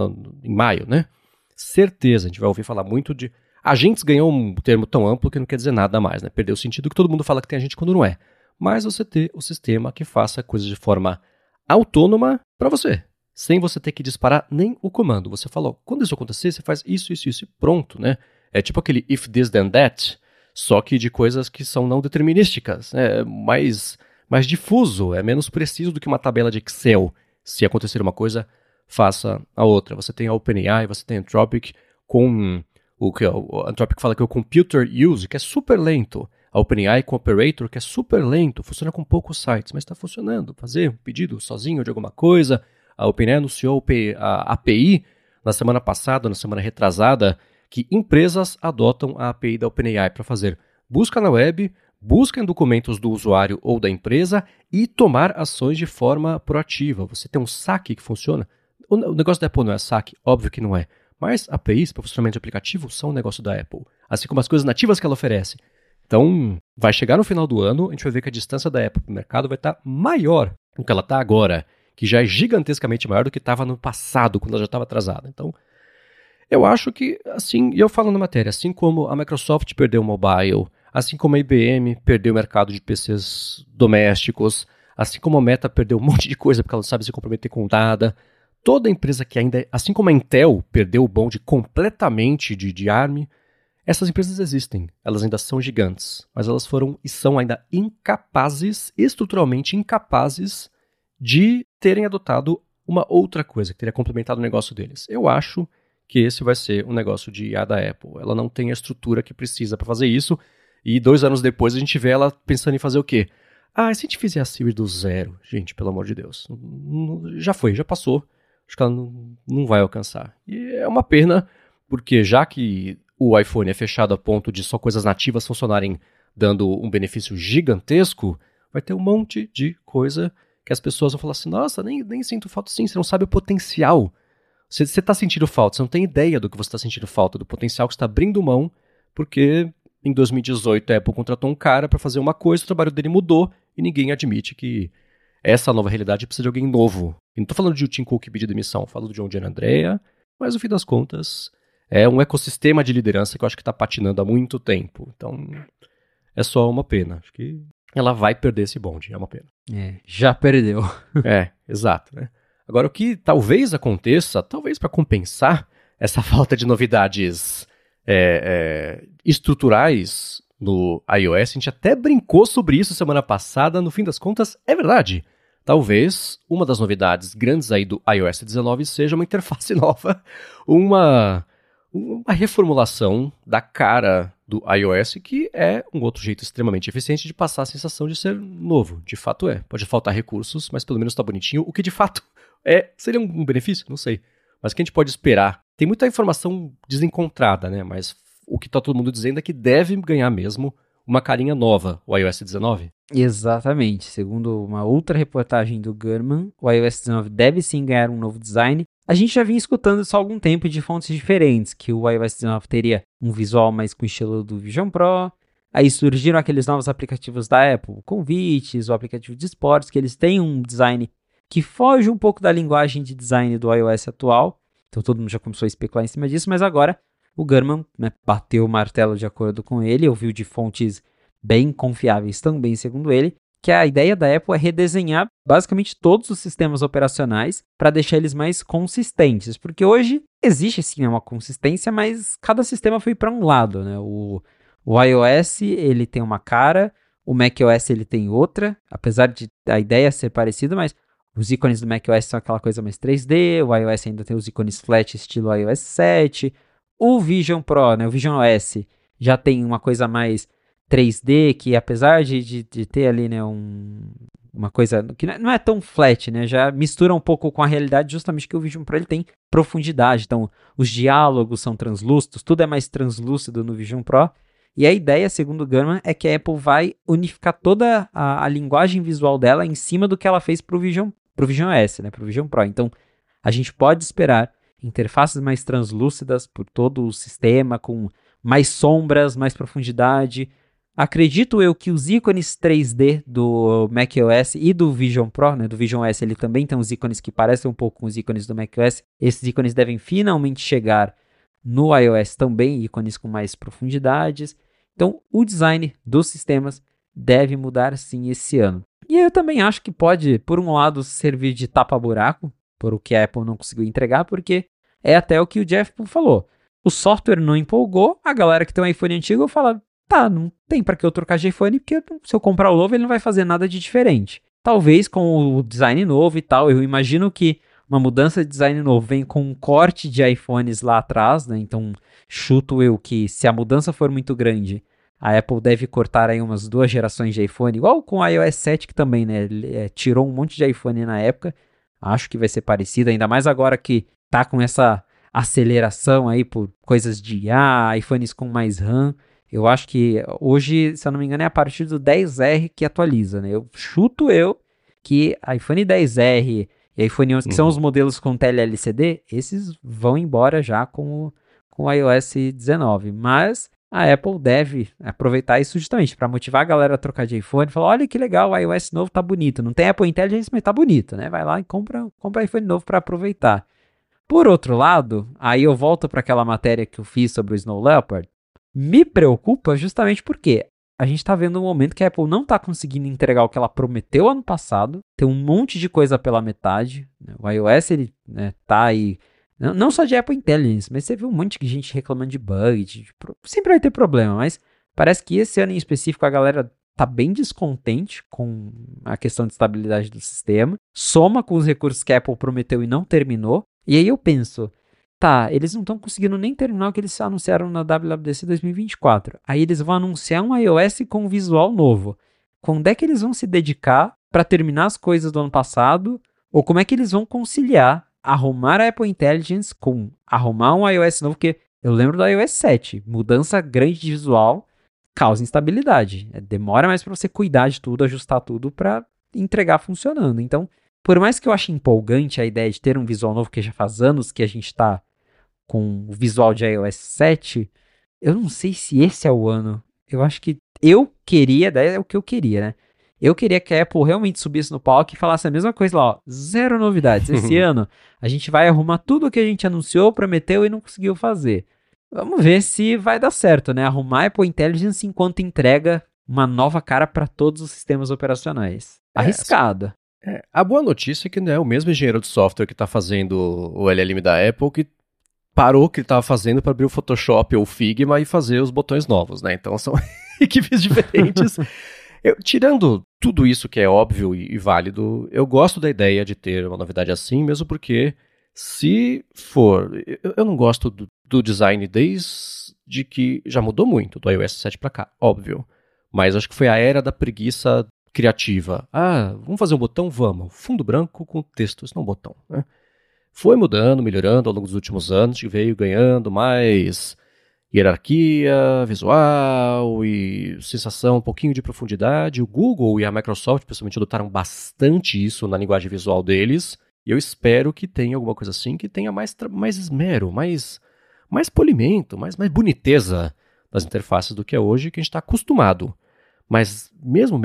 em maio, né? Certeza, a gente vai ouvir falar muito de... Agentes ganhou um termo tão amplo que não quer dizer nada mais, né? Perdeu o sentido que todo mundo fala que tem agente quando não é. Mas você ter o sistema que faça coisas de forma autônoma para você, sem você ter que disparar nem o comando. Você falou, quando isso acontecer, você faz isso e pronto, né? É tipo aquele if this then that, só que de coisas que são não determinísticas, é mais difuso, é menos preciso do que uma tabela de Excel. Se acontecer uma coisa, faça a outra. Você tem a OpenAI, você tem a Anthropic com o Anthropic fala que é o Computer Use, que é super lento. A OpenAI com o Operator, que é super lento, funciona com poucos sites, mas está funcionando. Fazer um pedido sozinho de alguma coisa. A OpenAI anunciou a API na semana passada, na semana retrasada, que empresas adotam a API da OpenAI para fazer busca na web, busca em documentos do usuário ou da empresa e tomar ações de forma proativa. Você tem um saque que funciona. O negócio da Apple não é saque, óbvio que não é. Mas APIs para funcionamento de aplicativo são um negócio da Apple, assim como as coisas nativas que ela oferece. Então, vai chegar no final do ano, a gente vai ver que a distância da Apple para o mercado vai estar maior do que ela está agora, que já é gigantescamente maior do que estava no passado, quando ela já estava atrasada. Então, eu acho que, assim, e eu falo na matéria, assim como a Microsoft perdeu o mobile, assim como a IBM perdeu o mercado de PCs domésticos, assim como a Meta perdeu um monte de coisa porque ela não sabe se comprometer com nada, toda empresa que ainda, assim como a Intel perdeu o bonde completamente de ARM, essas empresas existem, elas ainda são gigantes, mas elas foram e são ainda incapazes, estruturalmente incapazes, de terem adotado uma outra coisa, que teria complementado o negócio deles. Eu acho que esse vai ser um negócio de IA da Apple. Ela não tem a estrutura que precisa para fazer isso, e 2 anos depois a gente vê ela pensando em fazer o quê? E se a gente fizer a Siri do zero? Gente, pelo amor de Deus. Já foi, já passou. Acho que ela não vai alcançar. E é uma pena, porque já que o iPhone é fechado a ponto de só coisas nativas funcionarem dando um benefício gigantesco, vai ter um monte de coisa que as pessoas vão falar assim, nossa, nem sinto falta. Sim, você não sabe o potencial. Você está sentindo falta, você não tem ideia do que você está sentindo falta, do potencial que você está abrindo mão, porque em 2018 a Apple contratou um cara para fazer uma coisa, o trabalho dele mudou e ninguém admite que essa nova realidade precisa de alguém novo. E não estou falando de o Tim Cook pedir demissão, falo do John Gianandrea, mas no fim das contas é um ecossistema de liderança que eu acho que está patinando há muito tempo. Então é só uma pena. Acho que ela vai perder esse bonde, é uma pena. Já perdeu. Exato, né? Agora, o que talvez aconteça, talvez para compensar essa falta de novidades estruturais no iOS, a gente até brincou sobre isso semana passada, no fim das contas, é verdade. Talvez uma das novidades grandes aí do iOS 19 seja uma interface nova, uma reformulação da cara do iOS, que é um outro jeito extremamente eficiente de passar a sensação de ser novo. De fato é. Pode faltar recursos, mas pelo menos tá bonitinho. O que de fato seria um benefício? Não sei. Mas o que a gente pode esperar? Tem muita informação desencontrada, né? Mas o que tá todo mundo dizendo é que deve ganhar mesmo uma carinha nova, o iOS 19. Exatamente. Segundo uma outra reportagem do Gurman, o iOS 19 deve sim ganhar um novo design. A gente já vinha escutando isso há algum tempo de fontes diferentes, que o iOS 19 teria um visual mais com o estilo do Vision Pro. Aí surgiram aqueles novos aplicativos da Apple, Convites, o aplicativo de esportes, que eles têm um design que foge um pouco da linguagem de design do iOS atual. Então todo mundo já começou a especular em cima disso, mas agora o Gurman, né, bateu o martelo de acordo com ele, ouviu de fontes bem confiáveis também, segundo ele, que a ideia da Apple é redesenhar basicamente todos os sistemas operacionais para deixar eles mais consistentes, porque hoje existe sim uma consistência, mas cada sistema foi para um lado, né? O iOS ele tem uma cara, o macOS ele tem outra, apesar de a ideia ser parecida, mas os ícones do macOS são aquela coisa mais 3D, o iOS ainda tem os ícones flat estilo iOS 7, o Vision Pro, né, o Vision OS, já tem uma coisa mais 3D, que apesar de ter ali, né, uma coisa que não é tão flat, né, já mistura um pouco com a realidade, justamente que o Vision Pro ele tem profundidade, então os diálogos são translúcidos, tudo é mais translúcido no Vision Pro, e a ideia, segundo o Gurman, é que a Apple vai unificar toda a linguagem visual dela em cima do que ela fez pro Vision OS, né, pro Vision Pro, então a gente pode esperar interfaces mais translúcidas por todo o sistema, com mais sombras, mais profundidade. Acredito eu que os ícones 3D do macOS e do Vision Pro, né, do Vision OS, ele também tem uns ícones que parecem um pouco com os ícones do macOS. Esses ícones devem finalmente chegar no iOS também, ícones com mais profundidades. Então, o design dos sistemas deve mudar sim esse ano. E eu também acho que pode, por um lado, servir de tapa-buraco, por o que a Apple não conseguiu entregar, porque é até o que o Jeff falou. O software não empolgou, a galera que tem um iPhone antigo fala, tá, não tem pra que eu trocar de iPhone, porque se eu comprar o novo ele não vai fazer nada de diferente. Talvez com o design novo e tal, eu imagino que uma mudança de design novo vem com um corte de iPhones lá atrás, né? Então chuto eu que se a mudança for muito grande, a Apple deve cortar aí umas 2 gerações de iPhone, igual com o iOS 7 que também, né, tirou um monte de iPhone na época. Acho que vai ser parecido, ainda mais agora que tá com essa aceleração aí por coisas de IA, iPhones com mais RAM. Eu acho que hoje, se eu não me engano, é a partir do 10R que atualiza, né? Eu chuto que iPhone 10R e iPhone 11, que são os modelos com tela LCD, esses vão embora já com o iOS 19. Mas a Apple deve aproveitar isso justamente para motivar a galera a trocar de iPhone. Falar, olha que legal, o iOS novo tá bonito. Não tem Apple Intelligence, mas tá bonito, né? Vai lá e compra iPhone novo para aproveitar. Por outro lado, aí eu volto para aquela matéria que eu fiz sobre o Snow Leopard. Me preocupa justamente porque a gente está vendo um momento que a Apple não está conseguindo entregar o que ela prometeu ano passado. Tem um monte de coisa pela metade. O iOS, ele, né, tá aí. Não só de Apple Intelligence, mas você viu um monte de gente reclamando de bug. Sempre vai ter problema, mas parece que esse ano em específico a galera tá bem descontente com a questão de estabilidade do sistema. Soma com os recursos que a Apple prometeu e não terminou. E aí eu penso, tá, eles não estão conseguindo nem terminar o que eles anunciaram na WWDC 2024. Aí eles vão anunciar um iOS com um visual novo. Quando é que eles vão se dedicar para terminar as coisas do ano passado? Ou como é que eles vão conciliar arrumar a Apple Intelligence com arrumar um iOS novo? Porque eu lembro do iOS 7, mudança grande de visual causa instabilidade. Demora mais para você cuidar de tudo, ajustar tudo para entregar funcionando. Então, por mais que eu ache empolgante a ideia de ter um visual novo, que já faz anos que a gente está com o visual de iOS 7, eu não sei se esse é o ano. Eu acho que eu queria, daí é o que eu queria, né? Eu queria que a Apple realmente subisse no palco e falasse a mesma coisa lá, ó, 0 novidades. Esse ano a gente vai arrumar tudo o que a gente anunciou, prometeu e não conseguiu fazer. Vamos ver se vai dar certo, né? Arrumar a Apple Intelligence enquanto entrega uma nova cara para todos os sistemas operacionais. Arriscada. A boa notícia é que não é o mesmo engenheiro de software que está fazendo o LLM da Apple que parou o que ele estava fazendo para abrir o Photoshop ou o Figma e fazer os botões novos, né? Então são equipes diferentes. Tirando tudo isso que é óbvio e válido, eu gosto da ideia de ter uma novidade assim, mesmo porque se for... Eu não gosto do design desde de que já mudou muito do iOS 7 para cá, óbvio. Mas acho que foi a era da preguiça criativa. Vamos fazer um botão? Vamos. Fundo branco com texto, isso não é um botão, né? Foi mudando, melhorando ao longo dos últimos anos, e veio ganhando mais hierarquia visual e sensação, um pouquinho de profundidade. O Google e a Microsoft, principalmente, adotaram bastante isso na linguagem visual deles. E eu espero que tenha alguma coisa assim, que tenha mais esmero, mais polimento, mais boniteza das interfaces do que é hoje, que a gente está acostumado. Mas mesmo,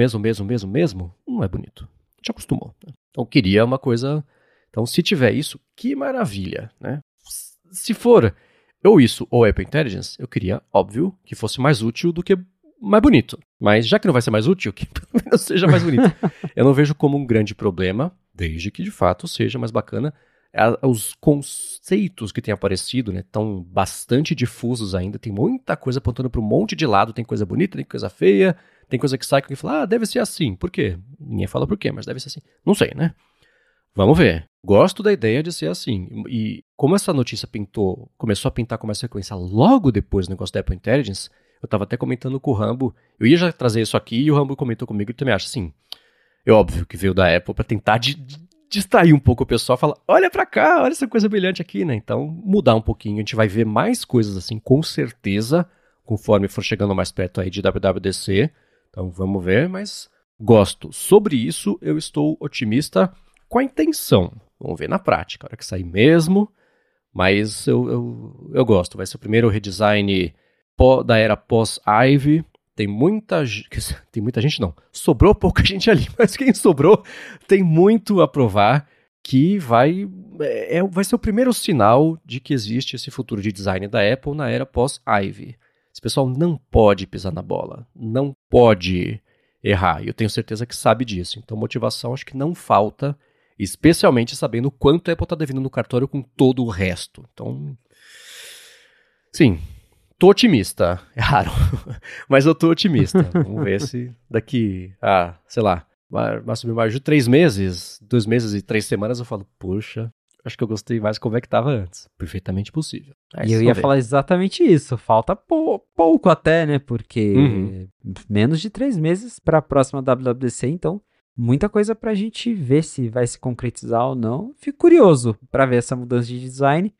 não é bonito. A gente acostumou. Né? Então, queria uma coisa... Então, se tiver isso, que maravilha, né? Se for ou isso ou Apple Intelligence, eu queria, óbvio, que fosse mais útil do que mais bonito. Mas já que não vai ser mais útil, que pelo menos seja mais bonito. Eu não vejo como um grande problema, desde que de fato seja mais bacana. Os conceitos que têm aparecido, né, estão bastante difusos ainda. Tem muita coisa apontando para um monte de lado. Tem coisa bonita, tem coisa feia, tem coisa que sai que fala, deve ser assim. Por quê? Ninguém fala por quê, mas deve ser assim. Não sei, né? Vamos ver. Gosto da ideia de ser assim. E como essa notícia começou a pintar com uma sequência logo depois do negócio da Apple Intelligence, eu estava até comentando com o Rambo. Eu ia já trazer isso aqui e o Rambo comentou comigo e também acha assim. É óbvio que veio da Apple para tentar distrair um pouco o pessoal, falar, olha pra cá, olha essa coisa brilhante aqui, né? Então, mudar um pouquinho. A gente vai ver mais coisas assim, com certeza, conforme for chegando mais perto aí de WWDC. Então, vamos ver, mas gosto. Sobre isso, eu estou otimista com a intenção. Vamos ver na prática, a hora que sair mesmo. Mas eu gosto. Vai ser o primeiro redesign da era pós-Ivy. Tem muita gente, não. Sobrou pouca gente ali, mas quem sobrou tem muito a provar que vai ser o primeiro sinal de que existe esse futuro de design da Apple na era pós-Ivy. Esse pessoal não pode pisar na bola, não pode errar, e eu tenho certeza que sabe disso. Então motivação acho que não falta, especialmente sabendo o quanto a Apple está devendo no cartório com todo o resto. Então, sim... Tô otimista, é raro, mas eu tô otimista. Vamos ver se daqui sei lá, mais de 3 meses, 2 meses e 3 semanas eu falo, puxa, acho que eu gostei mais como é que tava antes. Perfeitamente possível. E eu ia falar exatamente isso, falta pouco até, né, porque menos de 3 meses para a próxima WWDC, então muita coisa pra gente ver se vai se concretizar ou não. Fico curioso para ver essa mudança de design.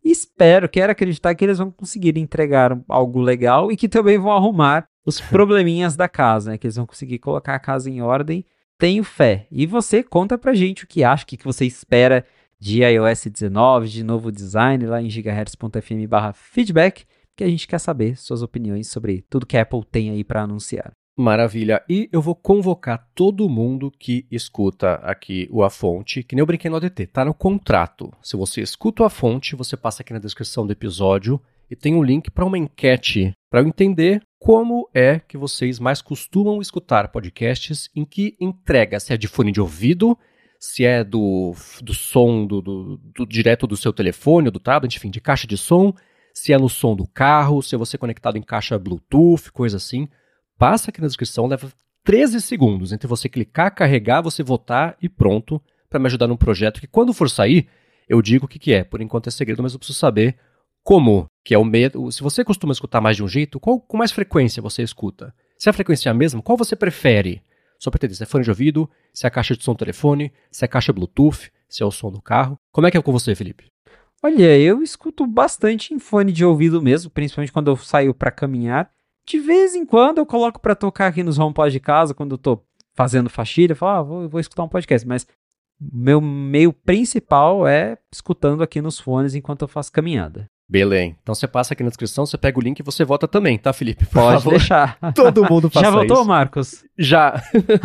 Quero acreditar que eles vão conseguir entregar algo legal e que também vão arrumar os probleminhas da casa, né? Que eles vão conseguir colocar a casa em ordem. Tenho fé. E você conta pra gente o que acha, o que você espera de iOS 19, de novo design lá em gigahertz.fm/feedback, que a gente quer saber suas opiniões sobre tudo que a Apple tem aí para anunciar. Maravilha. E eu vou convocar todo mundo que escuta aqui o A Fonte, que nem eu brinquei no ADT, tá no contrato. Se você escuta o A Fonte, você passa aqui na descrição do episódio e tem um link para uma enquete para eu entender como é que vocês mais costumam escutar podcasts, em que entrega, se é de fone de ouvido, se é do som direto do seu telefone ou do tablet, enfim, de caixa de som, se é no som do carro, se é você conectado em caixa Bluetooth, coisa assim. Passa aqui na descrição, leva 13 segundos entre você clicar, carregar, você votar e pronto, para me ajudar num projeto que quando for sair, eu digo o que é. Por enquanto é segredo, mas eu preciso saber como, que é o medo. Se você costuma escutar mais de um jeito, com mais frequência você escuta? Se a frequência é a mesma, qual você prefere? Só para entender, se é fone de ouvido, se é a caixa de som do telefone, se é a caixa Bluetooth, se é o som do carro. Como é que é com você, Felipe? Olha, eu escuto bastante em fone de ouvido mesmo, principalmente quando eu saio para caminhar. De vez em quando eu coloco pra tocar aqui nos HomePod de casa, quando eu tô fazendo faxina, eu falo, vou escutar um podcast, mas meu meio principal é escutando aqui nos fones enquanto eu faço caminhada. Beleza. Então você passa aqui na descrição, você pega o link e você vota também, tá, Felipe? Pode deixar. Todo mundo faça isso. Já votou, Marcos? Já.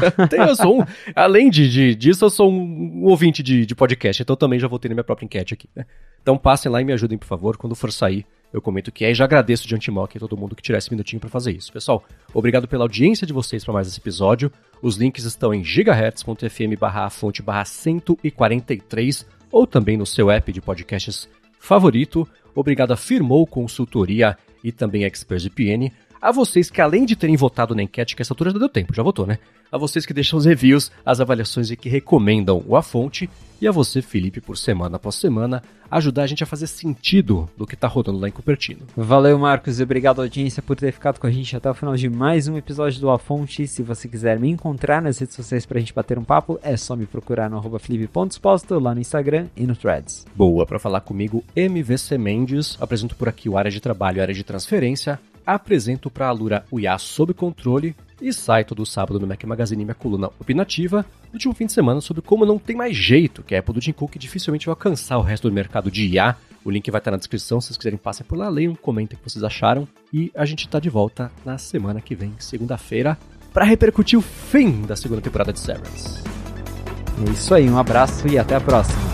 Além disso, eu sou um ouvinte de podcast, então também já votei na minha própria enquete aqui, né? Então passem lá e me ajudem, por favor. Quando for sair, eu comento o que é e já agradeço de antemão aqui a todo mundo que tirar esse minutinho para fazer isso. Pessoal, obrigado pela audiência de vocês para mais esse episódio. Os links estão em gigahertz.fm/fonte/143 ou também no seu app de podcasts favorito. Obrigado a Firmou Consultoria e também a ExpressVPN. A vocês que, além de terem votado na enquete, que essa altura já deu tempo, já votou, né? A vocês que deixam os reviews, as avaliações e que recomendam o A Fonte. E a você, Felipe, por semana após semana, ajudar a gente a fazer sentido do que tá rodando lá em Cupertino. Valeu, Marcos, e obrigado, audiência, por ter ficado com a gente até o final de mais um episódio do A Fonte. Se você quiser me encontrar nas redes sociais pra gente bater um papo, é só me procurar no @felipe.exposto, lá no Instagram e no Threads. Boa, pra falar comigo, MVC Mendes, apresento por aqui o Área de Trabalho e Área de Transferência, apresento pra Alura o IA Sob Controle e saio todo sábado no Mac Magazine minha coluna opinativa, no último fim de semana, sobre como não tem mais jeito, que a Apple do Tim Cook dificilmente vai alcançar o resto do mercado de IA. O link vai estar na descrição, se vocês quiserem passem por lá, leiam, comentem o que vocês acharam. E a gente tá de volta na semana que vem, segunda-feira, para repercutir o fim da segunda temporada de Severance. É isso aí, um abraço e até a próxima.